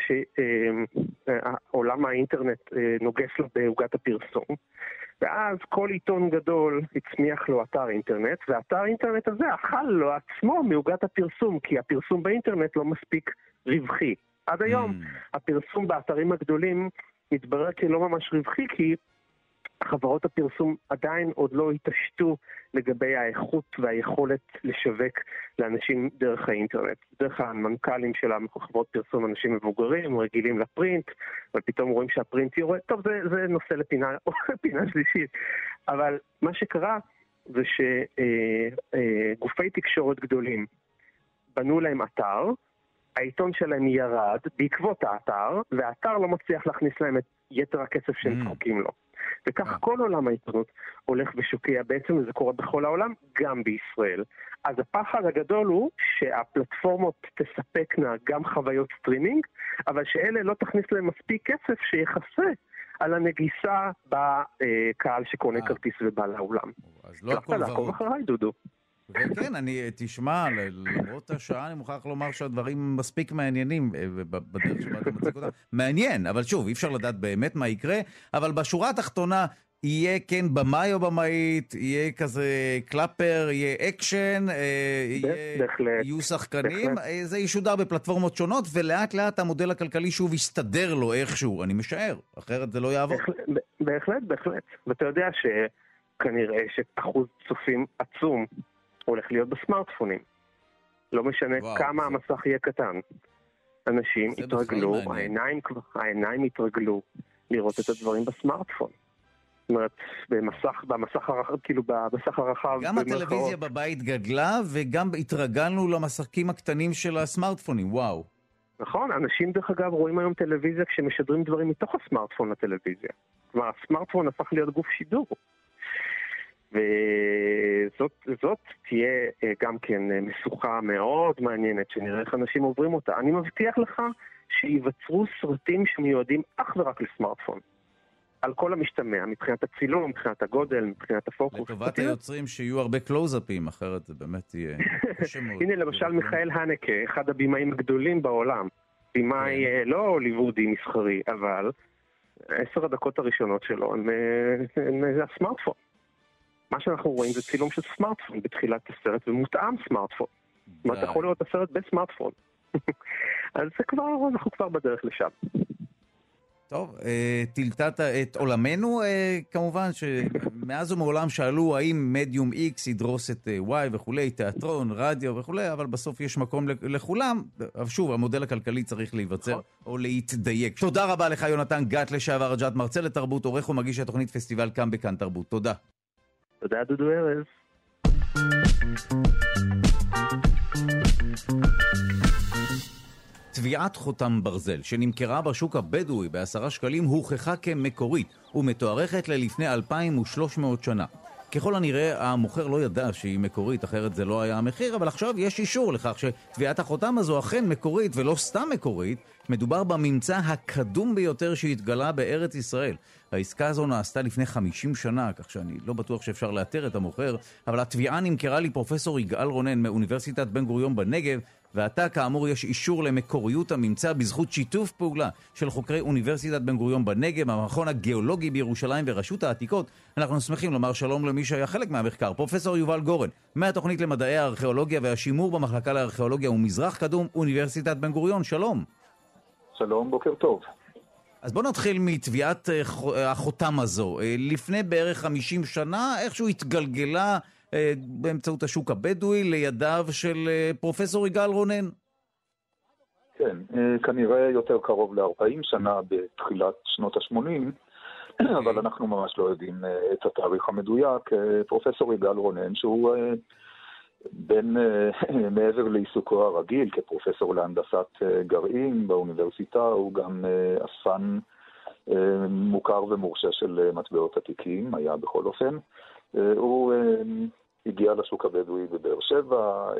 שעולם האינטרנט נוגס לה בעוגת הפרסום, ואז כל עיתון גדול הצמיח לו אתר אינטרנט, והאתר אינטרנט הזה אכל לו עצמו מעוגת הפרסום, כי הפרסום באינטרנט לא מספיק רווחי. עד היום הפרסום באתרים הגדולים מתברר כלא ממש רווחי, כי חברות הפרסום עדיין עוד לא התעשתו לגבי האיכות והיכולת לשווק לאנשים דרך האינטרנט. דרך המנכ"לים של חברות פרסום, אנשים מבוגרים, רגילים לפרינט, אבל פתאום רואים שהפרינט יורד. טוב, זה נושא לפינה שלישית. אבל מה שקרה זה שגופי תקשורת גדולים בנו להם אתר, העיתון שלהם ירד בעקבות האתר, והאתר לא מצליח להכניס להם את יתר הכסף שהם צחוקים לו. וכך כל עולם העיתונות הולך ושוקע, בעצם זה קורה בכל העולם, גם בישראל. אז הפחד הגדול הוא שהפלטפורמות תספקנה גם חוויות סטרימינג, אבל שאלה לא תכניס להם מספיק כסף שיחסה על הנגיסה בקהל שקונה כרטיס ובא לעולם. אז לא הכל לעקוב אחריי, דודו. וכן, תשמע, למרות השעה אני מוכרח לומר שהדברים מספיק מעניינים בדרך שבה אתה מציג אותם. מעניין, אבל שוב, אי אפשר לדעת באמת מה יקרה, אבל בשורה התחתונה יהיה כן במאי או במאית, יהיה כזה קלאפר, יהיה אקשן, יהיו שחקנים, זה ישודר בפלטפורמות שונות, ולאט לאט המודל הכלכלי שוב יסתדר לו איכשהו, אני משער, אחרת זה לא יעבור. בהחלט. ואתה יודע שכנראה שאחוז צופים עצום הולך להיות בסמארטפונים. לא משנה כמה המסך יהיה קטן. אנשים התרגלו, העיניים התרגלו לראות את הדברים בסמארטפון. זאת אומרת, במסך הרחב... גם הטלוויזיה בבית גדלה, וגם התרגלנו למסכים הקטנים של הסמארטפונים, וואו. נכון, אנשים דרך אגב רואים היום טלוויזיה כשמשדרים דברים מתוך הסמארטפון לטלוויזיה. כלומר, הסמארטפון הפך להיות גוף שידור. וזאת תהיה גם כן משוכה מאוד מעניינת, שנראה איך אנשים עוברים אותה. אני מבטיח לך שיווצרו סרטים שמיועדים אך ורק לסמארטפון. על כל המשתמע, מבחינת הצילום, מבחינת הגודל, מבחינת הפוקוס. לטובת היוצרים שיהיו הרבה קלוזאפים, אחרת זה באמת יהיה קשה מאוד. הנה למשל מיכאל הנקה, אחד הבימאים הגדולים בעולם. בימאי לא הוליוודי מסחרי, אבל 10 הדקות הראשונות שלו הם הסמארטפון. מה שאנחנו רואים זה צילום של סמארטפון בתחילת הסרט, ומותאם סמארטפון. זאת אומרת, אתה יכול לראות את הסרט בסמארטפון. אז זה כבר, אנחנו כבר בדרך לשם. טוב, תלתת את עולמנו, כמובן שמאז ומעולם שאלו האם מדיום X ידרוס את Y וכולי, תיאטרון, רדיו וכולי, אבל בסוף יש מקום לכולם. שוב, המודל הכלכלי צריך להיווצר או להתדייק. תודה רבה לך יונתן גת, לשעבר רג'ת, מרצה לתרבות, עורך ומגיש התוכנית פסטיבל כאן בכאן תרבות. תודה. תודה דודו ארז. טביעת חותם ברזל שנמכרה בשוק הבדואי ב10 שקלים הוכחה כמקורית ומתוארכת ללפני 2,300 שנה. ככל הנראה המוכר לא ידע שהיא מקורית, אחרת זה לא היה המחיר, אבל עכשיו יש אישור לכך שטביעת החותם הזו אכן מקורית ולא סתם מקורית. מדובר בממצא הקדום ביותר שהתגלה בארץ ישראל. העסקה הזו נעשתה לפני 50 שנה, כך שאני לא בטוח שאפשר לאתר את המוכר, אבל התביעה נמכרה לי פרופסור יגאל רונן מאוניברסיטת בן גוריון בנגב, ועתה כאמור יש אישור למקוריות הממצא בזכות שיתוף פעולה של חוקרי אוניברסיטת בן גוריון בנגב, המכון הגיאולוגי בירושלים ורשות העתיקות. אנחנו שמחים לומר שלום למי שהיה חלק מהמחקר, פרופסור יובל גורן, מהתוכנית למדעי הארכיאולוגיה והשימור במחלקה לארכיאולוגיה ומזרח קדום, אוניברסיטת בן גוריון. שלום. שלום, בוקר טוב. אז בוא נתחיל מטביעת החותם הזו. לפני בערך 50 שנה, איכשהו התגלגלה באמצעות השוק הבדואי לידיו של פרופסור יגאל רונן. כן, כנראה יותר קרוב ל-40 שנה בתחילת שנות ה-80, אבל אנחנו ממש לא יודעים את התאריך המדויק. פרופסור יגאל רונן, שהוא בין מעבר לעיסוקו הרגיל כפרופסור להנדסת גרעין באוניברסיטה, הוא גם אספן מוכר ומורשה של מטבעות עתיקים, היה בכל אופן. הוא הגיע לשוק הבדואי בבאר שבע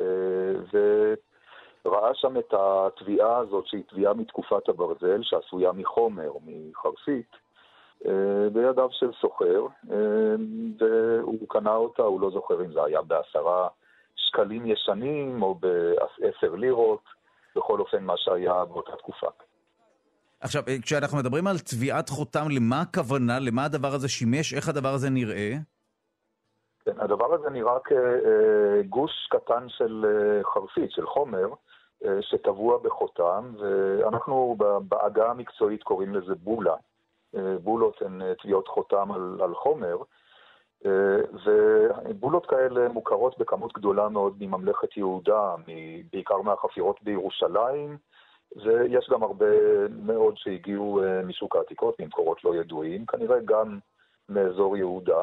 וראה שם את התביעה הזאת, שהיא תביעה מתקופת הברזל, שעשויה מחומר, מחרסית, בידיו של סוחר, והוא קנה אותה, הוא לא זוכר אם זה היה ב10 שקלים ישנים או ב10 לירות, בכל אופן מה שהיה באותה תקופה. עכשיו, כשאנחנו מדברים על תביעת חותם, למה הכוונה, למה הדבר הזה שימש, איך הדבר הזה נראה? כן, הדבר הזה נראה כגוש קטן של חרסית, של חומר, שטבוע בחותם, ואנחנו בעגה המקצועית קוראים לזה בולה. בולות הן תביעות חותם על חומר, ובולות כאלה מוכרות בכמות גדולה מאוד מממלכת יהודה, בעיקר מהחפירות בירושלים, ויש גם הרבה מאוד שהגיעו משוק העתיקות, ממקורות לא ידועים, כנראה גם מאזור יהודה.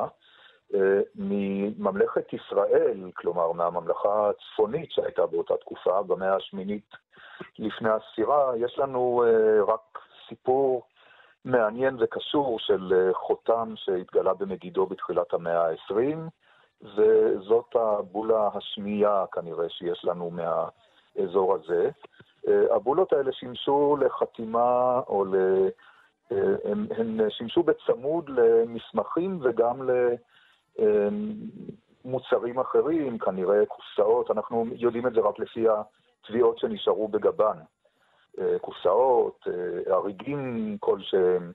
מממלכת ישראל, כלומר מהממלכה הצפונית שהייתה באותה תקופה, במאה השמינית לפני הספירה, יש לנו רק סיפור מעניין וקשור של חותם שהתגלה במגידו בתחילת המאה ה-20, וזאת הבולה השנייה כנראה שיש לנו מהאזור הזה. הבולות האלה שימשו לחתימה, או הן שימשו בצמוד למסמכים וגם למוצרים אחרים, כנראה קופסאות, אנחנו יודעים את זה רק לפי התביעות שנשארו בגבן. קופסאות, הריגים כלשהם,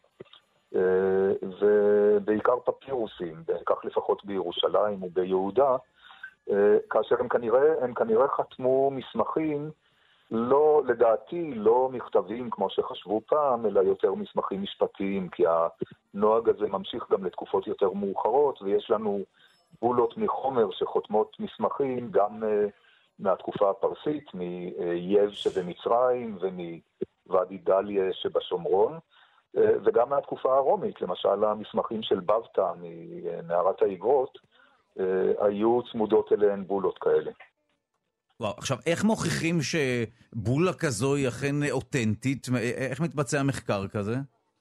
ובעיקר פפירוסים, כך לפחות בירושלים וביהודה, כאשר הם כנראה חתמו מסמכים, לא, לדעתי, לא מכתבים כמו שחשבו פעם, אלא יותר מסמכים משפטיים, כי הנוהג הזה ממשיך גם לתקופות יותר מאוחרות, ויש לנו בולות מחומר שחותמות מסמכים, גם מהתקופה הפרסית, מייב שבמצרים ומוואדי דליה שבשומרון, וגם מהתקופה הרומית, למשל המסמכים של בבטה מנערת האיגרות, היו צמודות אליהן בולות כאלה. וואו, עכשיו, איך מוכיחים שבולה כזו היא אכן אותנטית? איך מתבצע מחקר כזה?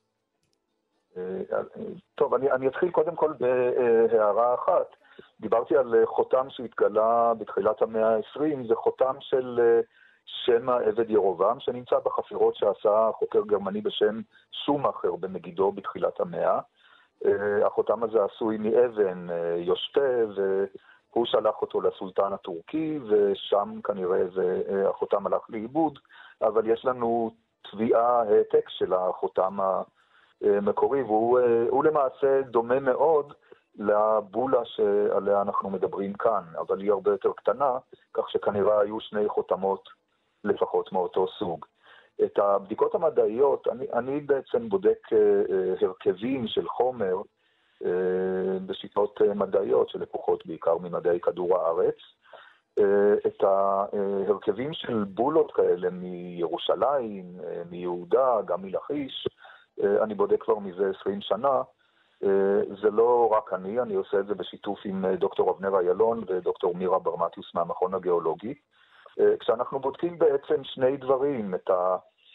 טוב, אני אתחיל קודם כל בהערה אחת. דיברתי על חותם שהתגלה בתחילת המאה ה-20, זה חותם של שם עבד ירובעם, שנמצא בחפירות שעשה חוקר גרמני בשם שומאכר במגידו בתחילת המאה. החותם הזה עשוי מאבן יושפה, והוא שלח אותו לסולטן הטורקי, ושם כנראה החותם הלך לאיבוד, אבל יש לנו תביעה העתק של החותם המקורי, והוא למעשה דומה מאוד לבולה שעליה אנחנו מדברים כאן, אבל היא הרבה יותר קטנה, כך שכנראה היו שני חותמות לפחות מאותו סוג. את הבדיקות המדעיות, אני בעצם בודק הרכבים של חומר בשיטות מדעיות שלקוחות בעיקר ממדעי כדור הארץ. את ההרכבים של בולות כאלה מירושלים, מיהודה, גם מלכיש, אני בודק כבר מזה 20 שנה. זה לא רק אני עושה את זה בשיתוף עם דוקטור אבנר איילון ודוקטור מירה ברמטיוס מהמכון הגיאולוגי. כשאנחנו בודקים בעצם שני דברים, את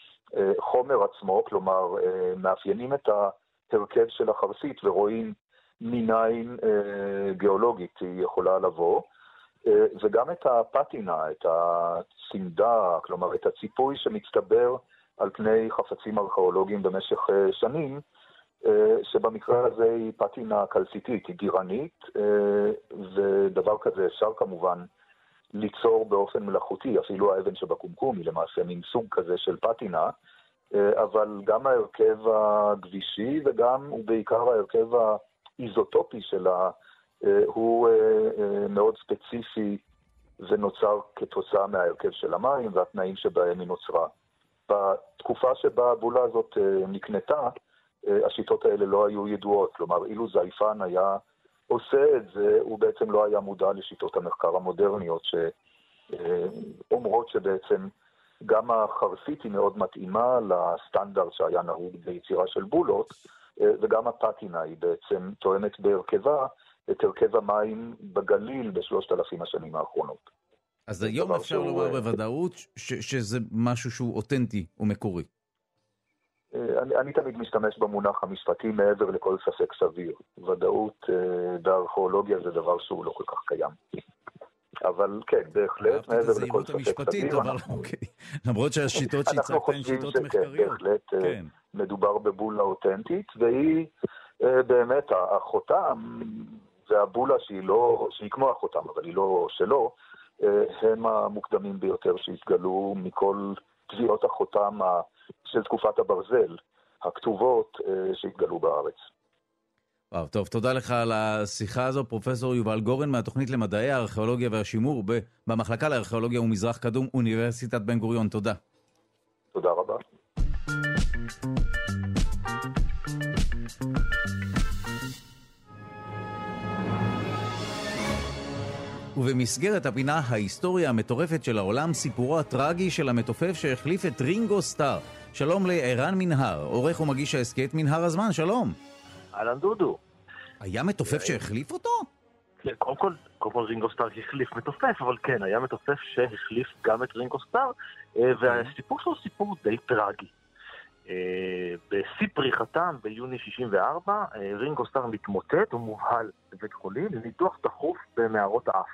החומר עצמו, כלומר מאפיינים את ההרכב של החרסית ורואים מניין גיאולוגית היא יכולה לבוא, וגם את הפטינה, את הצמדה, כלומר את הציפוי שמצטבר על פני חפצים ארכיאולוגיים במשך שנים, שבמקרה הזה היא פטינה קלציתית, היא גירנית, ודבר כזה אפשר כמובן ליצור באופן מלאכותי, אפילו האבן שבקומקום היא למעשה מין סוג כזה של פטינה, אבל גם ההרכב הגבישי וגם ובעיקר ההרכב האיזוטופי שלה הוא מאוד ספציפי ונוצר כתוצאה מההרכב של המים והתנאים שבהם היא נוצרה. בתקופה שבה הבולה הזאת נקנתה, השיטות האלה לא היו ידועות, כלומר אילו זייפן היה עושה את זה, הוא בעצם לא היה מודע לשיטות המחקר המודרניות שאומרות שבעצם גם החרסית היא מאוד מתאימה לסטנדרט שהיה נהוג ביצירה של בולות, וגם הפטינה היא בעצם תואמת בהרכבה את הרכב המים בגליל ב3,000 השנים האחרונות. אז היום אפשר לומר בוודאות שזה משהו שהוא אותנטי ומקורי. אני תמיד משתמש במונח המשפטי מעבר לכל ספק סביר. ודאות בארכיאולוגיה זה דבר שהוא לא כל כך קיים. אבל כן, בהחלט, מעבר לכל ספק סביר. למרות שהשיטות שהצגת הן שיטות מחקריות. בהחלט מדובר בבולה אותנטית, והיא באמת החותם, והבולה שהיא כמו החותם, אבל היא לא שלו, הם המוקדמים ביותר שהתגלו מכל טביעות החותם של תקופת הברזל, הכתובות שהתגלו בארץ. וואו, טוב, תודה לך על השיחה הזו, פרופסור יובל גורן מהתוכנית למדעי הארכיאולוגיה והשימור במחלקה לארכיאולוגיה ומזרח קדום, אוניברסיטת בן גוריון. תודה. תודה רבה. ובמסגרת הפינה ההיסטוריה המטורפת של העולם, סיפורו הטרגי של המתופף שהחליף את רינגו סטאר. שלום לערן מנהר, עורך ומגיש ההסכת מנהר הזמן, שלום. אהלן דודו. היה מתופף שהחליף אותו? כן, קודם כל רינגו סטאר החליף מתופף, אבל כן, היה מתופף שהחליף גם את רינגו סטאר, והסיפור שלו סיפור די טרגי. בשיא פריחתם ביוני 64, רינגו סטאר מתמוטט ומובהל בבית חולים לניתוח דחוף במערות האף.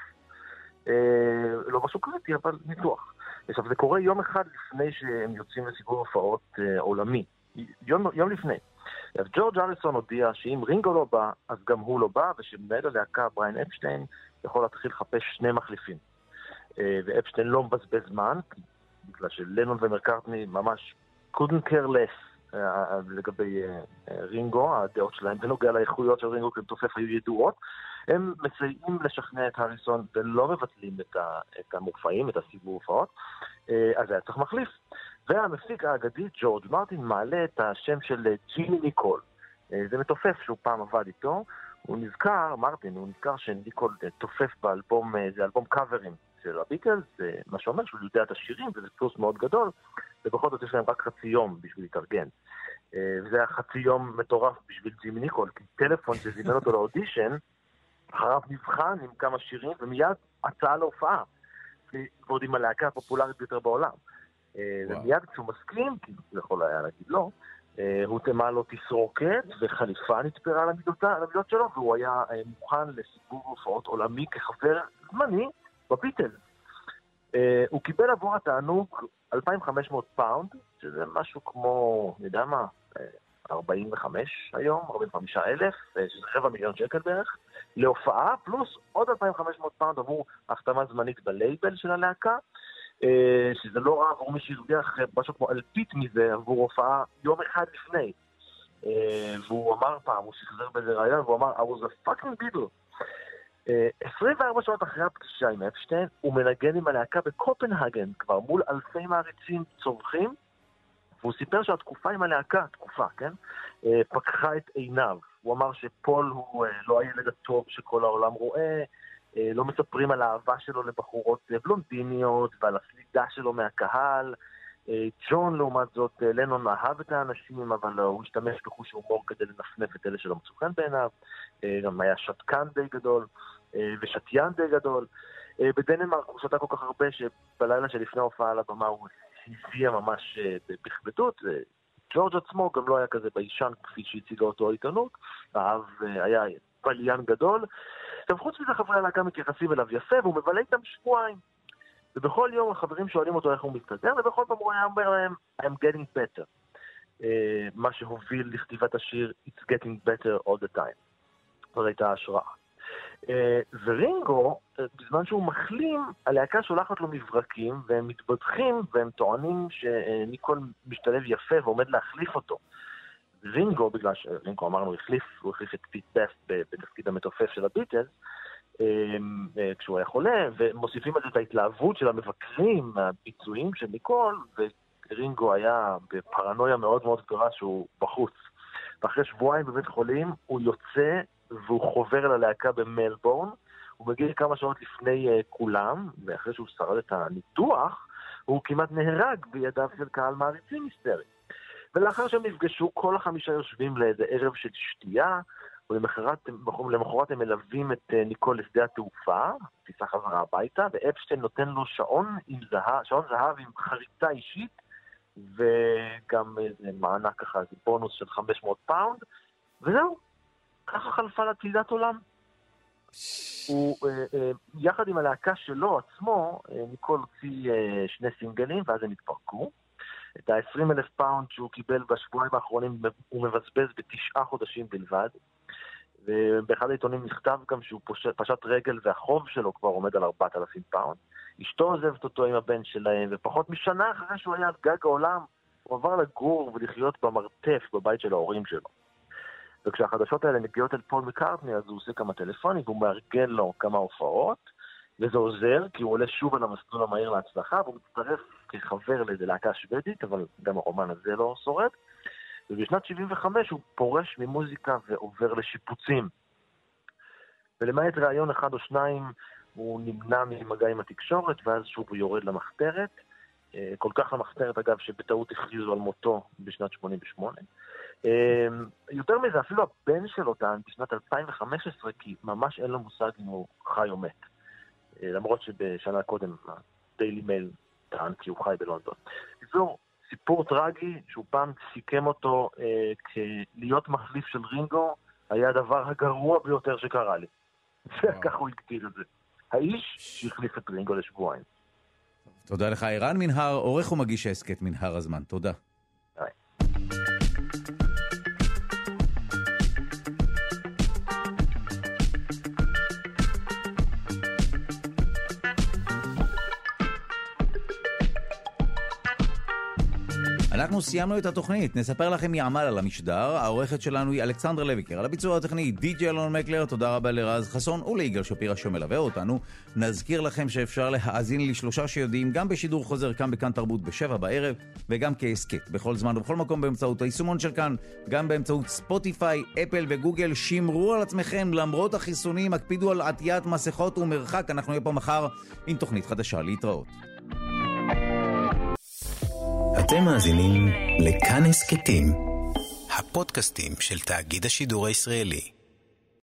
לא משהו קריטי, אבל ניתוח. עכשיו, זה קורה יום אחד לפני שהם יוצאים לסיבוב הופעות עולמי. יום לפני. ג'ורג' אריסון הודיע שאם רינגו לא בא, אז גם הוא לא בא, ושמנהל הלהקה בריין אפשטיין יכול להתחיל לחפש שני מחליפים. ואפשטיין לא מבזבז זמן, בגלל שלנון ומקרטני ממש couldn't care less לגבי רינגו, הדעות שלהם בנוגע לאיכויות של רינגו כמתופף היו ידועות. הם מסייעים לשכנע את הריסון ולא מבטלים את המופעים, את הסיבוב הופעות, אז היה צריך מחליף. והמפיק האגדי ג'ורג' מרטין מעלה את השם של ג'ימי ניקול. זה מתופף שהוא פעם עבד איתו. הוא נזכר שניקול תופף באלבום, זה אלבום קאברים של הביטלס, מה שאומר שהוא יודע את השירים, וזה פלוס מאוד גדול, ובכל זאת יש להם רק חצי יום בשביל להתארגן. וזה היה חצי יום מטורף בשביל ג'ימי ניקול, כי טלפון שזימן אותו לאודישן, אחריו נבחן עם כמה שירים, ומיד הצעה להופעה, ועוד עם הלהקה הפופולרית ביותר בעולם. ומיד כשהוא מסכים, כי הוא יכול היה להגיד לא, הוא תמה לו תסרוקת, וחליפה נתפרה על המידות שלו, והוא היה מוכן לסיבוב הופעות עולמי כחבר זמני בביטלס. הוא קיבל עבור התענוג 2,500 פאונד, שזה משהו כמו, נדע מה, 45 היום, 45,000, שזה 250,000 שקל בערך, להופעה, פלוס עוד 2,500 פאונד עבור החתמה זמנית בלייבל של הלהקה, שזה לא רע עבור מי שהרוויח משהו כמו אלפית מזה עבור הופעה יום אחד לפני. והוא אמר פעם, הוא שחזר באיזה רעיון, והוא אמר, I was a fucking Beatle. 24 שעות אחרי הפגישה עם אפשטיין, הוא מנגן עם הלהקה בקופנהגן, כבר מול אלפי מעריצים צורכים, והוא סיפר שהתקופה עם הלהקה, פקחה את עיניו. הוא אמר שפול הוא לא הילד הטוב שכל העולם רואה, לא מספרים על האהבה שלו לבחורות בלונדיניות ועל הסלידה שלו מהקהל. ג'ון לעומת זאת, לנון אהב את האנשים, אבל הוא השתמש בחוש הומור כדי לנפנף את אלה שלא מצאו חן בעיניו. גם היה שתקן די גדול ושתיין די גדול. בדנמרק הוא שתה כל כך הרבה שבלילה שלפני ההופעה על הבמה הוא הביע ממש בכבדות. ג'ורג' עצמו גם לא היה כזה ביישן כפי שהציגה אותו העיתונות, היה בליין גדול. עכשיו, חוץ מזה חברי הלהקה מתייחסים אליו יפה, והוא מבלה איתם שבועיים. ובכל יום החברים שואלים אותו איך הוא מסתדר, ובכל פעם הוא היה אומר להם, I'm getting better. מה שהוביל לכתיבת השיר, It's getting better all the time. זאת הייתה השראה. ורינגו, בזמן שהוא מחלים, הלהקה שולחת לו מברקים, והם מתבדחים, והם טוענים שניקול משתלב יפה ועומד להחליף אותו. רינגו, בגלל שרינגו אמרנו, הוא החליף את פיט בסט בתפקיד המתופף של הביטלס, כשהוא היה חולה, ומוסיפים על זה את ההתלהבות של המבקרים, הביצועים של ניקול, ורינגו היה בפרנויה מאוד מאוד גדולה שהוא בחוץ. ואחרי שבועיים בבית חולים, הוא יוצא והוא חובר אל הלהקה במלבורן, הוא מגיע כמה שעות לפני כולם, ואחרי שהוא שרד את הניתוח, הוא כמעט נהרג בידיו של קהל מעריצים היסטרי. ולאחר שהם נפגשו, כל החמישה יושבים לאיזה ערב של שתייה, ולמחרת הם מלווים את ניקול לשדה התעופה, טיסה חזרה הביתה, ואפשטיין נותן לו שעון זהב עם חריטה אישית, וגם איזה מענק ככה, איזה בונוס של 500 פאונד, וזהו, ככה חלפה לתעידת עולם. הוא, יחד עם הלהקה שלו עצמו, ניקול הוציא 2 סינגלים, ואז הם התפרקו. את ה-20,000 פאונד שהוא קיבל בשבועיים האחרונים הוא מבזבז ב9 חודשים בלבד, ובאחד העיתונים נכתב גם שהוא פשט רגל והחוב שלו כבר עומד על 4,000 פאונד. אשתו עוזבת אותו עם הבן שלהם, ופחות משנה אחרי שהוא היה על גג העולם, הוא עבר לגור ולחיות במרתף בבית של ההורים שלו. וכשהחדשות האלה מגיעות אל פול מקארטני, אז הוא עושה כמה טלפונים, והוא מארגן לו כמה הופעות, וזה עוזר, כי הוא עולה שוב על המסלול המהיר להצלחה, והוא מצטרף כחבר לאיזה להקה שוודית, אבל גם הרומן הזה לא שורד. ובשנת 75 הוא פורש ממוזיקה ועובר לשיפוצים. ולמעט רעיון אחד או שניים, הוא נמנע ממגע עם התקשורת, ואז שוב הוא יורד למחתרת. כל כך למחתרת, אגב, שבטעות הכריזו על מותו בשנת 88. יותר מזה, אפילו הבן שלו טען בשנת 2015, כי ממש אין לו מושג אם הוא חי או מת. למרות שבשנה קודם, דיילי מייל טען כי הוא חי בלונדון. זו סיפור טרגי, שהוא פעם סיכם אותו להיות מחליף של רינגו, היה הדבר הגרוע ביותר שקרה לי. וכך הוא הגדיר את זה. האיש שהחליף את רינגו לשבועיים. תודה לך, ערן מנהר, עורך ומגיש העסקת מנהר הזמן. תודה. אנחנו סיימנו את התוכנית, נספר לכם מי עמל על המשדר. העורכת שלנו היא אלכסנדרה לויקר, על הביצוע הטכני די.ג'יי אלון מקלר. תודה רבה לרז חסון וליגאל שפירא שמלווה אותנו. נזכיר לכם שאפשר להאזין לשלושה שיודעים גם בשידור חוזר כאן בכאן תרבות ב7 בערב, וגם כעסקת בכל זמן ובכל מקום באמצעות היישומון של כאן, גם באמצעות ספוטיפיי, אפל וגוגל. שמרו על עצמכם למרות החיסונים, הקפידו על עטיית מסכות ומרחק. אנחנו נהיה פה מחר עם תוכנית חדשה. להתראות. אתם מאזינים לכאן הסכתים, הפודקאסטים של תאגיד השידור הישראלי.